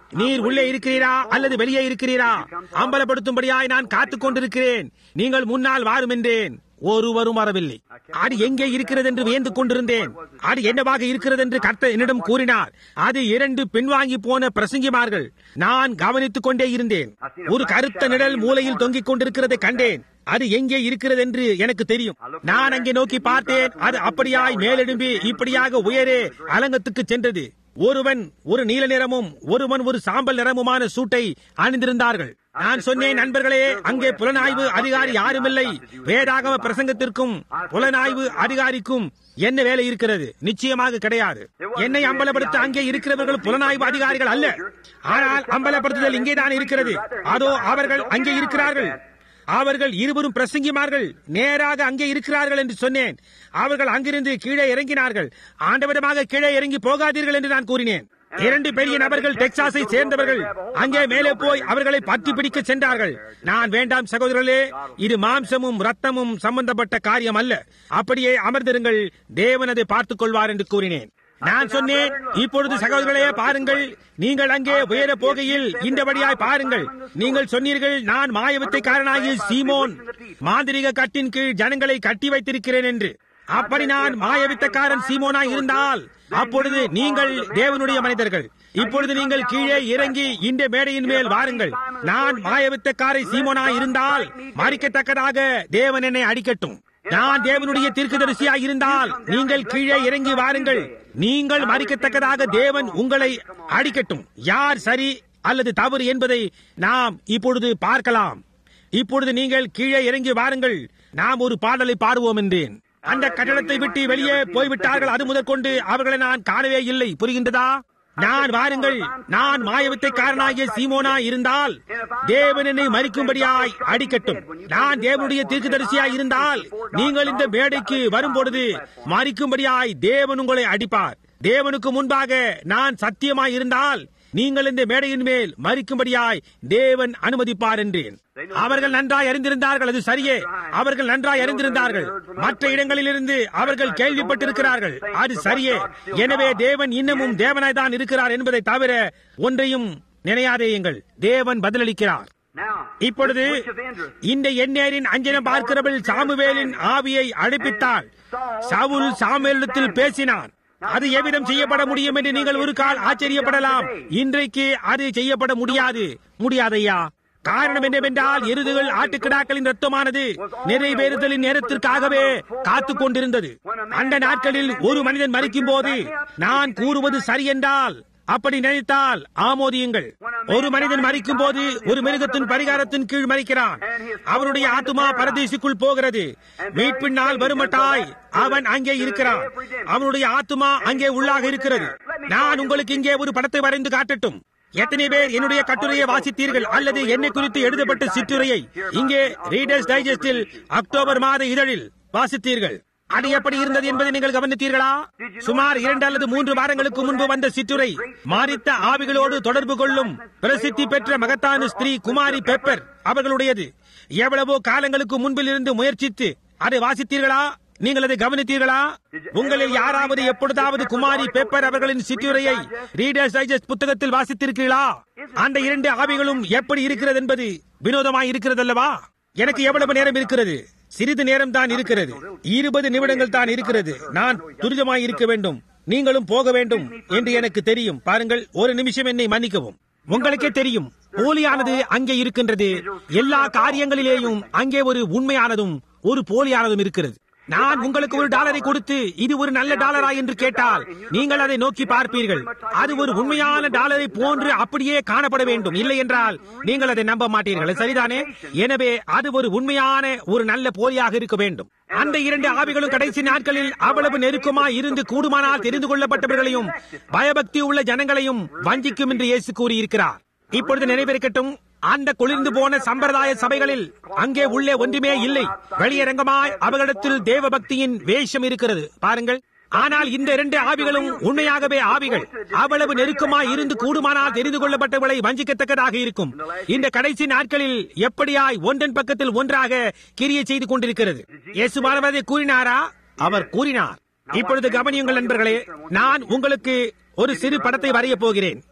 நீர் உள்ளே இருக்கிறீரா அல்லது வெளியே இருக்கிறீரா? அம்பலப்படுத்தும்படியாய் நான் காத்துக் கொண்டிருக்கிறேன். நீங்கள் முன்னால் வாரும் என்றேன். ஒருவரும் வரவில்லை. அது எங்கே இருக்கிறது என்று வியந்து கொண்டிருந்தேன். அது என்னவாக இருக்கிறது என்று கர்த்தர் என்னிடம் கூறினார். அது 2 பின்வாங்கி போன பிரசங்கிமார்கள். நான் கவனித்துக் கொண்டே இருந்தேன். ஒரு கருத்த நிழல் மூலையில் தொங்கிக் கொண்டிருக்கிறதை கண்டேன். அது எங்கே இருக்கிறது என்று எனக்கு தெரியும். நான் அங்கே நோக்கி பார்த்தேன். அது அப்படியாய் மேலெடும்பி இப்படியாக உயரே அலங்கத்துக்கு சென்றது. ஒருவன் ஒரு நீல நிறமும் ஒருவன் ஒரு சாம்பல் நிறமுமான சூட்டை அணிந்திருந்தார்கள். நான் சொன்னேன், நண்பர்களே, அங்கே புலனாய்வு அதிகாரி யாருமில்லை. வேதாகம பிரசங்கத்திற்கும் புலனாய்வு அதிகாரிக்கும் என்ன வேலை இருக்கிறது? நிச்சயமாக கிடையாது. என்னை அம்பலப்படுத்த அங்கே இருக்கிறவர்கள் புலனாய்வு அதிகாரிகள் அல்ல. ஆனால் அம்பலப்படுத்துதல் இங்கேதான் இருக்கிறது. அதோ அவர்கள் அங்கே இருக்கிறார்கள். அவர்கள் இருவரும் பிரசங்கிமார்கள் நேராக அங்கே இருக்கிறார்கள் என்று சொன்னேன். அவர்கள் அங்கிருந்து கீழே இறங்கினார்கள். ஆண்டவரமாக கீழே இறங்கி போகாதீர்கள் என்று நான் கூறினேன். 2 பெரிய நபர்கள் டெக்சாஸை சேர்ந்தவர்கள் அங்கே மேலே போய் அவர்களை பற்றி பிடிக்க சென்றார்கள். நான், வேண்டாம் சகோதரர்களே, இது மாம்சமும் ரத்தமும் சம்பந்தப்பட்ட காரியம் அல்ல. அப்படியே அமர்ந்திருங்கள், தேவன் அதை பார்த்துக் கொள்வார் என்று கூறினேன். நான் சொன்னேன், இப்பொழுது சகோதரர்களே பாருங்கள், நீங்கள் அங்கே உயர போகையில் இந்தபடியாய் பாருங்கள். நீங்கள் சொன்னீர்கள், நான் மாயவித்தைக்காரனாகிய சீமோன் மாந்திரிக கட்டின் கீழ் ஜனங்களை கட்டி வைத்திருக்கிறேன் என்று. அப்படி நான் மாயவித்தக்காரன் சீமோனாய் இருந்தால் அப்பொழுது நீங்கள் தேவனுடைய மனிதர்கள். இப்பொழுது நீங்கள் கீழே இறங்கி இந்த மேடையின் மேல் வாருங்கள். நான் மாயவித்தக்காரை சீமோனாய் இருந்தால் மறிக்கத்தக்கதாக தேவன் என்னை அடிக்கட்டும். நான் தேவனுடைய தீர்க்கதரிசியாய் இருந்தால் நீங்கள் கீழே இறங்கி வாருங்கள். நீங்கள் மறிக்கத்தக்கதாக தேவன் உங்களை அடிக்கட்டும். யார் சரி அல்லது தவறு என்பதை நாம் இப்பொழுது பார்க்கலாம். இப்பொழுது நீங்கள் கீழே இறங்கி வாருங்கள், நாம் ஒரு பாடலை பாடுவோம் என்றேன். அந்த கட்டடத்தை விட்டு வெளியே போய்விட்டார்கள். அது முதற்கொண்டு அவர்களை நான் காணவே இல்லை. புரிகின்றதா? நான், வாருங்கள், நான் மாயவித்தைக்காரனாகிய சீமோனா இருந்தால் தேவன் என்னை மறிக்கும்படியாய் அடிக்கட்டும். நான் தேவனுடைய தீர்க்கதரிசியாய் இருந்தால் நீங்கள் இந்த மேடைக்கு வரும்பொழுது மறிக்கும்படியாய் தேவன் உங்களை அடிப்பார். தேவனுக்கு முன்பாக நான் சத்தியமாய் இருந்தால் நீங்கள் இந்த மேடையின் மேல் மறிக்கும்படியாய் தேவன் அனுமதிப்பார் என்றேன். அவர்கள் நன்றாய் அறிந்திருந்தார்கள். அது சரியே, அவர்கள் நன்றாய் அறிந்திருந்தார்கள். மற்ற இடங்களிலிருந்து அவர்கள் கேள்விப்பட்டிருக்கிறார்கள். அது சரியே. எனவே தேவன் இன்னமும் தேவனாய் தான் இருக்கிறார் என்பதை தவிர ஒன்றையும் நினையாதேயுங்கள். தேவன் பதிலளிக்கிறார். இப்பொழுது இந்த எண்ணேரின் அஞ்சனம் பார்க்கிறவள் சாமுவேலின் ஆவியை அழைப்பித்தாள். சவுல் சாமுவேலிடத்தில் பேசினான். அது எவ்விதம் செய்யப்பட முடியும் என்று நீங்கள் ஒரு கால் ஆச்சரியப்படலாம். இன்றைக்கு அது செய்யப்பட முடியாதையா? காரணம் என்னவென்றால் எருதுகள் ஆட்டுக்கிடாக்களின் ரத்தமானது நிறைவேறுதலின் நேரத்திற்காகவே காத்துக் கொண்டிருந்தது. அந்த நாட்களில் ஒரு மனிதன் மரிக்கும் போது நான் கூறுவது சரி என்றால் அப்படி நினைத்தால் ஆமோதியுங்கள். ஒரு மனிதன் மரிக்கும் போது ஒரு மிருகத்தின் பரிகாரத்தின் கீழ் மரிக்கிறான். அவனுடைய ஆத்துமா பரதேசிக்குள் போகிறது. மீட்பின் நாள் வருமட்டாய் அவன் அங்கே இருக்கிறான். அவனுடைய ஆத்துமா அங்கே உள்ளாக இருக்கிறது. நான் உங்களுக்கு இங்கே ஒரு படத்தை வரைந்து காட்டட்டும். எத்தனை பேர் என்னுடைய கட்டுரையை வாசித்தீர்கள் அல்லது என்னை குறித்து எழுதப்பட்ட சிற்றுரையை இங்கே ரீடர்ஸ் டைஜஸ்டில் அக்டோபர் மாத இதழில் வாசித்தீர்கள்? அது எப்படி இருந்தது என்பதை நீங்கள் கவனித்தீர்களா? சுமார் 2 அல்லது 3 வாரங்களுக்கு முன்பு வந்த சிற்றுரை மாறித்த ஆவிகளோடு தொடர்பு கொள்ளும் பிரசித்தி பெற்ற மகத்தான ஸ்திரீ குமாரி பெப்பர் அவர்களுடையது. எவ்வளவோ காலங்களுக்கு முன்பில் இருந்து முயற்சித்து அதை வாசித்தீர்களா? நீங்கள் அதை கவனித்தீர்களா? உங்களில் யாராவது எப்பொழுதாவது குமாரி பெப்பர் அவர்களின் சிற்றுரையை ரீடர்ஸ் டைஜஸ்ட் புத்தகத்தில் வாசித்திருக்கிறீர்களா? அந்த 2 ஆவிகளும் எப்படி இருக்கிறது என்பது வினோதமாய் இருக்கிறது அல்லவா? எனக்கு எவ்வளவு நேரம் இருக்கிறது? சிறிது நேரம் தான் இருக்கிறது. 20 நிமிடங்கள் தான் இருக்கிறது. நான் துரிதமாய் இருக்க வேண்டும், நீங்களும் போக வேண்டும் என்று எனக்கு தெரியும். பாருங்கள், ஒரு நிமிஷம் என்னை மன்னிக்கவும். உங்களுக்கே தெரியும், போலியானது அங்கே இருக்கின்றது. எல்லா காரியங்களிலேயும் அங்கே ஒரு உண்மையானதும் ஒரு போலியானதும் இருக்கிறது. நான் உங்களுக்கு $1 கொடுத்து இது ஒரு நல்ல டாலரா என்று கேட்டால் நீங்கள் அதை நோக்கி பார்ப்பீர்கள். அது ஒரு உண்மையான டாலரை போன்று அப்படியே காணப்பட வேண்டும். இல்லை என்றால் நீங்கள் அதை நம்ப மாட்டீர்கள். சரிதானே? எனவே அது ஒரு உண்மையான ஒரு நல்ல போலியாக இருக்க வேண்டும். அந்த 2 ஆவிகளும் கடைசி நாட்களில் அவ்வளவு நெருக்கமாய் இருந்து கூடுமானால் தெரிந்து கொள்ளப்பட்டவர்களையும் பயபக்தி உள்ள ஜனங்களையும் வஞ்சிக்கும் என்று இயேசு கூறியிருக்கிறார். இப்பொழுது நினைவிருக்கட்டும், அந்த குளிர்ந்து போன சம்பிரதாய சபைகளில் அங்கே உள்ளே ஒன்றுமே இல்லை. வெளியரங்கமாய் அவர்களிடத்தில் தேவ பக்தியின் வேஷம் இருக்கிறது. பாருங்கள், ஆனால் இந்த 2 ஆவிகளும் உண்மையாகவே ஆவிகள். அவ்வளவு நெருக்கமாய் இருந்து கூடுமானால் தெரிந்து கொள்ளப்பட்டவர்களை வஞ்சிக்கத்தக்கதாக இருக்கும். இந்த கடைசி நாட்களில் எப்படியாய் ஒன்றன் பக்கத்தில் ஒன்றாக கிரியை செய்து கொண்டிருக்கிறது. இயேசுவானவர் அதை கூறினாரா? அவர் கூறினார். இப்பொழுது கவனியுங்கள் நண்பர்களே, நான் உங்களுக்கு ஒரு சிறு படத்தை வரைய போகிறேன்.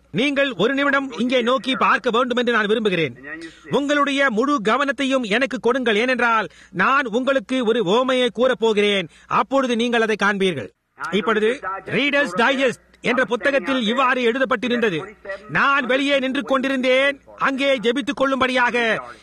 நீங்கள் ஒரு நிமிடம் இங்கே நோக்கி பார்க்க வேண்டும் என்று நான் விரும்புகிறேன். உங்களுடைய முழு கவனத்தையும் எனக்கு கொடுங்கள், ஏனென்றால் நான் உங்களுக்கு ஒரு உவமையை கூறப் போகிறேன். அப்பொழுது நீங்கள் அதை காண்பீர்கள். இப்பொழுது ரீடர்ஸ் டைஜஸ்ட் என்ற புத்தகத்தில் இவ்வாறு எழுதப்பட்டிருந்தது. நான் வெளியே நின்று கொண்டிருந்தேன். அங்கே ஜெபித்துக் கொள்ளும்படியாக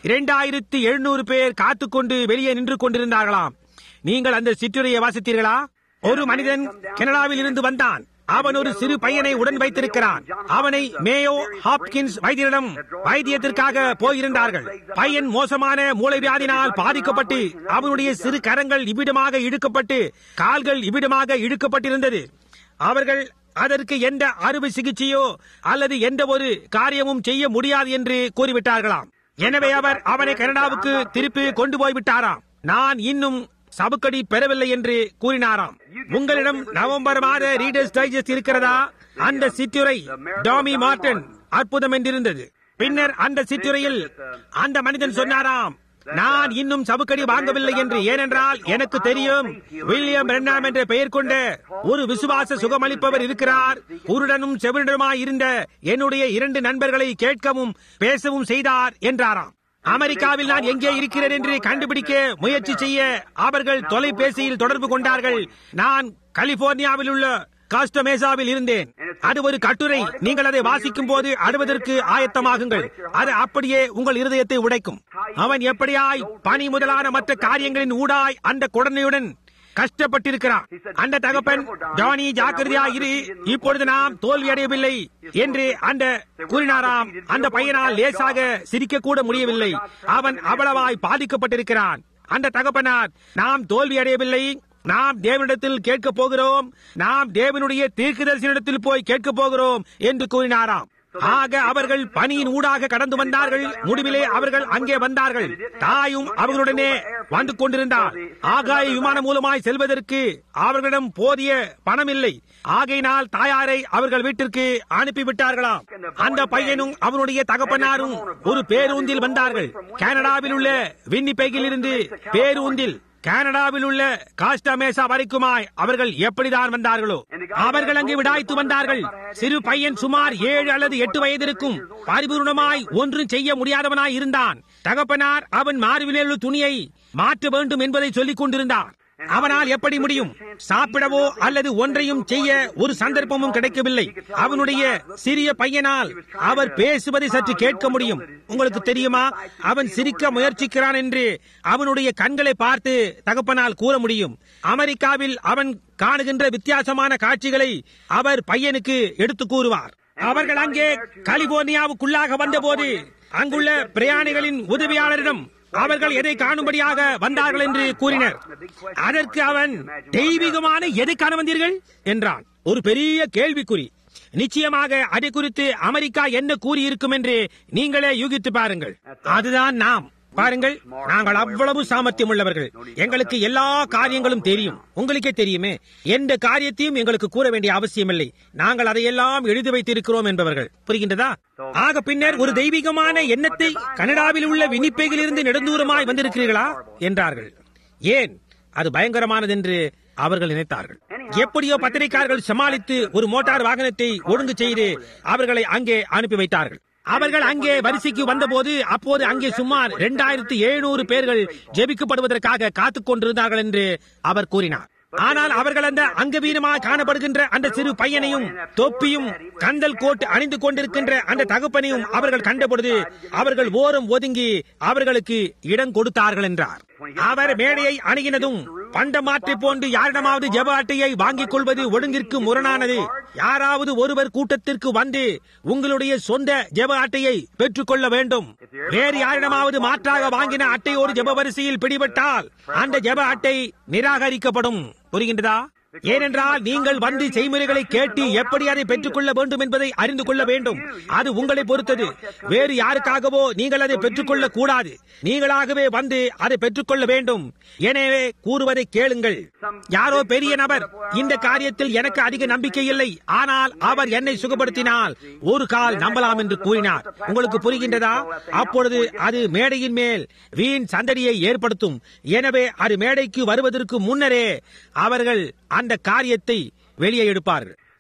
2700 பேர் காத்துக்கொண்டு வெளியே நின்று கொண்டிருந்தார்களாம். நீங்கள் அந்த சிற்றுரையை வாசித்தீர்களா? ஒரு மனிதன் கனடாவில் இருந்து வந்தான். அவன் ஒரு சிறு பையனை உடன் வைத்திருக்கிறான். அவனை மேயோ ஹாப்கின்ஸ் வைத்தியரிடம் வைத்தியத்திற்காக போயிருந்தார்கள். பையன் மோசமான மூளைவியாதினால் பாதிக்கப்பட்டு அவனுடைய சிறு கரங்கள் இவ்விடமாக இழுக்கப்பட்டு கால்கள் இவ்விடமாக இழுக்கப்பட்டிருந்தது. அவர்கள் அதற்கு எந்த அறுவை சிகிச்சையோ அல்லது எந்த ஒரு காரியமும் செய்ய முடியாது என்று கூறிவிட்டார்களாம். எனவே அவர் அவனை கனடாவுக்கு திருப்பி கொண்டு போய்விட்டாராம். நான் இன்னும் சவுக்கடி பெறவில்லை என்று கூறினாராம். உங்களிடம் நவம்பர் மாத ரீடர்ஸ் டைஜஸ்ட் இருக்கிறதா? அந்த சிற்றுரை டாமி மார்டன் அற்புதம் என்றிருந்தது. பின்னர் அந்த சிற்றுரையில் அந்த மனிதன் சொன்னாராம், நான் இன்னும் சவுக்கடி வாங்கவில்லை என்று. ஏனென்றால் எனக்கு தெரியும், வில்லியம் பிரென்னாம் என்ற பெயர் கொண்ட ஒரு விசுவாச சுகமளிப்பவர் இருக்கிறார். குருடனும் செவிடனுமாய் இருந்த என்னுடைய 2 நண்பர்களை கேட்கவும் பேசவும் செய்தார் என்றாராம். அமெரிக்காவில் நான் எங்கே இருக்கிறேன் என்று கண்டுபிடிக்க முயற்சி செய்ய அவர்கள் தொலைபேசியில் தொடர்பு கொண்டார்கள். நான் கலிபோர்னியாவில் உள்ள காஸ்டமேசாவில் இருந்தேன். அது ஒரு கட்டுரை. நீங்கள் அதை வாசிக்கும் போது அழுவதற்கு ஆயத்தமாகுங்கள். அது அப்படியே உங்கள் இருதயத்தை உடைக்கும். அவன் எப்படியாய் பணி முதலான மற்ற காரியங்களின் ஊடாய் அந்த குழந்தையுடன் கஷ்டப்பட்டிருக்கிறான். அந்த தகப்பன், ஜானி ஜாக்கிரதையா இரு, இப்பொழுது நாம் தோல்வி அடையவில்லை என்று அந்த கூறினாராம். அந்த பையனால் லேசாக சிரிக்க கூட முடியவில்லை. அவன் அவ்வளவாய் பாதிக்கப்பட்டிருக்கிறான். அந்த தகப்பனார், நாம் தோல்வி அடையவில்லை, நாம் தேவனிடத்தில் கேட்க போகிறோம், நாம் தேவனுடைய தீர்க்கதரிசனிடத்தில் போய் கேட்க போகிறோம் என்று கூறினாராம். ஆக அவர்கள் பணியின் ஊடாக கடந்து வந்தார்கள். முடிவிலே அவர்கள் அங்கே வந்தார்கள். தாயும் அவர்களுடனே வந்து கொண்டிருந்தார். ஆகாய விமானம் மூலமாய் செல்வதற்கு அவர்களிடம் போதிய பணம் இல்லை. ஆகையினால் தாயாரை அவர்கள் வீட்டிற்கு அனுப்பிவிட்டார்களாம். அந்த பையனும் அவனுடைய தகப்பனாரும் ஒரு பேருந்தில் வந்தார்கள். கனடாவில் உள்ள வின்னிபெக்கில் இருந்து பேருந்தில் கனடாவில் உள்ள காஸ்டமேசா வரைக்குமாய் அவர்கள் எப்படிதான் வந்தார்களோ. அவர்கள் அங்கே விடாய்த்து வந்தார்கள். சிறு பையன் சுமார் 7 அல்லது 8 வயது இருக்கும். பரிபூர்ணமாய் ஒன்றும் செய்ய முடியாதவனாய் இருந்தான். தகப்பனார் அவன் மார்பிலுள்ள துணியை மாற்ற வேண்டும் என்பதை சொல்லிக் கொண்டிருந்தார். அவனால் எப்படி முடியும்? சாப்பிடவோ அல்லது ஒன்றையும் செய்ய ஒரு சந்தர்ப்பமும் கிடைக்கவில்லை. அவனுடைய சிறிய பையனால் அவர் பேசுவதை சற்று கேட்க முடியும். உங்களுக்கு தெரியுமா, அவன் சிரிக்க முயற்சிக்கிறான் என்று அவனுடைய கண்களை பார்த்து தகப்பனால் கூற முடியும். அமெரிக்காவில் அவன் காணுகின்ற வித்தியாசமான காட்சிகளை அவர் பையனுக்கு எடுத்து கூறுவார். அவர்கள் அங்கே கலிபோர்னியாவுக்குள்ளாக வந்தபோது அங்குள்ள பிரயாணிகளின் உதவியாளரிடம் அவர்கள் எதை காணும்படியாக வந்தார்கள் என்று கூறினர். அதற்கு அவன், தெய்வீகமான எதை காண வந்தீர்கள் என்றான். ஒரு பெரிய கேள்விக்குறி. நிச்சயமாக அதை குறித்து அமெரிக்கா என்ன கூறியிருக்கும் என்று நீங்களே யூகித்து பாருங்கள். அதுதான் நாம். பாருங்கள், நாங்கள் அவ்வளவு சாமர்த்தியம் உள்ளவர்கள். எங்களுக்கு எல்லா காரியங்களும் தெரியும். உங்களுக்கே தெரியுமே, எந்த காரியத்தையும் எங்களுக்கு கூற வேண்டிய அவசியமில்லை. நாங்கள் அதையெல்லாம் எழுதி வைத்திருக்கிறோம் என்பவர்கள். புரிகின்றதா? ஆக பின்னர் ஒரு தெய்வீகமான எண்ணத்தை கனடாவில் உள்ள வினிப்பெக்கில் இருந்து நெடுந்தூரமாய் வந்திருக்கிறீர்களா என்றார்கள். ஏன்? அது பயங்கரமானது என்று அவர்கள் நினைத்தார்கள். எப்படியோ பத்திரிகையாளர்கள் சமாளித்து ஒரு மோட்டார் வாகனத்தை ஒழுங்கு செய்து அவர்களை அங்கே அனுப்பி வைத்தார்கள். அவர்கள் அங்கே வரிசைக்கு வந்தபோது அப்போது அங்கே சுமார் 2700 பேர்கள் ஜெபிக்கப்படுவதற்காக காத்துக் கொண்டிருந்தார்கள் என்று அவர் கூறினார். ஆனால் அவர்கள் அந்த அங்கவீனமாக காணப்படுகின்ற அந்த சிறு பையனையும் தொப்பியும் கந்தல் கோட் அணிந்து கொண்டிருக்கின்ற அந்த தகப்பனையும் அவர்கள் கண்டபொழுது அவர்கள் ஓரம் ஒதுங்கி அவர்களுக்கு இடம் கொடுத்தார்கள் என்றார். அவர் மேடையை அணுகினதும் பண்டமாற்றை போன்று யாரிடமாவது ஜெப அட்டையை வாங்கிக் கொள்வது ஒழுங்கிற்கு முரணானது. யாராவது ஒருவர் கூட்டத்திற்கு வந்து உங்களுடைய சொந்த ஜெப அட்டையை பெற்றுக் கொள்ள வேண்டும். வேறு யாரிடமாவது மாற்றாக வாங்கின அட்டையோடு ஜெப வரிசையில் பிடிபட்டால் அந்த ஜெப அட்டை நிராகரிக்கப்படும். புரிகின்றதா? ஏனென்றால் நீங்கள் வந்து செய்முறைகளை கேட்டு எப்படி அதை பெற்றுக் கொள்ள வேண்டும் என்பதை அறிந்து கொள்ள வேண்டும். அது உங்களை பொறுத்தது. வேறு யாருக்காகவோ நீங்கள் அதை பெற்றுக்கொள்ள கூடாது. நீங்களாகவே வந்து அதை பெற்றுக்கொள்ள வேண்டும். எனவே கூறுவதை கேளுங்கள். யாரோ பெரிய நபர், இந்த காரியத்தில் எனக்கு அதிக நம்பிக்கை இல்லை, ஆனால் அவர் என்னை சுகப்படுத்தினால் ஒரு கால் நம்பலாம் என்று கூறினார். உங்களுக்கு புரிகின்றதா? அப்பொழுது அது மேடையின் மேல் வீண் சந்தடியை ஏற்படுத்தும். எனவே அது மேடைக்கு வருவதற்கு முன்னரே அவர்கள் அந்த காரியத்தை வெளியே எடுப்பார்கள்.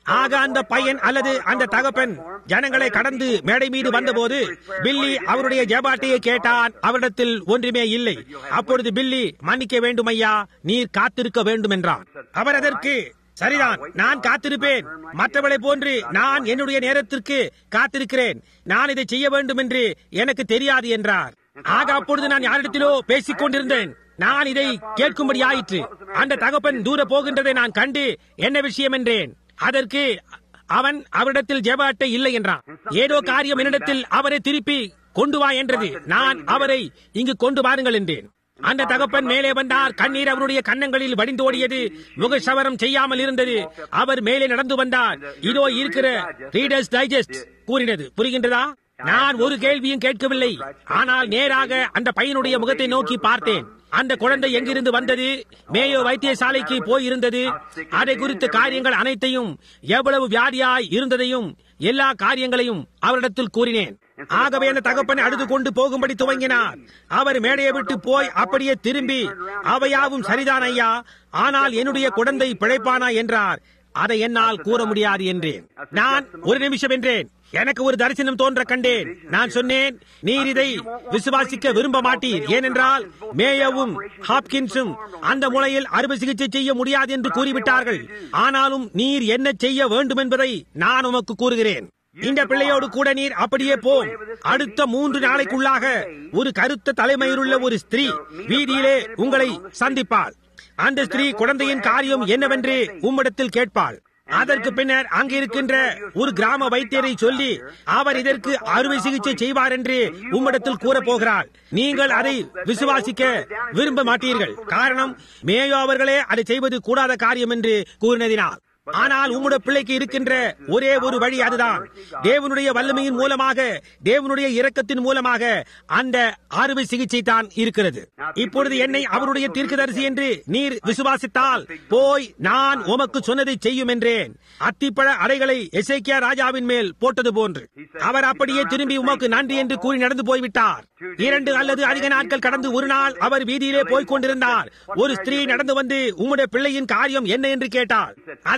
ஆக அந்த பையன் அல்லது அந்த தகப்பன் ஜனங்களை கடந்து மேடை மீது வந்தபோது பில்லி அவருடைய ஜெபாட்டையை கேட்டான். அவரிடத்தில் ஒன்றுமே இல்லை. அப்பொழுது பில்லி, மன்னிக்க வேண்டும் ஐயா, நீர் காத்திருக்க வேண்டும் என்றான். அவர் அதற்கு, சரிதான், நான் காத்திருப்பேன். மற்றவளை போன்று நான் என்னுடைய நேரத்திற்கு காத்திருக்கிறேன். நான் இதை செய்ய வேண்டும் என்று எனக்கு தெரியாது என்றார். ஆக அப்பொழுது நான் யாரிடத்திலோ பேசிக் கொண்டிருந்தேன். நான் இதை கேட்கும்படி ஆயிற்று. அந்த தகப்பன் தூர போகின்றதை நான் கண்டு என்ன விஷயம் என்றேன். அதற்கு அவன் அவரிடத்தில் ஜெப அட்டை இல்லை என்றான். ஏதோ காரியம் என்னிடத்தில் அவரை திருப்பி கொண்டு வா என்றது. நான் அவரை இங்கு கொண்டு வாருங்கள் என்றேன். அந்த தகப்பன் மேலே வந்தார். கண்ணீர் அவருடைய கன்னங்களில் வடிந்தோடியது. முகசவரம் செய்யாமல் இருந்தது. அவர் மேலே நடந்து வந்தார். இதோ இருக்கிற ரீடர்ஸ் டைஜஸ்ட் கூறினது. புரிகின்றதா? நான் ஒரு கேள்வியும் கேட்கவில்லை. ஆனால் நேராக அந்த பையனுடைய முகத்தை நோக்கி பார்த்தேன். அந்த குழந்தை எங்கிருந்து வந்தது, மேயோ வைத்தியசாலைக்கு போயிருந்தது, அதை குறித்த காரியங்கள் அனைத்தையும், எவ்வளவு வியாதியாய் இருந்ததையும், எல்லா காரியங்களையும் அவரிடத்தில் கூறினேன். ஆகவே அந்த தகப்பனை அழுது கொண்டு போகும்படி துவங்கினார். அவர் மேடையை விட்டு போய் அப்படியே திரும்பி, அவையாவும் சரிதான் ஐயா, ஆனால் என்னுடைய குழந்தை பிழைப்பானா என்றார். அதை என்னால் கூற முடியாது என்றேன். நான் ஒரு நிமிஷம் என்றேன். எனக்கு ஒரு தரிசனம் தோன்ற கண்டேன். நான் சொன்னேன், நீர் இதை விசுவாசிக்க விரும்ப மாட்டீர். ஏனென்றால் மேயோவும் ஹாப்கின்ஸும் அந்த முறையில் அறுவை சிகிச்சை செய்ய முடியாது என்று கூறிவிட்டார்கள். ஆனாலும் நீர் என்ன செய்ய வேண்டும் என்பதை நான் உமக்கு கூறுகிறேன். இந்த பிள்ளையோடு கூட நீர் அப்படியே போம். அடுத்த 3 நாளைக்குள்ளாக ஒரு கருத்த தலைமயிருள்ள ஒரு ஸ்திரீ வீதியிலே உங்களை சந்திப்பாள். அந்த ஸ்திரீ குழந்தையின் காரியம் என்னவென்று உம்மிடத்தில் கேட்பாள். அதற்கு பின்னர் அங்கு இருக்கின்ற ஒரு கிராம வைத்தியரை சொல்லி அவர் இதற்கு அறுவை சிகிச்சை செய்வார் என்று உம்மிடத்தில் கூற போகிறாள். நீங்கள் அதை விசுவாசிக்க விரும்ப மாட்டீர்கள். காரணம், மேயோ அவர்களே அதை செய்வது கூடாத காரியம் என்று கூறினதினால். ஆனால் உம்முடைய பிள்ளைக்கு இருக்கின்ற ஒரே ஒரு வழி அதுதான். தேவனுடைய வல்லமையின் மூலமாக, தேவனுடைய இரக்கத்தின் மூலமாக அந்த அறுவை சிகிச்சை தான் இருக்கிறது. இப்பொழுது என்னை அவருடைய தீர்க்கதரிசி என்று நீர் விசுவாசித்தால் போய் நான் உமக்கு சொன்னதை செய்யும் என்றேன். அத்திப்பழ அடைகளை எசேக்கியா ராஜாவின் மேல் போட்டது போன்று அவர் அப்படியே திரும்பி உமக்கு நன்றி என்று கூறி நடந்து போய்விட்டார். 2 அல்லது அதிக நாட்கள் கடந்து ஒரு நாள் அவர் வீதியிலே போய்க் கொண்டிருந்தார். ஒரு ஸ்திரீ நடந்து வந்து உம்முடைய பிள்ளையின் காரியம் என்ன என்று கேட்டார்.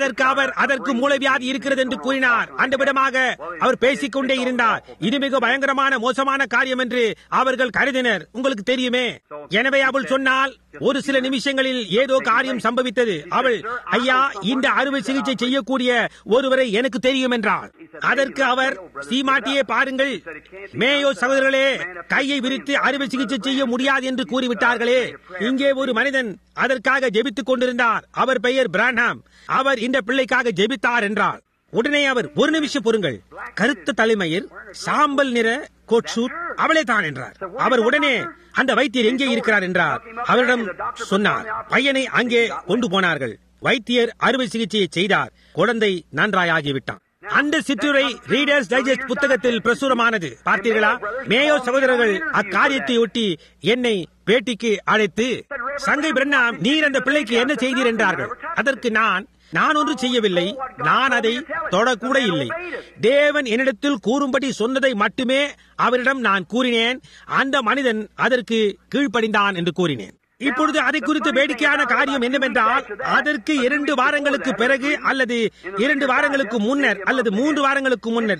அதற்கு மூளைவியாதி இருக்கிறது என்று கூறினார். அந்த விதமாக அவர் பேசிக் கொண்டே இருந்தார். இது மிக பயங்கரமான மோசமான காரியம் என்று அவர்கள் கருதினர். உங்களுக்கு தெரியுமே. எனவே அவள் சொன்னால், ஒரு சில நிமிஷங்களில் ஏதோ காரியம் சம்பவித்தது. அவள், ஐயா, இந்த அறுவை சிகிச்சை செய்யக்கூடிய ஒருவரை எனக்கு தெரியும் என்றார். அதற்கு அவர், சீமாட்டியே பாருங்கள், மேயோ சகோதரர்களே கையை விரித்து அறுவை சிகிச்சை செய்ய முடியாது என்று கூறிவிட்டார்களே. இங்கே ஒரு மனிதன் அதற்காக ஜெபித்துக் கொண்டிருந்தார். அவர் பெயர் பிரான்ஹாம். அவர் இந்த பிள்ளைக்காக ஜெபித்தார் என்றார். உடனே அவர், ஒரு நிமிஷம் பொறுங்கள், கருத்த தலைமயிர், சாம்பல் நிற கோட்சூட், அவளே தான் என்றார். அவர் உடனே, அந்த வைத்தியர் எங்கே இருக்கிறார் என்றார். அவரிடம் சொன்னார். பையனை அங்கே கொண்டு போனார்கள். வைத்தியர் அறுவை சிகிச்சையை செய்தார். குழந்தை நன்றாயாகிவிட்டான். அந்த சிற்றுரை ரீடர்ஸ் டைஜஸ்ட் புத்தகத்தில் பிரசுரமானது. பார்த்தீர்களா? மேயோ சகோதரர்கள் அக்காரியத்தை ஒட்டி என்னை பேட்டிக்கு அழைத்து, சங்கை பிரண்ணாம், நீர் அந்த பிள்ளைக்கு என்ன செய்தீர் என்றார்கள். அதற்கு நான் ஒன்று செய்யவில்லை. நான் அதை தொடக்கூட இல்லை. தேவன் என்னிடத்தில் கூறும்படி சொன்னதை மட்டுமே அவரிடம் நான் கூறினேன். அந்த மனிதன் அதற்கு கீழ்ப்படிந்தான் என்று கூறினேன். இப்பொழுது அதை குறித்து வேடிக்கையான காரியம் என்னவென்றால், அதற்கு 2 வாரங்களுக்கு பிறகு அல்லது 2 வாரங்களுக்கு முன்னர் அல்லது 3 வாரங்களுக்கு முன்னர்,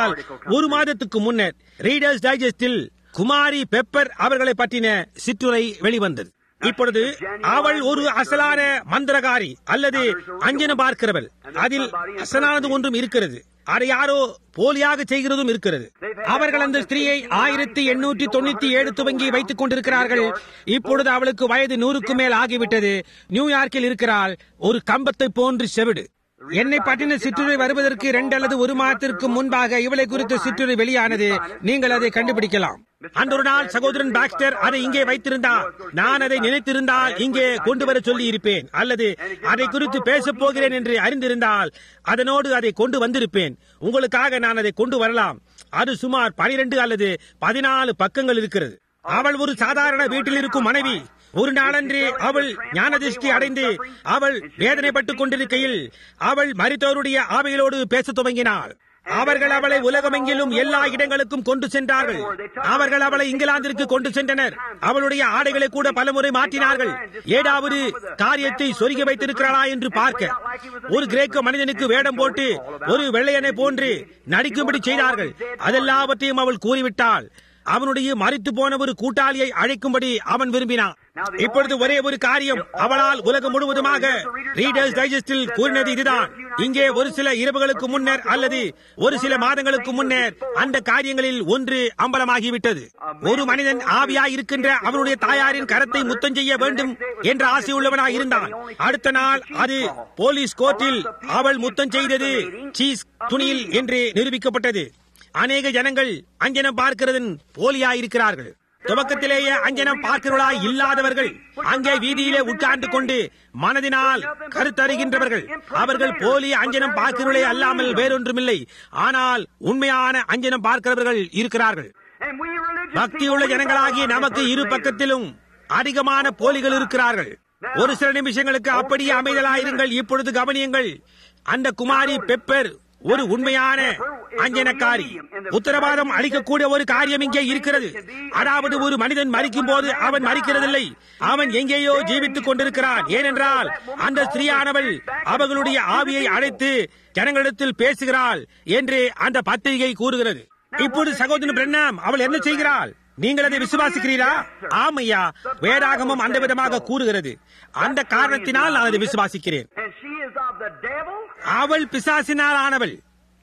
ஒரு மாதத்துக்கு முன்னர் ரீடர்ஸ் டைஜஸ்டில் குமாரி பெப்பர் அவர்களை பற்றின சிற்றுரை வெளிவந்தது. இப்பொழுது அவள் ஒரு அசலான மந்திரகாரி அல்லது அஞ்சன பார்க்கிறவள். அதில் அசலானது ஒன்றும் இருக்கிறது. அதை யாரோ போலியாக செய்கிறதும் இருக்கிறது. அவர்கள் அந்த ஸ்திரீயை 1897 துவங்கி வைத்துக் கொண்டிருக்கிறார்கள். இப்பொழுது அவளுக்கு வயது 100க்கு மேல் ஆகிவிட்டது. நியூயார்க்கில் இருக்கிறாள். ஒரு கம்பத்தை போன்று செவிடு. என்னை பற்றின சிற்றுரை வருவதற்கு 2 அல்லது 1 மாதத்திற்கு முன்பாக இவளை குறித்த சிற்றுரை வெளியானது. நீங்கள் அதை கண்டுபிடிக்கலாம். அந்த ஒரு நாள் சகோதரன் பாக்ஸ்டர் அதை இங்கே வைத்திருந்தார். நான் அதை நினைத்திருந்தால் இங்கே கொண்டு வர சொல்லி இருப்பேன், அல்லது அதை குறித்து பேசப் போகிறேன் என்று அறிந்திருந்தால் அதனோடு அதை கொண்டு வந்திருப்பேன். உங்களுக்காக நான் அதை கொண்டு வரலாம். அது சுமார் 12 அல்லது 14 பக்கங்கள் இருக்கிறது. அவள் ஒரு சாதாரண வீட்டில் இருக்கும் மனைவி. ஒரு நாளன்று அவள் ஞானதிஷ்டி அடைந்து அவள் வேதனைப்பட்டுக் கொண்டிருக்கையில் அவள் மரித்தோருடைய ஆவிகளோடு பேச துவங்கினாள். அவர்கள் அவளை உலகமெங்கிலும் எல்லா இடங்களுக்கும் கொண்டு சென்றார்கள். அவர்கள் அவளை இங்கிலாந்திற்கு கொண்டு சென்றனர். அவளுடைய ஆடைகளை கூட பலமுறை மாற்றினார்கள். ஏதாவது காரியத்தை சொருகி வைத்திருக்கிறாளா என்று பார்க்க ஒரு கிரேக்க மனிதனுக்கு வேடம் போட்டு ஒரு வெள்ளையனை போன்று நடிக்கும்படி செய்தார்கள். அதெல்லாவற்றையும் அவள் கூறிவிட்டாள். அவனுடைய மரித்து போன ஒரு கூட்டாளியை அழைக்கும்படி அவன் விரும்பினான். இப்பொழுது ஒரே ஒரு காரியம் அவளால் உலகம் முழுவதுமாக ரீடர்ஸ் டைஜஸ்டில் கூறினது இதுதான். இங்கே ஒரு சில இரவுகளுக்கு முன்னர் அல்லது ஒரு சில மாதங்களுக்கு முன்னர் அந்த காரியங்களில் ஒன்று அம்பலமாகிவிட்டது. ஒரு மனிதன் ஆவியாய் இருக்கின்ற அவனுடைய தாயாரின் கரத்தை முத்தம் செய்ய வேண்டும் என்ற ஆசை உள்ளவனாய் இருந்தான். அடுத்த நாள் அது போலீஸ் கோர்ட்டில் அவள் முத்தம் செய்தது சீஸ் துணியில் என்று நிரூபிக்கப்பட்டது. அநேக ஜனங்கள் அஞ்சனம் பார்க்கிறதன் போலியாயிருக்கிறார்கள். துவக்கத்திலேயே அஞ்சனம் பார்க்கிறவர்களாய் இல்லாதவர்கள் அங்கே வீதியிலே உட்கார்ந்து கொண்டு மனதினால் கருத்தறிகின்றவர்கள். அவர்கள் போலி அஞ்சனம் பார்க்கிறவர்களே அல்லாமல் வேறொன்றுமில்லை. ஆனால் உண்மையான அஞ்சனம் பார்க்கிறவர்கள் இருக்கிறார்கள். பக்தியுள்ள ஜனங்களாகிய நமக்கு இரு பக்கத்திலும் அதிகமான போலிகள் இருக்கிறார்கள். ஒரு சில நிமிஷங்களுக்கு அப்படியே அமைதலாயிருங்கள். இப்பொழுது கவனியுங்கள். அந்த குமாரி பெப்பர் ஒரு உண்மையான அஞ்சனக்காரி. உத்தரவாதம் அளிக்கக்கூடிய ஒரு காரியம் இங்கே இருக்கிறது. அதாவது ஒரு மனிதன் மரிக்கும் போது அவன் மரிக்கிறதில்லை, அவன் எங்கேயோ ஜீவித்துக் கொண்டிருக்கிறான். ஏனென்றால் அந்த ஸ்திரீயானவள் அவர்களுடைய ஆவியை அழைத்து ஜனங்களிடத்தில் பேசுகிறாள் என்று அந்த பத்திரிகை கூறுகிறது. இப்பொழுது சகோதரன் பிரண்ணாம் அவள் என்ன செய்கிறாள்? நீங்கள் அதை விசுவாசிக்கிறீரா? ஆமையா, வேதாகமம் அந்த விதமாக கூறுகிறது. அந்த காரணத்தினால் நான் அதை விசுவாசிக்கிறேன். அவள் பிசாசினால் ஆனவள்.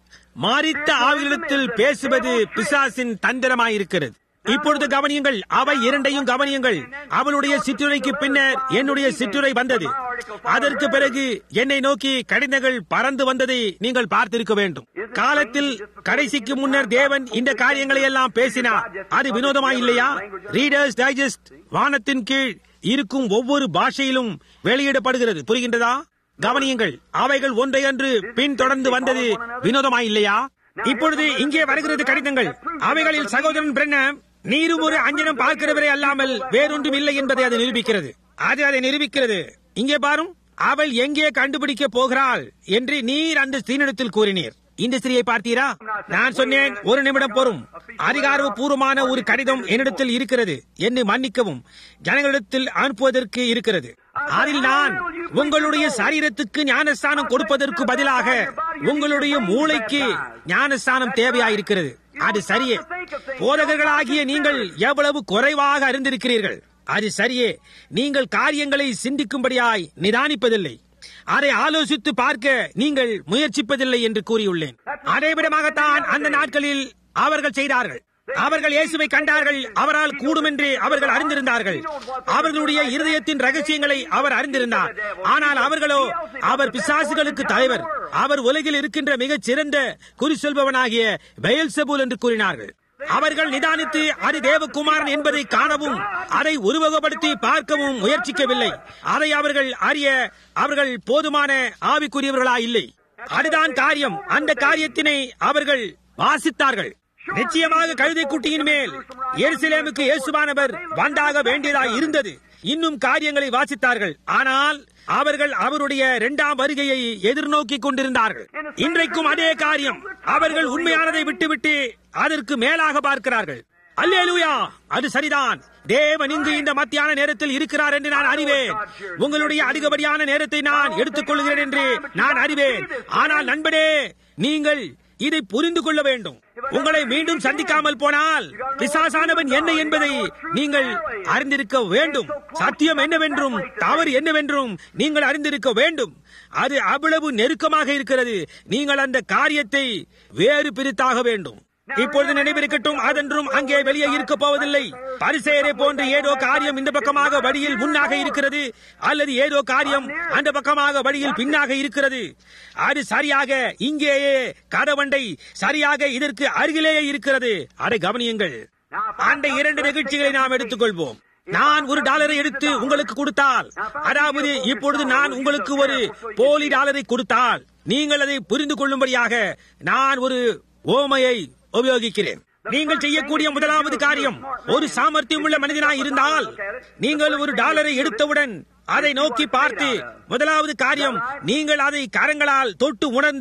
மரித்த ஆவிகளிடத்தில் பேசுவது பிசாசின் தந்திரமாயிருக்கிறது. இப்பொழுது கவனியுங்கள், அவை இரண்டையும் கவனியுங்கள். அவளுடைய சிற்றுரைக்கு பின்னர் என்னுடைய சிற்றுரை வந்தது. அதற்கு பிறகு என்னை நோக்கி கடிதங்கள் பறந்து வந்ததை நீங்கள் பார்த்திருக்க வேண்டும். காலத்தில் கடைசிக்கு முன்னர் தேவன் இந்த காரியங்களை எல்லாம் பேசினார். அது வினோதமாய் இல்லையா? ரீடர்ஸ் டைஜஸ்ட் வானத்தின் கீழ் இருக்கும் ஒவ்வொரு பாஷையிலும் வெளியிடப்படுகிறது. புரிகின்றதா? கவனியுங்கள், அவைகள் ஒன்றையன்று பின் தொடர்ந்து வந்தது வினோதமாய் இல்லையா? இப்பொழுது இங்கே வருகிறது கடிதங்கள். அவைகளில் சகோதரன் பிரண்ணாம் நீரும் ஒரு அஞ்சனம் பார்க்கிறவரே அல்லாமல் வேறொன்றும் இல்லை என்பதை அது நிரூபிக்கிறது. அது அதை நிரூபிக்கிறது. இங்கே பாரும், அவள் எங்கே கண்டுபிடிக்க போகிறாள் என்று நீர் அந்த ஸ்திரீனிடத்தில் கூறினீர். இந்த ஸ்திரீயை பார்த்தீரா? நான் சொன்னேன், ஒரு நிமிடம் பொறும். அதிகாரப்பூர்வமான ஒரு கடிதம் என்னிடத்தில் இருக்கிறது. என்னை மன்னிக்கவும், ஜனங்களிடத்தில் அனுப்புவதற்கு இருக்கிறது. அதில் நான் உங்களுடைய சரீரத்துக்கு ஞானஸ்தானம் கொடுப்பதற்கு பதிலாக உங்களுடைய மூளைக்கு ஞானஸ்தானம் தேவையாயிருக்கிறது. அது சரியே. போதகர்களாகிய நீங்கள் எவ்வளவு குறைவாக அறிந்திருக்கிறீர்கள். அது சரியே. நீங்கள் காரியங்களை சிந்திக்கும்படியாய் நிதானிப்பதில்லை, அதை ஆலோசித்து பார்க்க நீங்கள் முயற்சிப்பதில்லை என்று கூறியுள்ளேன். அதே விதமாகத்தான் அந்த நாட்களில் அவர்கள் செய்தார்கள். அவர்கள் இயேசுவை கண்டார்கள். அவரால் கூடும் என்று அவர்கள் அறிந்திருந்தார்கள். அவர்களுடைய இருதயத்தின் ரகசியங்களை அவர் அறிந்திருந்தார். ஆனால் அவர்களோ, அவர் பிசாசுகளுக்கு தலைவர், அவர் உலகில் இருக்கின்ற மிகச் சிறந்த குறி சொல்பவனாகிய பெயல்செபூல் என்று கூறினார்கள். அவர்கள் நிதானித்து அது தேவகுமாரன் என்பதை காணவும் அதை உருவகப்படுத்தி பார்க்கவும் முயற்சிக்கவில்லை. அதை அவர்கள் அறிய அவர்கள் போதுமான ஆவிக்குரியவர்களா இல்லை. அதுதான் காரியம். அந்த காரியத்தினை அவர்கள் வாசித்தார்கள். நிச்சயமாக கழுதை குட்டியின் மேல் எருசலேமுக்கு இயேசுவானவர் வந்தாக வேண்டியதாய் இருந்தது. இன்னும் காரியங்களை வாசித்தார்கள். ஆனால் அவர்கள் அவருடைய இரண்டாம் வருகையை எதிர்நோக்கி கொண்டிருந்தார்கள். இன்றைக்கும் அதே காரியம். அவர்கள் உண்மையானதை விட்டுவிட்டு அதற்கு மேலாக பார்க்கிறார்கள். அல்லேலூயா, அது சரிதான். தேவன் இங்கு இந்த மத்தியான நேரத்தில் இருக்கிறார் என்று நான் அறிவேன். உங்களுடைய அதிகப்படியான நேரத்தை நான் எடுத்துக் கொள்கிறேன் என்று நான் அறிவேன். ஆனால் நண்பனே, நீங்கள் இதை புரிந்து கொள்ள வேண்டும். உங்களை மீண்டும் சந்திக்காமல் போனால் பிசாசானவன் என்ன என்பதை நீங்கள் அறிந்திருக்க வேண்டும். சத்தியம் என்னவென்றும் தவறு என்னவென்றும் நீங்கள் அறிந்திருக்க வேண்டும். அது அவ்வளவு நெருக்கமாக இருக்கிறது. நீங்கள் அந்த காரியத்தை வேறு பிரித்தாக வேண்டும். இப்பொழுது நினைவிருக்கட்டும், அதென்றும் அங்கே வெளியே இருக்க போவதில்லை. பரிசேயரை போன்று ஏதோ காரியம் இந்த பக்கமாக வழியில் முன்னாக இருக்கிறது, அல்லது ஏதோ காரியம் அந்த பக்கமாக வழியில் பின்னாக இருக்கிறது. அது சரியாக இங்கேயே கதவண்டை சரியாக இதற்கு அருகிலேயே இருக்கிறது. அதை கவனியுங்கள். அந்த இரண்டு நிகழ்ச்சிகளை நாம் எடுத்துக்கொள்வோம். நான் $1 எடுத்து உங்களுக்கு கொடுத்தால், அதாவது இப்பொழுது நான் உங்களுக்கு ஒரு போலி டாலரை கொடுத்தால், நீங்கள் அதை புரிந்து கொள்ளும்படியாக நான் ஒரு ஓமையை உபயோகிக்கிறேன். நீங்கள் செய்யக்கூடிய முதலாவது காரியம், ஒரு சாமர்த்தியம் உள்ள மனிதனாய் இருந்தால், நீங்கள் $1 எடுத்தவுடன் அதை நோக்கி பார்த்து, முதலாவது காரியம், நீங்கள் அதை கரங்களால் தொட்டு உணர்ந்து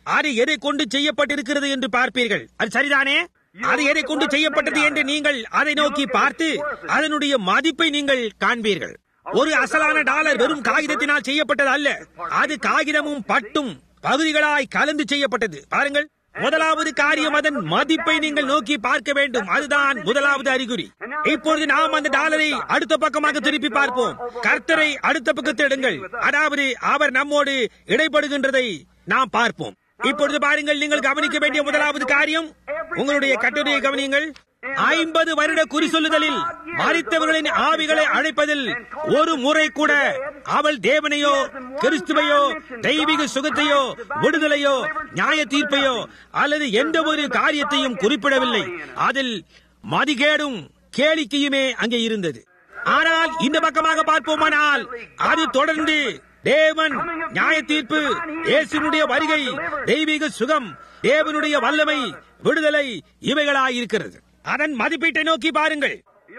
அது எதை கொண்டு செய்யப்பட்டிருக்கிறது என்று பார்ப்பீர்கள். அது சரிதானே? அது எதை கொண்டு செய்யப்பட்டது என்று நீங்கள் அதை நோக்கி பார்த்து அதனுடைய மதிப்பை நீங்கள் காண்பீர்கள். ஒரு அசலான டாலர் வெறும் காகிதத்தினால் செய்யப்பட்டது அல்ல. அது காகிதமும் பட்டும் பகுதிகளாய் கலந்து செய்யப்பட்டது. பாருங்கள், முதலாவது காரியம் அதன் மதிப்பை நீங்கள் நோக்கி பார்க்க வேண்டும். அதுதான் முதலாவது அறிகுறி. இப்பொழுது நாம் அந்த டாலரை அடுத்த பக்கமாக திருப்பி பார்ப்போம். கர்த்தரை அடுத்த பக்கத்தில் எடுங்கள். அதாவது அவர் நம்மோடு இடைப்படுகின்றதை நாம் பார்ப்போம். இப்பொழுது பாருங்கள், நீங்கள் கவனிக்க வேண்டிய முதலாவது காரியம், உங்களுடைய கட்டுரையை கவனியுங்கள். 50 வருட குறி சொல்லுதலில் மரித்தவர்களின் ஆவிகளை அழைப்பதில் ஒரு முறை கூட அவள் தேவனையோ கிறிஸ்துவையோ தெய்வீக சுகத்தையோ விடுதலையோ நியாய தீர்ப்பையோ அல்லது எந்த ஒரு காரியத்தையும் குறிப்பிடவில்லை. அதில் மதிகேடும் கேளிக்கையுமே அங்கே இருந்தது. ஆனால் இந்த பக்கமாக பார்ப்போமானால் அது தொடர்ந்து தேவன், நியாய தீர்ப்பு, இயேசுவினுடைய வருகை, தெய்வீக சுகம், தேவனுடைய வல்லமை, விடுதலை இவைகளாயிருக்கிறது. அதன் மதிப்பீட்டை நோக்கி பாருங்கள்.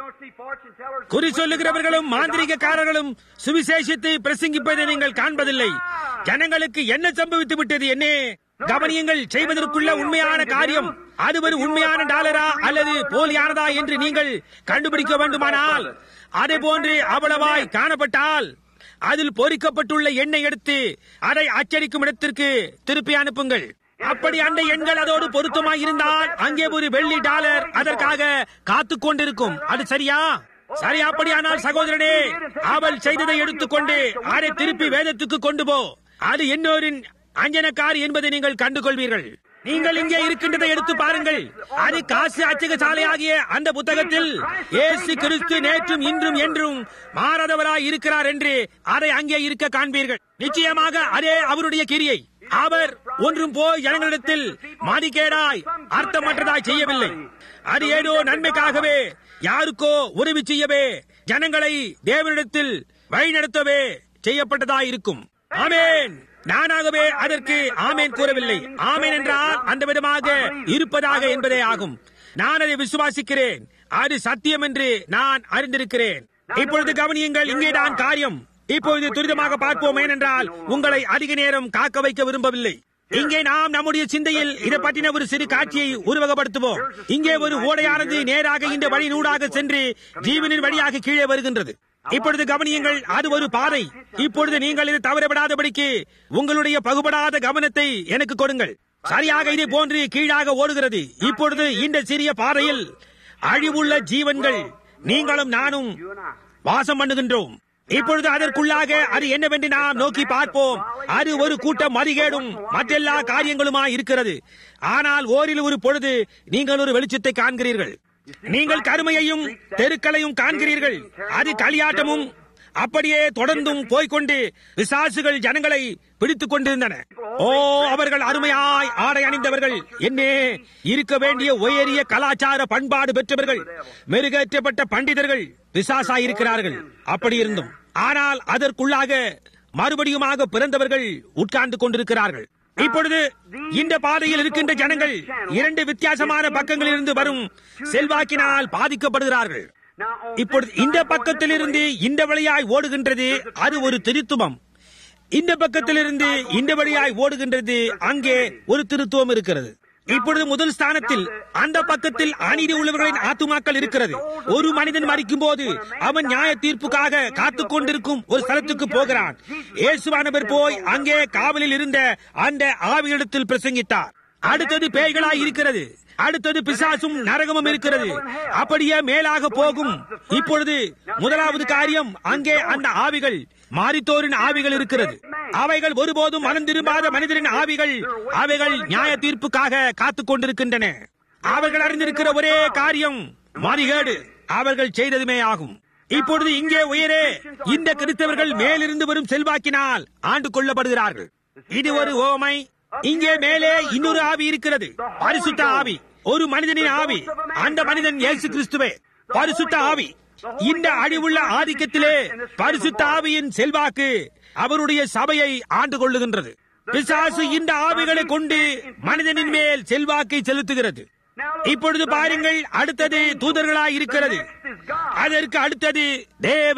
குறி சொல்லுகிறவர்களும் மாந்திரிகக்காரர்களும் சுவிசேஷத்தை பிரசங்கிப்பதை நீங்கள் காண்பதில்லை. ஜனங்களுக்கு என்ன சம்பவித்து விட்டது? என்ன கவனியங்கள், செய்வதற்குள்ள உண்மையான காரியம் அது ஒரு உண்மையான டாலரா அல்லது போலியானதா என்று நீங்கள் கண்டுபிடிக்க வேண்டுமானால், அதே போன்று அவ்வளவாய் காணப்பட்டால் அதில் பொறிக்கப்பட்டுள்ள எண்ணெய் எடுத்து அதை அச்சடிக்கும் இடத்திற்கு திருப்பி அனுப்புங்கள். அப்படி அந்த எண்கள் அதோடு பொருத்தமாய் இருந்தால் அங்கே ஒரு வெள்ளி டாலர் அதற்காக காத்துக் கொண்டிருக்கும். அது சரியா? சரி. அப்படியானால் சகோதரனே, அவள் செய்ததை எடுத்துக்கொண்டு அதை திருப்பி வேதத்துக்கு கொண்டு போ. அது இன்னொரின் அஞ்சனக்காரி என்பதை நீங்கள் கண்டுகொள்வீர்கள். நீங்கள் இங்கே இருக்கின்றதை எடுத்து பாருங்கள். அது காசு அச்சக சாலையாகிய அந்த புத்தகத்தில் இயேசு கிறிஸ்து நேற்றும் இன்றும் என்றும் மாறாதவராய் இருக்கிறார் என்று அதை அங்கே இருக்க காண்பீர்கள். நிச்சயமாக அதே அவருடைய கிரியை. அவர் ஒன்றும் போய் ஜனங்களிடத்தில் மதிகேடாய் அர்த்தமற்றதாய் செய்யவில்லை. அது ஏதோ நன்மைக்காகவே, யாருக்கோ உதவி செய்யவே, ஜனங்களை தேவனிடத்தில் வழிநடத்தவே செய்யப்பட்டதாய் இருக்கும். ஆமென். நானாகவே அதற்கு ஆமேன் கூறவில்லை. ஆமேன் என்றால் அந்த விதமாக இருப்பதாக என்பதே ஆகும். நான் அதை விசுவாசிக்கிறேன். அது சத்தியம் என்று நான் அறிந்திருக்கிறேன். இப்பொழுது கவனியுங்கள், இங்கேதான் காரியம். இப்பொழுது துரிதமாக பார்ப்போம். ஏனென்றால் உங்களை அதிக நேரம் காக்க வைக்க விரும்பவில்லை. இங்கே நாம் நம்முடைய சிந்தையில் இதை பற்றின ஒரு சிறு காட்சியை உருவகப்படுத்துவோம். இங்கே ஒரு ஓடையானது நேராக இந்த வழிநூடாக சென்று ஜீவனின் வழியாக கீழே வருகின்றது. இப்பொழுது கவனியுங்கள், அது ஒரு பாதை. இப்பொழுது நீங்கள் இதை தவறவிடாதபடிக்கு உங்களுடைய பகுபடாத கவனத்தை எனக்கு கொடுங்கள். சரியாக இதே போன்று கீழாக ஓடுகிறது. இப்பொழுது இந்த சிறிய பாதையில் அழிவுள்ள ஜீவன்கள், நீங்களும் நானும் வாசம் பண்ணுகின்றோம். இப்பொழுது அதற்குள்ளாக அது என்னவென்று நாம் நோக்கி பார்ப்போம். அது ஒரு கூட்டம் மதிகேடும் மற்றெல்லா காரியங்களுமாய் இருக்கிறது. ஆனால் ஓரில் ஒரு பொழுது நீங்கள் ஒரு வெளிச்சத்தை காண்கிறீர்கள். நீங்கள் கருமையையும் தெருக்களையும் காண்கிறீர்கள். அது களியாட்டமும் அப்படியே தொடர்ந்தும் போய்கொண்டு பிசாசுகள் ஜனங்களை பிடித்துக் கொண்டிருந்தன. ஓ, அவர்கள் அருமையாய் ஆடை அணிந்தவர்கள், என்னே இருக்க வேண்டிய உயரிய கலாச்சார பண்பாடு பெற்றவர்கள், மெருகேற்றப்பட்ட பண்டிதர்கள் பிசாசாயிருக்கிறார்கள். அப்படி இருந்தும் ஆனால் அதற்குள்ளாக மறுபடியுமாக பிறந்தவர்கள் உட்கார்ந்து கொண்டிருக்கிறார்கள். இப்பொழுது இந்த பாதையில் இருக்கின்ற ஜனங்கள் இரண்டு வித்தியாசமான பக்கங்களில் இருந்து வரும் செல்வாக்கினால் பாதிக்கப்படுகிறார்கள். இப்பொழுது இந்த பக்கத்திலிருந்து இந்த வழியாய் ஓடுகின்றது, அது ஒரு திருத்துவம். இந்த பக்கத்திலிருந்து இந்த வழியாய் ஓடுகின்றது, அங்கே ஒரு திருத்துவம் இருக்கிறது. இப்பொழுது முதல் ஸ்தானத்தில் அந்த பக்கத்தில் அநீதி உள்ளவர்களின் ஆத்துமாக்கள் இருக்கிறது. ஒரு மனிதன் மரிக்கும் போது அவன் நியாய தீர்ப்புக்காக காத்துக் கொண்டிருக்கும் ஒரு ஸ்தலத்துக்கு போகிறான். இயேசுவானவர் போய் அங்கே காவலில் இருந்த அந்த ஆவியிடத்தில் பிரசங்கித்தார். அடுத்தது பேய்களாய் இருக்கிறது. அடுத்தது பிசாசும் நரகமும் இருக்கிறது. அப்படியே மேலாக போகும். இப்பொழுது முதலாவது காரியம், அங்கே அந்த ஆவிகள், மாரித்தோரின் ஆவிகள் இருக்கிறது. அவைகள் ஒருபோதும் மனம் திரும்பாத மனிதரின் ஆவிகள். அவைகள் நியாய தீர்ப்புக்காக காத்துக் கொண்டிருக்கின்றன. அவர்கள் அறிந்திருக்கிற ஒரே காரியம் மதிகேடு. அவர்கள் செய்ததுமே ஆகும். இப்பொழுது இங்கே உயரே இந்த கிறிஸ்தவர்கள் மேலிருந்து வரும் செல்வாக்கினால் ஆண்டு கொள்ளப்படுகிறார்கள். இது ஒரு ஓமை. இங்கே மேலே இன்னொரு ஆவி இருக்கிறது, பரிசுத்த ஆவி, ஒரு மனிதனின் ஆவி. அந்த மனிதன் இயேசு கிறிஸ்துவே. பரிசுத்த ஆவி இந்த அழிவுள்ள ஆதிக்கத்திலே பரிசுத்த ஆவியின் செல்வாக்கு அவருடைய சபையை ஆண்டு கொள்ளுகின்றது. பிசாசு இந்த ஆவிகளை கொண்டு மனிதனின் மேல் செல்வாக்கை செலுத்துகிறது. இப்பொழுது பாருங்கள், அடுத்தது தூதர்களாய் இருக்கிறது. அதற்கு அடுத்தது தேவன்.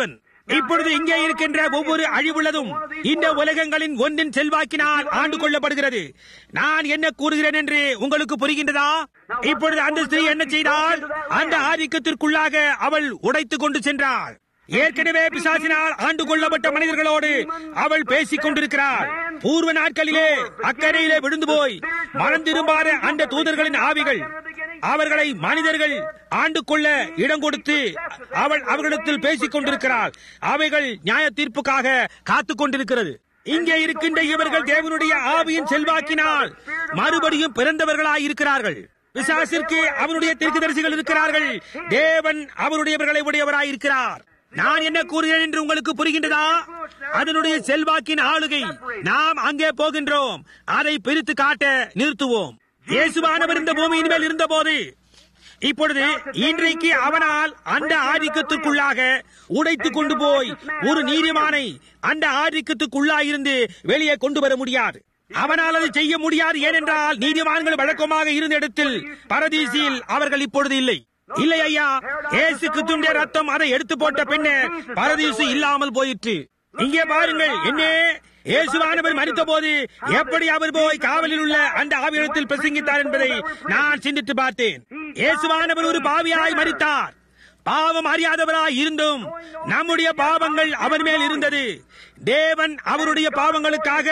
இப்பொழுது இங்கே இருக்கின்ற ஒவ்வொரு அழிவுள்ளதும் இந்த உலகங்களின் ஒன்றின் செல்வாக்கினால் ஆண்டு கொள்ளப்படுகிறது. நான் என்ன கூறுகிறேன் என்று உங்களுக்கு புரிகின்றதா? இப்பொழுது அந்த ஸ்திரீ என்ன செய்தால்? அந்த ஆதிக்கத்திற்குள்ளாக அவள் உடைத்துக் கொண்டு சென்றாள். ஏற்கனவே பிசாசினால் ஆண்டு கொள்ளப்பட்ட மனிதர்களோடு அவள் பேசிக் கொண்டிருக்கிறாள். பூர்வ நாட்களிலே அக்கறையிலே விழுந்து போய் மனம் திரும்பாத அந்த தூதர்களின் ஆவிகள் அவர்களை மனிதர்கள் ஆண்டு கொள்ள இடம் கொடுத்து அவள் அவர்களிடத்தில் பேசிக் கொண்டிருக்கிறாள். அவைகள் நியாய தீர்ப்புக்காக காத்துக் கொண்டிருக்கிறது. இங்கே இருக்கின்ற இவர்கள் தேவனுடைய ஆவியின் செல்வாக்கினால் மறுபடியும் பிறந்தவர்களாய் இருக்கிறார்கள். பிசாசிற்கு அவருடைய தீர்க்கதரிசிகள் இருக்கிறார்கள். தேவன் அவருடையவர்களை உடையவராய் இருக்கிறார். நான் என்ன கூறுகிறேன் என்று உங்களுக்கு புரிகின்றதா? அதனுடைய செல்வாக்கின் ஆளுகை. நாம் அங்கே போகின்றோம். அதை பிரித்து காட்ட நிறுத்துவோம். இயேசுவானவர் இந்த பூமியின் மேல் இருந்த போது, இப்பொழுது இன்றைக்கு அவனால் அந்த ஆதிக்கத்திற்குள்ளாக உடைத்துக் கொண்டு போய் ஒரு நீதிமானை அந்த ஆதிக்கத்துக்குள்ளாயிருந்து வெளியே கொண்டு வர முடியாது. அவனால் அதை செய்ய முடியாது. ஏனென்றால் நீதிமான்கள் வழக்கமாக இருந்த இடத்தில் பரதீசில் அவர்கள் இப்பொழுது இல்லை. இல்லை ஐயா, இயேசு கிறிஸ்துவின் ரத்தம் அதை எடுத்து போட்ட பின்னர் பரதீசு இல்லாமல் போயிற்று. இங்கே பாருங்கள், என்ன இயேசுவானவர் மரித்த போது எப்படி அவர் போய் காவலில் உள்ள அந்த ஆவியிடத்தில் பிரசங்கித்தார் என்பதை நான் சிந்தித்து பார்த்தேன். இயேசுவானவர் ஒரு பாவியாய் மரித்தார். பாவம் அறியாதவராய் இருந்தும் நம்முடைய பாவங்கள் அவர் மேல் இருந்தது. தேவன் அவருடைய பாவங்களுக்காக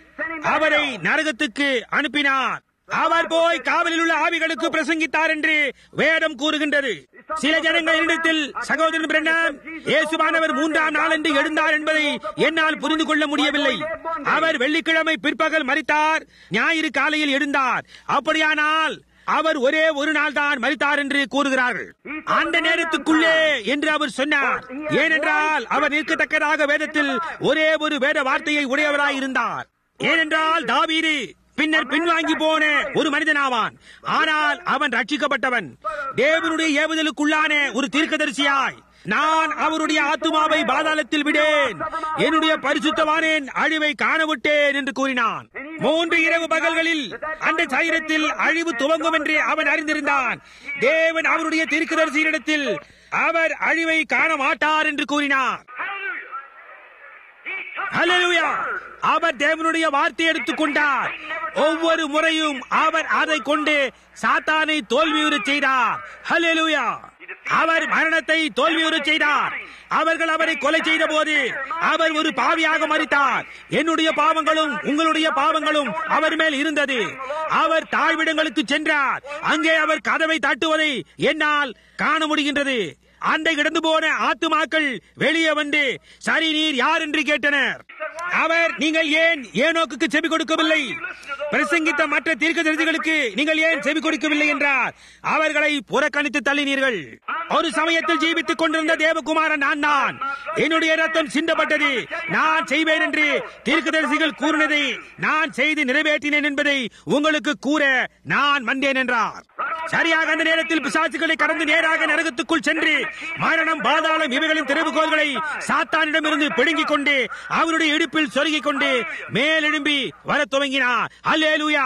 அவரை நரகத்துக்கு அனுப்பினார். அவர் போய் காவலில் உள்ள ஆவிகளுக்கு பிரசங்கித்தார் என்று வேதம் கூறுகின்றது. சில ஜனங்களிடத்தில் சகோதரன் பிரண்ணாம் இயேசுவானவர் 3ஆம் நாளன்று எழுந்தார் என்பதை என்னால் புரிந்து கொள்ள முடியவில்லை. அவர் வெள்ளிக்கிழமை பிற்பகல் மரித்தார், ஞாயிறு காலையில் எழுந்தார். அப்படியானால் அவர் ஒரே ஒரு நாள் தான் மரித்தார் என்று கூறுகிறார்கள். அந்த நேரத்துக்குள்ளே என்று அவர் சொன்னார். ஏனென்றால் அவர் நிற்கத்தக்கதாக வேதத்தில் ஒரே ஒரு வேத வார்த்தையை உடையவராய் இருந்தார். ஏனென்றால் தாவீது பின்னர் பின்வாங்கி போன ஒரு மனிதனாவான். ஆனால் அவன் ரட்சிக்கப்பட்டவன். தேவனுடைய ஏவுதலுக்குள்ளான ஒரு தீர்க்கதரிசியாய், நான் அவருடைய ஆத்துமாவை பாதாளத்தில் விடேன், என்னுடைய பரிசுத்தவானின் அழிவை காணவிட்டேன் என்று கூறினான். 3 இரவு பகல்களில் அந்த சரீரத்தில் அழிவு துவங்கும் என்று அவன் அறிந்திருந்தான். தேவன் அவருடைய தீர்க்கதரிசியிடத்தில் அவர் அழிவை காண மாட்டார் என்று கூறினார். ஹல்லேலூயா! அவர் தேவனுடைய வார்த்தை எடுத்துக் கொண்டார். ஒவ்வொரு முறையும் அவர் அதை கொண்டு சாத்தானை தோல்வியுறச் செய்தார். ஹல்லேலூயா! அவர் மரணத்தை தோல்வியுறச் செய்தார். அவர்கள் அவரை கொலை செய்த போது அவர் ஒரு பாவியாக மரித்தார். என்னுடைய பாவங்களும் உங்களுடைய பாவங்களும் அவர் மேல் இருந்தது. அவர் தாழ்விடங்களுக்கு சென்றார். அங்கே அவர் கதவை தட்டுவதை என்னால் காண முடிகின்றது. அந்த இடந்து போன ஆத்துமாக்கள் வெளியே வந்து, சரி, நீர் யார் என்று கேட்டனர். அவர், நீங்கள் ஏன் ஏனோக்குக்கு செவி கொடுக்கவில்லை, பிரசங்கித்த மற்ற தீர்க்கதரிசிகளுக்கு நீங்கள் ஏன் செவி கொடுக்கவில்லை என்றார். அவர்களை புறக்கணித்து தள்ளினீர்கள். ஒரு சமயத்தில் ஜீவித்துக் கொண்டிருந்த தேவகுமாரன் நான் தான். என்னுடைய ரத்தம் சிந்தப்பட்டது. நான் செய்வேன் என்று தீர்க்கதரிசிகள் கூறினதை நான் செய்து நிறைவேற்றினேன் என்பதை உங்களுக்கு கூற நான் வந்தேன் என்றார். சரியாக அந்த நேரத்தில் பிசாசுகளை கடந்து நேராக நரகத்துக்குள் சென்று மரணம், பாதாளம் இவைகளின் திறவுகோல்களை சாத்தானிடமிருந்து பிடுங்கிக் கொண்டு அவருடைய இடுப்பில் சொருகிக் கொண்டு மேலெழும்பி வர துவங்கினார். அல்லேலூயா!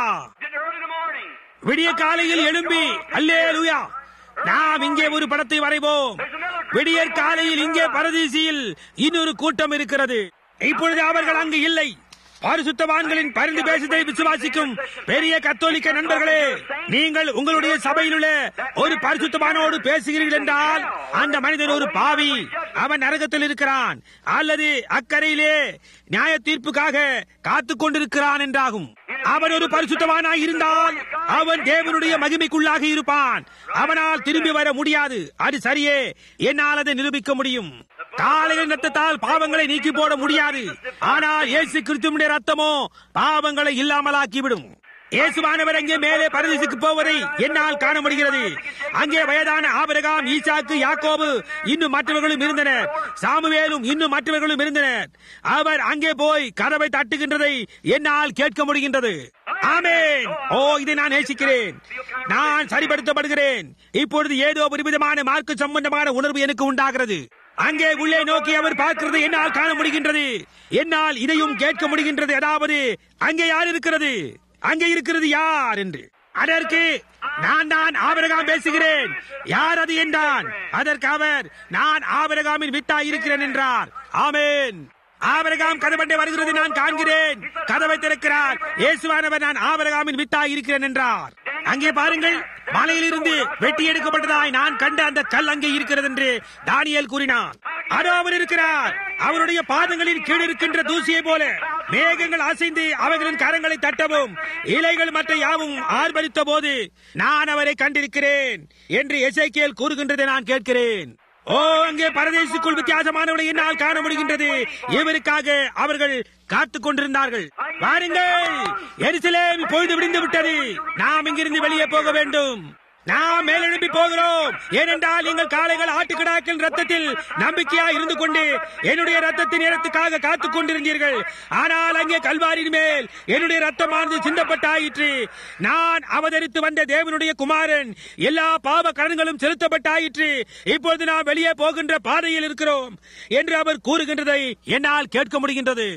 விடிய காலையில் எழும்பி அல்லேலூயா! நாம் இங்கே ஒரு படத்தை வரைவோம். விடியற் காலையில் இங்கே பரதீசியில் இன்னொரு கூட்டம் இருக்கிறது. இப்பொழுது அவர்கள் அங்கு இல்லை. பரிசுத்தவான்களின் பரிந்து பேசுவதை விசுவாசிக்கும் பெரிய கத்தோலிக்க நண்பர்களே, நீங்கள் உங்களுடைய சபையில் உள்ள ஒரு பரிசுத்தவானோடு பேசுகிறீர்கள் என்றால் அந்த மனிதன் ஒரு பாவி, அவன் நரகத்தில் இருக்கிறான் அல்லது அக்கறையிலே நியாய தீர்ப்புக்காக காத்துக் கொண்டிருக்கிறான் என்றாகும். அவன் ஒரு பரிசுத்தவானாய் இருந்தால் அவன் தேவனுடைய மகிமைக்குள்ளாக இருப்பான். அவனால் திரும்பி வர முடியாது. அது சரியே, என்னால் அதை நிரூபிக்க முடியும். காலையில் ரத்தத்தால் பாவங்களை நீக்கி போட முடியாது. ஆனால் இயேசு கிறிஸ்துவின் ரத்தமோ பாவங்களை இல்லாமலாக்கிவிடும். இயேசுவானவர் அங்கே மேலே பரதீசுக்கு போவதை என்னால் காண முடிகிறது. அங்கே வயதான ஆபிரகாம், ஈசாக்கு, யாக்கோபு இன்னும் மற்றவர்களும் இருந்தனர். சாமுவேலும் இன்னும் மற்றவர்களும் இருந்தனர். அவர் அங்கே போய் கதவை தட்டுகின்றதை என்னால் கேட்க முடிகின்றது. ஆமென். ஓ, இதை நான் நேசிக்கிறேன். நான் சரிப்படுத்தப்படுகிறேன். இப்பொழுது ஏதோ ஒரு விதமான மார்க்க சம்பந்தமான உணர்வு எனக்கு உண்டாகிறது. அங்கே உள்ளே நோக்கி அவர் பார்க்கிறது என்னால் காண முடிகின்றது. என்னால் இதையும் கேட்க முடிகின்றது. அதாவது அங்கே யார் இருக்கிறது, அங்கே இருக்கிறது யார் என்று. அதற்கு நான் தான் ஆபிரகாம் பேசுகிறேன். யார் அது என்றான். அதற்கு அவர், நான் ஆபிரகாமின் வித்தாய் இருக்கிறேன் என்றார். ஆமென். ஆபிரகாம் கதவண்டை வருகிறது நான் காண்கிறேன். கதவை திறக்கிறார். இயேசுவானவர், நான் ஆபிரகாமின் வித்தாய் இருக்கிறேன் என்றார். அங்கே பாருங்கள், மலையிலிருந்து வெட்டி எடுக்கப்பட்டதாய் நான் கண்ட அந்த கல் அங்கே இருக்கிறது என்று தானியேல் கூறினான். அதோ அவர் இருக்கிறார். அவருடைய பாதங்களின் கீழ் இருக்கின்ற தூசியை போல மேகங்கள் அசைந்து அவைகளின் கரங்களை தட்டவும் இலைகள் மற்ற யாவும் ஆர்ப்பரித்த போது நான் அவரை கண்டிருக்கிறேன் என்று எசேக்கியேல் கூறுகின்றதை நான் கேட்கிறேன். ஓ, அங்கே பரதேசிக்குள் வித்தியாசமானவனை என்னால் காண முடிகின்றது. இவருக்காக அவர்கள் காத்துக் கொண்டிருந்தார்கள். வாருங்கள், எருசலேம் பொழுது விடிந்து விட்டது. நாம் இங்கிருந்து வெளியே போக வேண்டும். நாம் மேலெழுப்பி போகிறோம். ஏனென்றால் எங்கள் காளைகள் ஆட்டுக்கிடாக்கள் ரத்தத்தில் நம்பிக்கையா இருந்து கொண்டு என்னுடைய ரத்தத்தின் நேரத்துக்காக காத்துக் கொண்டிருந்தீர்கள். ஆனால் அங்கே கல்வாரின் மேல் என்னுடைய ரத்தமானது சிந்தப்பட்டாயிற்று. நான் அவதரித்து வந்த தேவனுடைய குமாரன் எல்லா பாவ கடன்களும் செலுத்தப்பட்டாயிற்று. இப்பொழுது நாம் வெளியே போகின்ற பாதையில் இருக்கிறோம் என்று அவர் கூறுகின்றதை என்னால் கேட்க முடிகின்றது.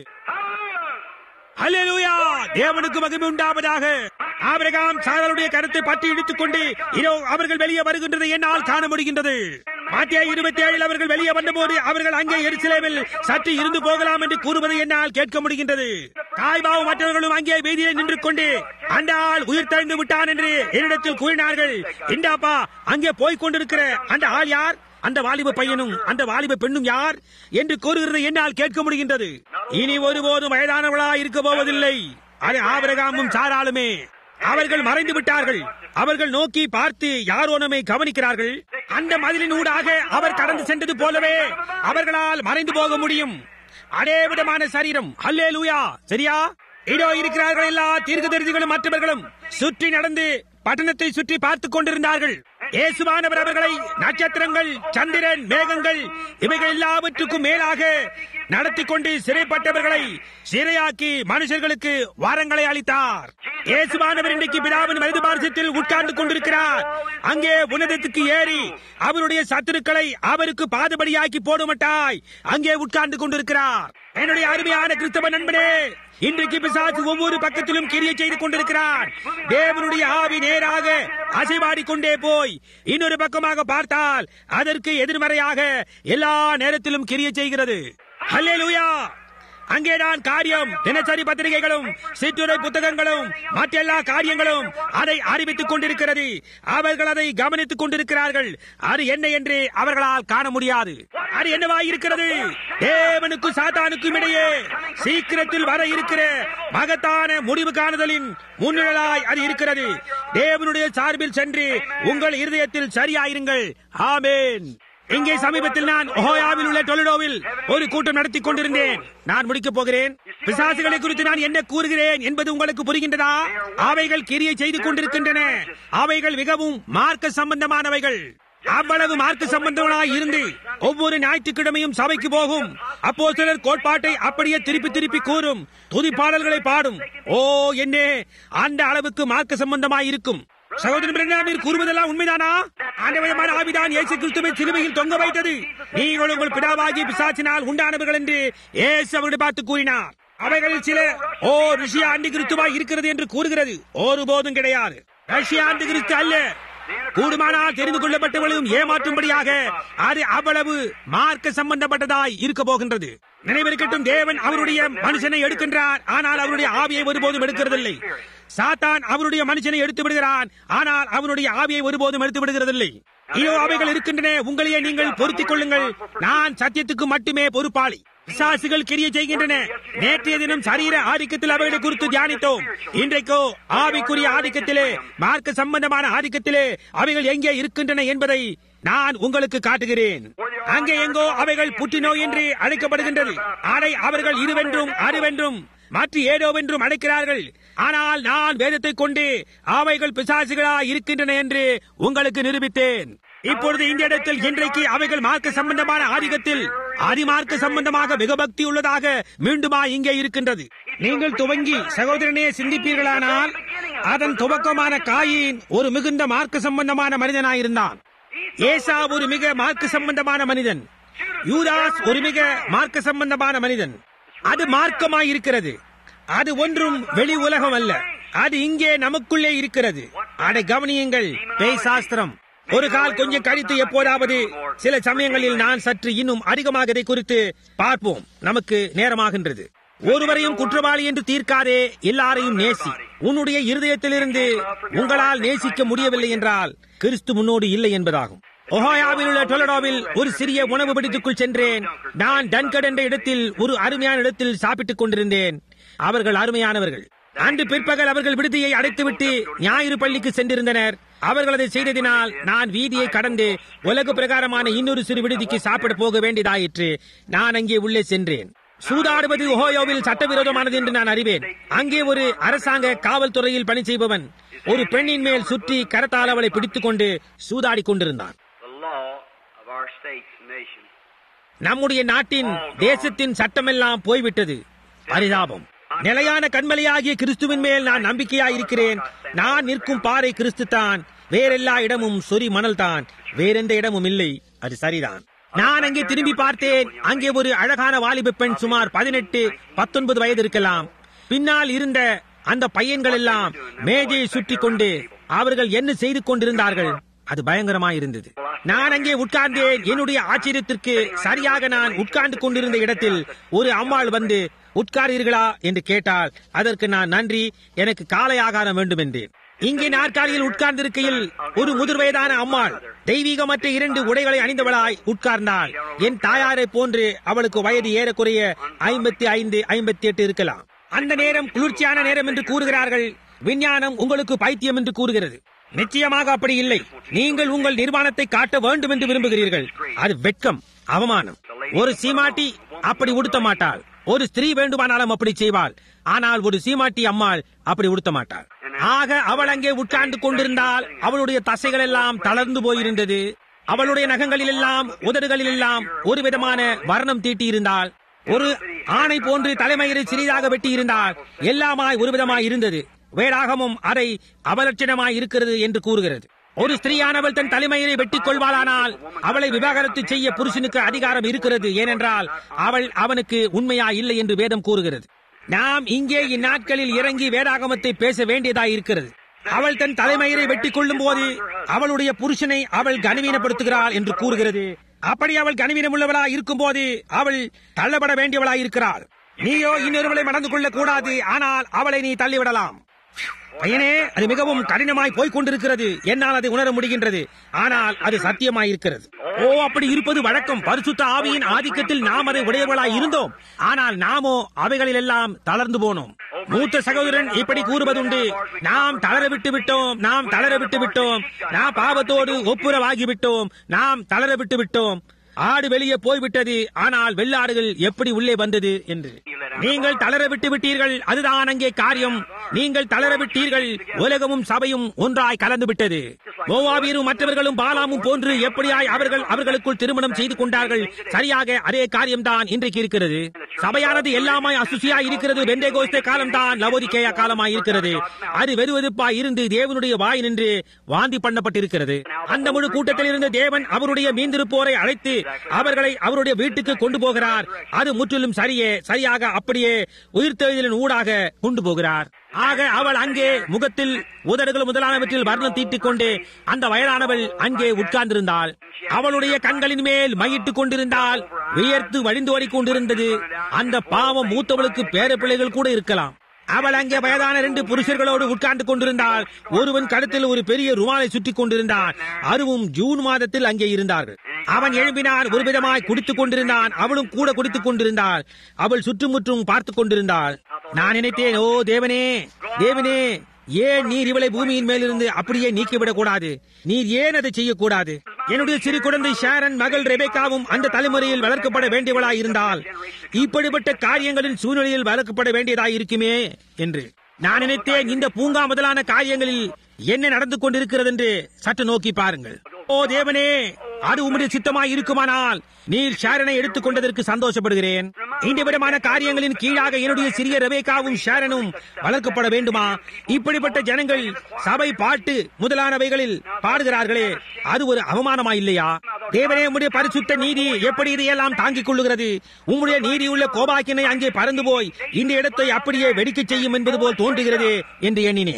அல்லேலூயா, தேவனுக்கு மகிமை உண்டாவதாக. ஆபிரகாம் சாராளுடைய கருத்தை பற்றி இடித்துக் கொண்டு இதோ அவர்கள் வெளியே வருகின்றதை என்னால் காண முடிகின்றது. மத்தேயு 27 அவர்கள் வெளியே வந்தபோது அவர்கள் அங்கே எருசலேமில் சற்று இருந்து போகலாம் என்று கூறுவதை என்னால் கேட்க முடிகின்றது. காய்பாவும் மற்றவர்களும் அங்கே வீதியில் நின்று கொண்டு அந்த ஆள் உயிர் தழுந்து விட்டான் என்று என்னிடத்தில் கூறினார்கள். இந்தாப்பா, அங்கே போய்க் கொண்டிருக்கிற அந்த ஆள் யார்? அந்த வாலிப பையனும் அந்த வாலிப பெண்ணும் யார் என்று கூறுகிறதை என்னால் கேட்க முடிகின்றது. இனி ஒருபோதும் வயதானவளா இருக்க போவதில்லை. அது ஆபிரகாமும் சாராளுமே. அவர்கள் மறைந்து விட்டார்கள். அவர்கள் நோக்கி பார்த்து யாரோ நம்மை கவனிக்கிறார்கள். அந்த மதிலின் ஊடாக அவர் கடந்து சென்றது போலவே அவர்களால் மறைந்து போக முடியும். அதே விதமான சரீரம். அல்லேலூயா, சரியா? இதோ இருக்கிறார்கள் எல்லா தீர்க்கதரிசிகளும் மற்றவர்களும் சுற்றி நடந்து பட்டணத்தை சுற்றி பார்த்துக் கொண்டிருந்தார்கள். இயேசுவானவர் அவர்களை நட்சத்திரங்கள், சந்திரன், மேகங்கள் இவைகள் எல்லாவற்றுக்கும் மேலாக நடத்தி கொண்டு சிறைப்பட்டவர்களை சிறையாக்கி மனுஷர்களுக்கு வரங்களை அளித்தார். இயேசுவானவர் இன்றைக்கு பிதாவின் வலது பார்சத்தில் உட்கார்ந்து கொண்டிருக்கிறார். அங்கே உன்னதத்துக்கு ஏறி அவருடைய சத்துருக்களை அவருக்கு பாதபடியாக்கி போடுமட்டாய் அங்கே உட்கார்ந்து கொண்டிருக்கிறார். என்னுடைய அருமையான கிறிஸ்தவ நண்பனே, இன்றைக்கு பிசாசு ஒவ்வொரு பக்கத்திலும் கிரியை செய்து கொண்டிருக்கிறார். தேவனுடைய ஆவி நேராக அசைவாடி கொண்டே போய் இன்னொரு பக்கமாக பார்த்தால் அதற்கு எதிர்மறையாக எல்லா நேரத்திலும் கிரியை செய்கிறது. அல்லேலூயா. அங்கேதான் காரியம். தினசரி பத்திரிகைகளும் சிற்றுரை புத்தகங்களும் மற்றெல்லா காரியங்களும் அதை அறிவித்துக் கொண்டிருக்கிறது. அவர்கள் அதை கவனித்துக் கொண்டிருக்கிறார்கள். அது என்ன என்று அவர்களால் காண முடியாது. அது என்னவாய் இருக்கிறது? தேவனுக்கும் சாத்தானுக்கும் இடையே சீக்கிரத்தில் வர இருக்கிற மகத்தான முடிவு காணுதலின் முன்னிழலாய் அது இருக்கிறது. தேவனுடைய சார்பில் சென்று உங்கள் இருதயத்தில் சரியாயிருங்கள். ஆமென். இங்கே சமீபத்தில் நான் ஒஹாயாவில் உள்ள டொலடோவில் ஒரு கூட்டம் நடத்தி கொண்டிருந்தேன். நான் முடிக்கப் போகிறேன். பிசாசுகளை குறித்து நான் என்ன கூறுகிறேன் என்பது உங்களுக்கு புரிகின்றதா? அவைகள் கிரியை செய்து கொண்டிருக்கின்றன. அவைகள் மிகவும் மார்க்க சம்பந்தமானவைகள். அவ்வளவு மார்க்க சம்பந்தமாய் இருந்து ஒவ்வொரு ஞாயிற்றுக்கிழமையும் சபைக்கு போகும். அப்போஸ்தலர் கோட்பாட்டை அப்படியே திருப்பி திருப்பி கூறும். துதிப்பாடல்களை பாடும். ஓ, என்ன அந்த அளவுக்கு மார்க்க சம்பந்தமாய் இருக்கும். சகோதரன் பிரண்ணாமீர் கூறுவதெல்லாம் உண்மைதானா? அந்த விதமான ஆவிதான் இயேசு கிறிஸ்துவை சிலுவையில் தொங்க வைத்தது. நீங்கள் உங்கள் பிதாவாகிய பிசாசினால் உண்டானவர்கள் என்று இயேசு அவர்களை பார்த்து கூறினார். அவைகளில் சில ரஷ்யா ஆண்டு கிறிஸ்துவாய் இருக்கிறது என்று கூறுகிறது. ஒருபோதும் கிடையாது. ரஷ்யா ஆண்டு கிறிஸ்து அல்ல. கூடுமானால் தெரிந்து கொள்ளப்பட்டவர்களும் ஏமாற்றும்படியாக அது அவ்வளவு மார்க்க சம்பந்தப்பட்டதாய் இருக்க போகின்றது. நினைவிருக்கட்டும், தேவன் அவருடைய மனுஷனை எடுக்கின்றார், ஆனால் அவருடைய ஆவியை ஒருபோதும் எடுக்கிறதில்லை. சாத்தான் அவருடைய மனுஷனை எடுத்து விடுகிறான், ஆனால் அவனுடைய ஆவியை ஒருபோதும் எடுத்து விடுகிறதில்லை. இதோ அவைகள் இருக்கின்றன. உங்களையே நீங்கள் பொருத்திக் கொள்ளுங்கள். நான் சத்தியத்துக்கு மட்டுமே பொறுப்பாளி. பிசாசுகள் கிரியை செய்கின்றன. நேற்றைய தினம் சரீர ஆதிக்கத்தில் அவைகளை குறித்து தியானித்தோம். இன்றைக்கோ ஆவிக்குரிய ஆதிக்கத்திலே, மார்க்க சம்பந்தமான ஆதிக்கத்திலே அவைகள் எங்கே இருக்கின்றன என்பதை நான் உங்களுக்கு காட்டுகிறேன். அங்கே எங்கோ அவைகள் புற்றுநோய் என்று அழைக்கப்படுகின்றது. அதை அவர்கள் இருவென்றும் அறுவென்றும் மற்ற ஏதோவென்றும் அழைக்கிறார்கள். ஆனால் நான் வேதத்தை கொண்டு அவைகள் பிசாசுகளா இருக்கின்றன என்று உங்களுக்கு நிரூபித்தேன். இப்பொழுது இந்த இடத்தில் இன்றைக்கு அவைகள் மார்க்க சம்பந்தமான ஆதிக்கத்தில் அதிமார்க்க சம்பந்தமாக மிக பக்தி உள்ளதாக மீண்டுமா இங்கே இருக்கின்றது. நீங்கள் துவங்கி சகோதரனே சிந்திப்பீர்களானால் அதன் துவக்கமான காயின் ஒரு மிகுந்த மார்க்க சம்பந்தமான மனிதனாயிருந்தான். ஏசா ஒரு மிக மார்க்க சம்பந்தமான மனிதன். யூதாஸ் ஒரு மிக மார்க்க சம்பந்தமான மனிதன். அது மார்க்கமாய் இருக்கிறது. அது ஒன்றும் வெளி உலகம் அல்ல. அது இங்கே நமக்குள்ளே இருக்கிறது. அதை கவனியுங்கள். பேய் சாஸ்திரம் ஒரு கால் கொஞ்சம் கழித்து எப்போதாவது சில சமயங்களில் நான் சற்று இன்னும் அதிகமாக இதை குறித்து பார்ப்போம். நமக்கு நேரமாகின்றது. ஒருவரையும் குற்றவாளி என்று தீர்க்காதே, எல்லாரையும் நேசி. உன்னுடைய இருதயத்திலிருந்து உங்களால் நேசிக்க முடியவில்லை என்றால் கிறிஸ்து முன்னோடு இல்லை என்பதாகும். ஒஹாயாவில் உள்ள டொலடோவில் ஒரு சிறிய உணவு பிடித்துக்குள் சென்றேன். நான் டன்கட் என்ற இடத்தில் ஒரு அருமையான இடத்தில் சாப்பிட்டுக் கொண்டிருந்தேன். அவர்கள் அருமையானவர்கள். அன்று பிற்பகல் அவர்கள் விடுதியை அடைத்துவிட்டு ஞாயிறு பள்ளிக்கு சென்றிருந்தனர். அவர்கள் அதை செய்ததினால் நான் வீதியை கடந்து உலக பிரகாரமான இன்னொரு சிறு விடுதிக்கு சாப்பிட போக வேண்டியதாயிற்று. நான் அங்கே உள்ளே சென்றேன். சூதாடுவது ஒஹாயோவில் சட்டவிரோதமானது என்று நான் அறிவேன். அங்கே ஒரு அரசாங்க காவல்துறையில் பணி செய்பவன் ஒரு பெண்ணின் மேல் சுற்றி கரத்தால் அவளை பிடித்துக் கொண்டு சூதாடி கொண்டிருந்தான். நம்முடைய நாட்டின் தேசத்தின் சட்டமெல்லாம் போய்விட்டது. பரிதாபம். நிலையான கண்மலையாகிய கிறிஸ்துவின் மேல் நான் நம்பிக்கையாயிருக்கிறேன். நான் நிற்கும் பாறை கிறிஸ்து தான். வேறெல்லா இடமும் சொறி மணல் தான். வேறெந்த இடமும் இல்லை. அது சரிதான். நான் அங்கே திரும்பி பார்த்தேன். அங்கே ஒரு அழகான வாலிப பெண், சுமார் 18-19 வயது இருக்கலாம். பின்னால் இருந்த அந்த பையன்கள் எல்லாம் மேஜையை சுற்றி கொண்டு அவர்கள் என்ன செய்து கொண்டிருந்தார்கள். அது பயங்கரமாயிருந்தது. நான் அங்கே உட்கார்ந்தேன். என்னுடைய ஆச்சரியத்திற்கு சரியாக நான் உட்கார்ந்து கொண்டிருந்த இடத்தில் ஒரு அம்மாள் வந்து, உட்காரீர்களா என்று கேட்டால், அதற்கு நான் நன்றி, எனக்கு காலை ஆகாரம் வேண்டும் என்றேன். இங்கே நாற்காலியில் உட்கார்ந்திருக்கையில் ஒரு முதிர் வயதான அம்மாள் தெய்வீகமற்ற 2 உடைகளை அணிந்தவளாய் உட்கார்ந்தாள். என் தாயாரை போன்று அவளுக்கு வயது ஏறக்குறைய 55-58 இருக்கலாம். அந்த நேரம் குளிர்ச்சியான நேரம் என்று கூறுகிறார்கள். விஞ்ஞானம் உங்களுக்கு பைத்தியம் என்று கூறுகிறது. நிச்சயமாக அப்படி இல்லை. நீங்கள் உங்கள் நிர்வாணத்தை காட்ட வேண்டும் என்று விரும்புகிறீர்கள். அது வெட்கம், அவமானம். ஒரு சீமாட்டி அப்படி உடுத்த மாட்டாள். ஒரு ஸ்திரீ வேண்டுமானாலும் அப்படி செய்வாள். ஆனால் ஒரு சீமாட்டி அம்மாள் அப்படி உடுத்த மாட்டாள். ஆக அவள் அங்கே உட்கார்ந்து கொண்டிருந்தால் அவளுடைய தசைகள் எல்லாம் தளர்ந்து போயிருந்தது. அவளுடைய நகங்களில் எல்லாம் உதடுகளில் எல்லாம் ஒரு விதமான வர்ணம் தீட்டி இருந்தால், ஒரு ஆணை போன்று தலைமயிரை சிறிதாக வெட்டி இருந்தால், எல்லாமாய் ஒரு விதமாய் இருந்தது. வேடாகமும் அதை அவலட்சணமாய் இருக்கிறது என்று கூறுகிறது. ஒரு ஸ்திரீயானவள் தன் தலைமயிரை வெட்டிக் கொள்வாளானால் அவளை விவாகரத்து செய்ய புருஷனுக்கு அதிகாரம் இருக்கிறது. ஏனென்றால் அவள் அவனுக்கு உண்மையா இல்லை என்று வேதம் கூறுகிறது. நாம் இங்கே இந்நாட்களில் இறங்கி வேதாகமத்தை பேச வேண்டியதாய் இருக்கிறது. அவள் தன் தலைமயிரை வெட்டிக் கொள்ளும் போது அவளுடைய புருஷனை அவள் கனவீனப்படுத்துகிறாள் என்று கூறுகிறது. அப்படி அவள் கனவீனம் உள்ளவளாய் இருக்கும் போது அவள் தள்ளப்பட வேண்டியவளாய் இருக்கிறாள். நீயோ இன்னொருவளை மணந்து கொள்ள கூடாது, ஆனால் அவளை நீ தள்ளிவிடலாம். பையனே, அது மிகவும் கடினமாய் போய்க் கொண்டிருக்கிறது. என்னால் அதை உணர முடிகின்றது. ஆனால் அது சத்தியமாயிருக்கிறது. ஓ, அப்படி இருப்பது வழக்கம். பரிசுத்த ஆவியின் ஆதிக்கத்தில் நாம் அதை உடையவர்களாய் இருந்தோம். ஆனால் நாமோ அவைகளில் எல்லாம் தளர்ந்து போனோம். மூத்த சகோதரன் இப்படி கூறுவதுண்டு, நாம் தளர விட்டு விட்டோம், நாம் தளர விட்டு விட்டோம், நாம் பாவத்தோடு ஒப்புரவாகிவிட்டோம், நாம் தளர விட்டு விட்டோம். ஆடு வெளியே போய்விட்டது, ஆனால் வெள்ளாடுகள் எப்படி உள்ளே வந்தது என்று. நீங்கள் தளர விட்டு விட்டீர்கள். அதுதான் அங்கே காரியம். நீங்கள் தளர விட்டீர்கள். உலகமும் சபையும் ஒன்றாய் கலந்து விட்டது. மோவாபியரும் மற்றவர்களும் பாலாமும் போன்று எப்படியாய் அவர்களுக்குள் திருமணம் செய்து கொண்டார்கள். சரியாக அதே காரியம்தான் இன்றைக்கு இருக்கிறது. சபையானது எல்லாமாய் அசுசியாய் இருக்கிறது. பெந்தேகோஸ்தே காலம்தான் லவோதிக்கேயா காலமாய் இருக்கிறது. அது வெதுவெதுப்பாய் இருந்து தேவனுடைய வாய் நின்று வாந்தி பண்ணப்பட்டிருக்கிறது. அந்த முழு கூட்டத்தில் இருந்து தேவன் அவருடைய மீந்திருப்போரை அழைத்து அவர்களை அவருடைய வீட்டுக்கு கொண்டு போகிறார். அது முற்றிலும் சரியாக அப்படியே உயிர்த்தெழுதலின் ஊடாக கொண்டு போகிறார். ஆக அவள் அங்கே முகத்தில் உதடுகள் முதலானவற்றில் வர்ணம் தீட்டிக் கொண்டு அந்த வயதானவள் அங்கே உட்கார்ந்திருந்தாள். அவளுடைய கண்களின் மேல் மையிட்டுக் கொண்டிருந்தால் வியர்த்து வழிந்தோடி கொண்டிருந்தது. அந்த பாவம் மூத்தவளுக்கு பேர பிள்ளைகள் கூட இருக்கலாம். அவள் அங்கே வயதான 2 புருஷர்களோடு உட்கார்ந்து கொண்டிருந்தாள். ஒருவன் கழுத்தில் ஒரு பெரிய ருமாலை சுற்றிக் கொண்டிருந்தான். அதுவும் ஜூன் மாதத்தில் அங்கே இருந்தார்கள். அவன் எழும்பினான், ஒரு விதமாய் குடித்துக் கொண்டிருந்தான். அவளும் கூட குடித்துக் கொண்டிருந்தாள். அவள் சுற்றுமுற்றும் பார்த்துக் கொண்டிருந்தாள். நான் நினைத்தேன், ஓ தேவனே, தேவனே, ஏன் நீர் இவளை பூமியின் மேலிருந்து அப்படியே நீக்கிவிடக் கூடாது? நீர் ஏன் அதை செய்யக்கூடாது? என்னுடைய சிறு குழந்தை ஷாரன் மகள் ரெபேக்காவும் அந்த தலைமுறையில் வளர்க்கப்பட வேண்டியவளாய் இருந்தால் இப்படிப்பட்ட காரியங்களின் சூழ்நிலையில் வளர்க்கப்பட வேண்டியதாய் இருக்குமே என்று நான் நினைத்தேன். இந்த பூங்கா முதலான காரியங்களில் என்ன நடந்து கொண்டிருக்கிறது என்று சற்று நோக்கி பாருங்கள். ஓ தேவனே, அது உம்முடைய சித்தமாய் இருக்குமானால் நீர் ஷாரனை எடுத்துக் கொண்டதற்கு சந்தோஷப்படுகிறேன். இந்த விதமான காரியங்களின் கீழாக என்னுடைய சிறிய ரெபேக்காவும் ஷாரனும் வளர்க்கப்பட வேண்டுமா? இப்படிப்பட்ட ஜனங்கள் சபை பாட்டு முதலானவைகளில் பாடுகிறார்களே, அது ஒரு அவமானமா இல்லையா? தேவனே, உம்முடைய பரிசுத்த நீதி எப்படி இதையெல்லாம் தாங்கிக் கொள்ளுகிறது? உம்முடைய நீதியுள்ள கோபாக்கினை அங்கே பறந்து போய் இந்த இடத்தை அப்படியே வெடிக்கச் செய்யும் என்பது போல் தோன்றுகிறது என்று எண்ணினேன்.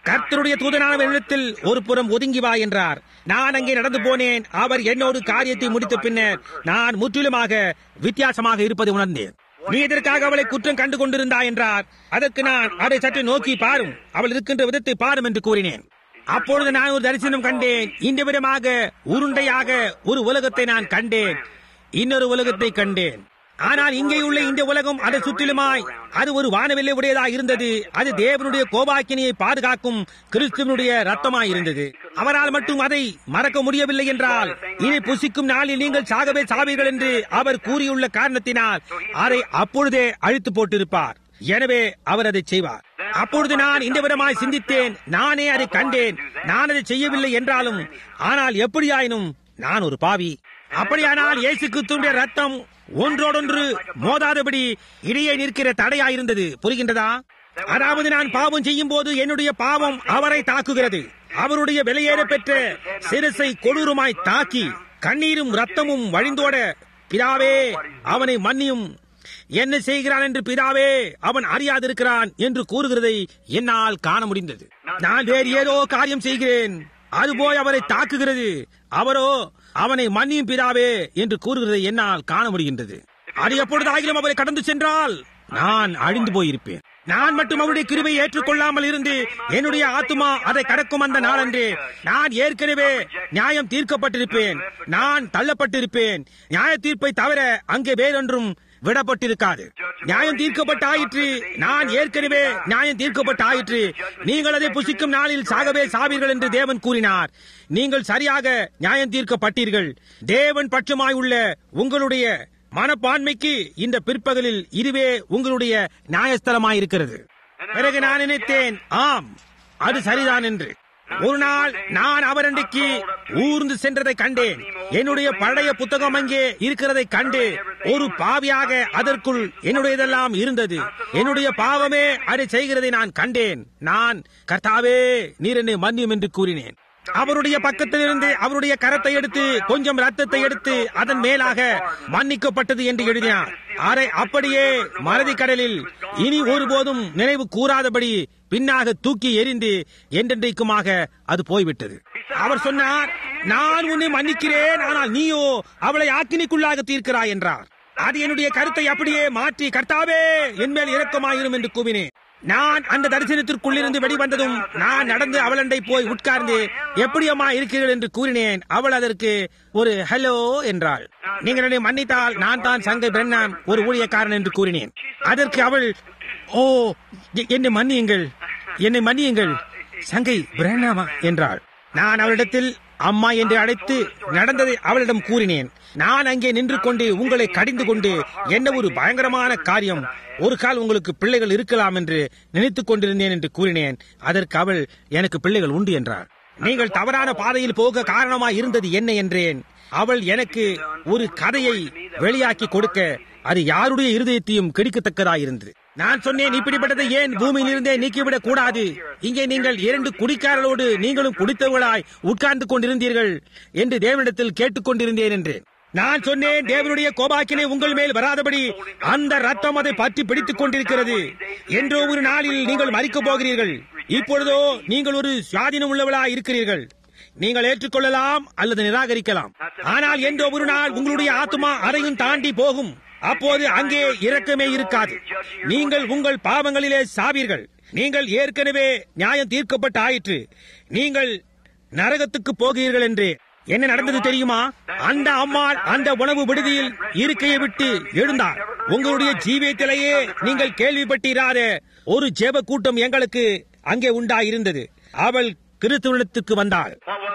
கர்த்தருடைய தூதனானவரிடத்தில் ஒரு புறம் ஒதுங்கி வா என்றார். நான் அங்கே நடந்து போனேன். அவர் என்னோடு காரியத்தை முடித்த பின்னர் நான் முற்றிலுமாக வித்தியாசமாக இருப்பதை உணர்ந்தேன். நீ எதற்காக அவளை குற்றம் கண்டு கொண்டிருந்தாய் என்றார். அதற்கு நான், அதை சற்று நோக்கி பாரும், அவள் இருக்கின்ற விதத்தை பாரும் என்று கூறினேன். அப்பொழுது நான் ஒரு தரிசனம் கண்டேன். இந்த விதமாக உருண்டையாக ஒரு உலகத்தை நான் கண்டேன், இன்னொரு உலகத்தை கண்டேன். ஆனால் இங்கே உள்ள இந்த உலகம் அதை சுற்றிலுமாய் அது ஒரு வானவில்லை உடையதாக இருந்தது. அது தேவனுடைய கோபாக்கினியை பாதுகாக்கும் கிறிஸ்துவனுடைய ரத்தமாய் இருந்தது. அவரால் மட்டும் அதை மறக்க முடியவில்லை என்றால், இனி புசிக்கும் நாளில் நீங்கள் சாகவே சாவீர்கள் என்று அவர் கூறியுள்ள காரணத்தினால் அதை அப்பொழுதே அழித்து போட்டிருப்பார். எனவே அவர் அதை செய்வார். அப்பொழுது நான் இந்த விதமாய் சிந்தித்தேன். நானே அதை கண்டேன். நான் அதை செய்யவில்லை என்றாலும், ஆனால் எப்படியாயினும் நான் ஒரு பாவி. அப்படியானால் இயேசு கிறிஸ்துவின் ரத்தம் ஒன்றோடொன்று மோதாதபடி இடையே நிற்கிற தடையாயிருந்தது. புரிகின்றதா? அதாவது நான் பாவம் செய்யும் போது என்னுடைய பாவம் அவரை தாக்குகிறது. அவருடைய விலையேற பெற்ற சிரசை கொடூரமாய் தாக்கி கண்ணீரும் ரத்தமும் வழிந்தோட, பிதாவே அவனை மன்னியும், என்ன செய்கிறான் என்று பிதாவே அவன் அறியாதிருக்கிறான் என்று கூறுகிறதை என்னால் காண முடிந்தது. நான் வேறு ஏதோ காரியம் செய்கிறேன், அது போய் அவரை தாக்குகிறது. அவரோ அவனை மன்னியும் பிதாவே என்று கூறுகிறதை என்னால் காண முடிகின்றது. அது எப்பொழுது ஆகிலும் அவரை கடந்து சென்றால் நான் அழிந்து போயிருப்பேன். நான் மட்டும் அவருடைய கிருபையை ஏற்றுக்கொள்ளாமல் இருந்து என்னுடைய ஆத்துமா அதை கடக்கும் அந்த நாளன்று நான் ஏற்கனவே நியாயம் தீர்க்கப்பட்டிருப்பேன். நான் தள்ளப்பட்டிருப்பேன். நியாய தீர்ப்பை தவிர அங்கே வேறொன்றும் விடப்பட்டிருக்காது. நியாயம் தீர்க்கப்பட்டாயிற்று. நான் ஏற்கனவே நியாயம் தீர்க்கப்பட்டாயிற்று. நீங்கள் அதை புசிக்கும் நாளில் சாகவே சாவீர்கள் என்று தேவன் கூறினார். நீங்கள் சரியாக நியாயம் தீர்க்கப்பட்டீர்கள். தேவன் பட்சமாய் உள்ள உங்களுடைய மனப்பான்மைக்கு இந்த பிற்பகலில் இதுவே உங்களுடைய நியாயஸ்தலமாயிருக்கிறது. பிறகு நான் நினைத்தேன், ஆம், அது சரிதான் என்று. ஒரு நாள் நான் அவரண்டைக்கு ஊர்ந்து சென்றதை கண்டேன். என்னுடைய பழைய புத்தகம் அங்கே இருக்கிறதை கண்டு ஒரு பாவியாக அதற்குள் என்னுடையதெல்லாம் இருந்தது. என்னுடைய பாவமே அதை செய்கிறதை நான் கண்டேன். நான், கர்த்தாவே நீர் என்னை மன்னியும் என்று கூறினேன். அவருடைய பக்கத்திலிருந்து அவருடைய கரத்தை எடுத்து கொஞ்சம் ரத்தத்தை எடுத்து அதன் மேலாக மன்னிக்கப்பட்டது என்று எழுதினார். அதை அப்படியே மறதி கடலில் இனி ஒருபோதும் நினைவு கூறாதபடி பின்னாக தூக்கி எறிந்து என்றென்றைக்குமாக அது போய்விட்டது. அவர் சொன்னார், நான் உன்னை மன்னிக்கிறேன், ஆனால் நீயோ அவளை ஆக்கினிக்குள்ளாக தீர்க்கிறாய் என்றார். அது என்னுடைய கருத்தை அப்படியே மாற்றி, கர்த்தாவே என் மேல் இரக்கமாயிரும் என்று கூவினேன். நான் அந்த தரிசனத்திற்குள்ளிருந்து வெளிவந்ததும் நான் நடந்து அவளண்டை போய் உட்கார்ந்து எப்படி அம்மா இருக்கிறீர்கள் என்று கூறினேன். அவள் அதற்கு ஒரு ஹலோ என்றாள். நீங்கள் என்னை மன்னித்தால் நான் தான் சங்கை பிரண்ணாம் ஒரு ஊழியக்காரன் என்று கூறினேன். அதற்கு அவள், ஓ என்னை மன்னியுங்கள், என்னை மன்னியுங்கள், சங்கை பிரண்ணாமா என்றாள். நான் அவளிடத்தில் அம்மா என்று அழைத்து நடந்ததை அவளிடம் கூறினேன். நான் அங்கே நின்று கொண்டு உங்களை கடிந்து கொண்டு, என்ன ஒரு பயங்கரமான காரியம், ஒரு கால் உங்களுக்கு பிள்ளைகள் இருக்கலாம் என்று நினைத்துக் கொண்டிருந்தேன் என்று கூறினேன். அதற்கு அவள், எனக்கு பிள்ளைகள் உண்டு என்றாள். நீங்கள் தவறான பாதையில் போக காரணமாய் இருந்தது என்ன என்றேன். அவள் எனக்கு ஒரு கதையை வெளியாக்கி கொடுக்க அது யாருடைய இருதயத்தையும் கெடுக்கத்தக்கதாயிருந்தது. நான் சொன்னேன், இப்படிப்பட்டதை ஏன் பூமியில் இருந்தே நீக்கிவிடக் கூடாது? இங்கே நீங்கள் 2 குடிக்காரர்களோடு நீங்களும் குடித்தவர்களாய் உட்கார்ந்து கொண்டிருந்தீர்கள் என்று தேவனிடத்தில் கேட்டுக் கொண்டிருந்தேன் என்று நான் சொன்னேன். தேவனுடைய கோபாக்கினை உங்கள் மேல் வராதபடி அந்த ரத்தம் அதை பற்றி பிடித்துக் கொண்டிருக்கிறது. என்றோ ஒரு நாளில் நீங்கள் மரிக்கப் போகிறீர்கள். இப்பொழுதோ நீங்கள் ஒரு சுயாதீனம் உள்ளவளாய் இருக்கிறீர்கள். நீங்கள் ஏற்றுக்கொள்ளலாம் அல்லது நிராகரிக்கலாம். ஆனால் என்றோ ஒரு நாள் உங்களுடைய ஆத்துமா அதையும் தாண்டி போகும். அப்போது அங்கே இரக்கமே இருக்காது. நீங்கள் உங்கள் பாவங்களிலே சாவீர்கள். நீங்கள் ஏற்கனவே நியாயம் தீர்க்கப்பட்டு ஆயிற்று. நீங்கள் நரகத்துக்கு போகிறீர்கள் என்று. என்ன நடந்தது தெரியுமா? அந்த அம்மாள் அந்த உணவு விடுதியில் இருக்கையை விட்டு எழுந்தார். உங்களுடைய ஜீவியத்திலேயே நீங்கள் கேள்விப்பட்டிராத ஒரு ஜெப கூட்டம் எங்களுக்கு அங்கே உண்டாயிருந்தது. அவள் கிறிஸ்துவனுக்கு வந்தாள்.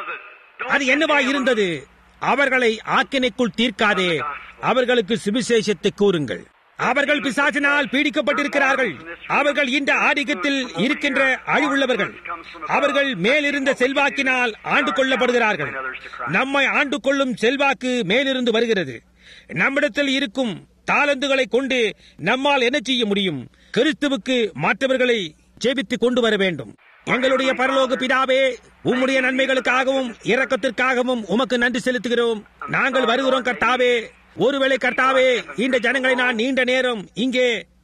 அது என்னவா இருந்தது? அவர்களை ஆக்கினைக்குள் தீர்க்காதே, அவர்களுக்கு சுவிசேஷத்தை கூறுங்கள். அவர்கள் பிசாசினால் பீடிக்கப்பட்டிருக்கிறார்கள். அவர்கள் இந்த ஆதிக்கத்தில் இருக்கின்ற அழிவுள்ளவர்கள். அவர்கள் மேலிருந்த செல்வாக்கினால் ஆண்டு கொள்ளப்படுகிறார்கள். நம்மை ஆண்டு கொள்ளும் செல்வாக்கு மேலிருந்து வருகிறது. நம்மிடத்தில் இருக்கும் தாளந்துகளை கொண்டு நம்மால் என்ன செய்ய முடியும்? கிறிஸ்துவுக்கு மற்றவர்களை ஜெபித்துக் கொண்டு வர வேண்டும். எங்களுடைய பரலோக பிதாவே, உம்முடைய நன்மைகளுக்காகவும் இரக்கத்திற்காகவும் உமக்கு நன்றி செலுத்துகிறோம். நாங்கள் வருகிறோம் கர்த்தாவே. ஒருவேளை கர்த்தாவே, இந்த ஜனங்களை நான் நீண்ட நேரம் இங்கே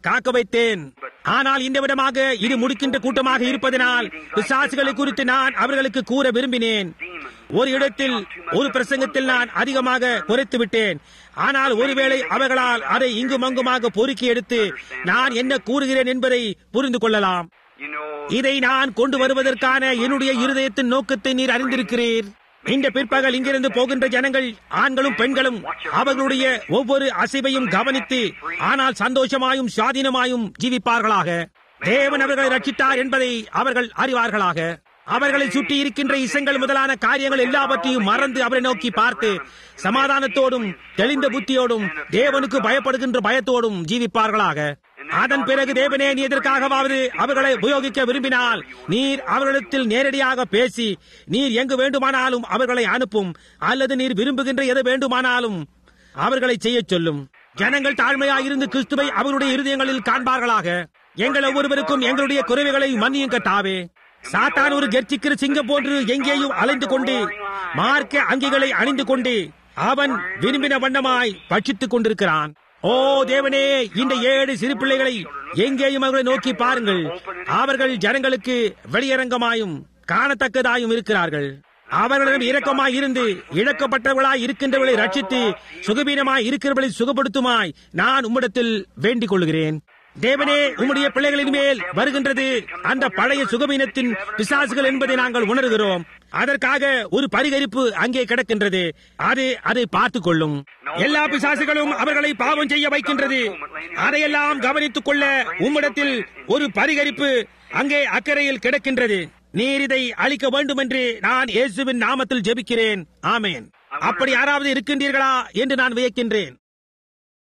காக்க வைத்தேன். ஆனால் இந்த விதமாக இது முடிக்கின்ற கூட்டமாக இருப்பதனால் பிசாசுகளை குறித்து நான் அவர்களுக்கு கூற விரும்பினேன். ஒரு இடத்தில் ஒரு பிரசங்கத்தில் நான் அதிகமாக குறைத்து விட்டேன். ஆனால் ஒருவேளை அவர்களால் அதை இங்கும் அங்குமாக பொறுக்கி எடுத்து நான் என்ன கூறுகிறேன் என்பதை புரிந்து கொள்ளலாம். இதை நான் கொண்டு வருவதற்கான என்னுடைய இருதயத்தின் நோக்கத்தை நீர் அறிந்திருக்கிறீர். இந்த பிற்பகல் இங்கிருந்து போகின்ற ஜனங்கள், ஆண்களும் பெண்களும், அவர்களுடைய ஒவ்வொரு அசைவையும் கவனித்து ஆனால் சந்தோஷமாயும் சுவாதீனமாயும் ஜீவிப்பார்களாக. தேவன் அவர்களை ரட்சித்தார் என்பதை அவர்கள் அறிவார்களாக. அவர்களை சுற்றி இருக்கின்ற இசங்கள் முதலான காரியங்கள் எல்லாவற்றையும் மறந்து அவரை நோக்கி பார்த்து சமாதானத்தோடும் தெளிந்த புத்தியோடும் தேவனுக்கு பயப்படுகின்ற பயத்தோடும் ஜீவிப்பார்களாக. அதன் பிறகு தேவனே, நீ எதற்காகவாவது அவர்களை உபயோகிக்க விரும்பினால் நீர் அவர்களிடத்தில் நேரடியாக பேசி நீர் எங்கு வேண்டுமானாலும் அவர்களை அனுப்பும், அல்லது நீர் விரும்புகின்ற எது வேண்டுமானாலும் அவர்களை செய்ய சொல்லும். ஜனங்கள் தாழ்மையாயிருந்து கிறிஸ்துவை அவர்களுடைய இருதயங்களில் காண்பார்களாக. எங்கள் ஒவ்வொருவருக்கும் எங்களுடைய குறைவுகளை மன்னியும் கர்த்தாவே. சாத்தான் ஒரு கர்ச்சிக்கிற சிங்கம் போன்று எங்கேயும் அலைந்து கொண்டு மார்க்க அங்கிகளை அணிந்து கொண்டு அவன் விரும்பின வண்ணமாய் பட்சித்துக் கொண்டிருக்கிறான். ஓ தேவனே, இந்த 7 சிறு பிள்ளைகளை எங்கேயும் அவர்களை நோக்கி பாருங்கள். அவர்கள் ஜனங்களுக்கு வெளியரங்கமாயும் காணத்தக்கதாயும் இருக்கிறார்கள். அவர்களிடம் இரக்கமாய் இருந்து இழக்கப்பட்டவர்களாய் இருக்கின்றவர்களை ரட்சித்து சுகபீனமாய் இருக்கிறவர்களை சுகப்படுத்துமாய் நான் உம்மிடத்தில் வேண்டிக் கொள்கிறேன். தேவனே, உம்முடைய பிள்ளைகளின் மேல் வருகின்றது அந்த பழைய சுகபீனத்தின் பிசாசுகள் என்பதை நாங்கள் உணர்கிறோம். அதற்காக ஒரு பரிகரிப்பு அங்கே கிடக்கின்றது. அதை பார்த்துக் கொள்ளும். எல்லா பிசாசுகளும் அவர்களை பாவம் செய்ய வைக்கின்றது. அதையெல்லாம் கவனித்துக் கொள்ள உம்மிடத்தில் ஒரு பரிகரிப்பு அங்கே அக்கறையில் கிடக்கின்றது. நீர் இதை அளிக்க வேண்டும் என்று நான் இயேசுவின் நாமத்தில் ஜெபிக்கிறேன். ஆமேன். அப்படி யாராவது இருக்கின்றீர்களா என்று நான் வியக்கின்றேன்.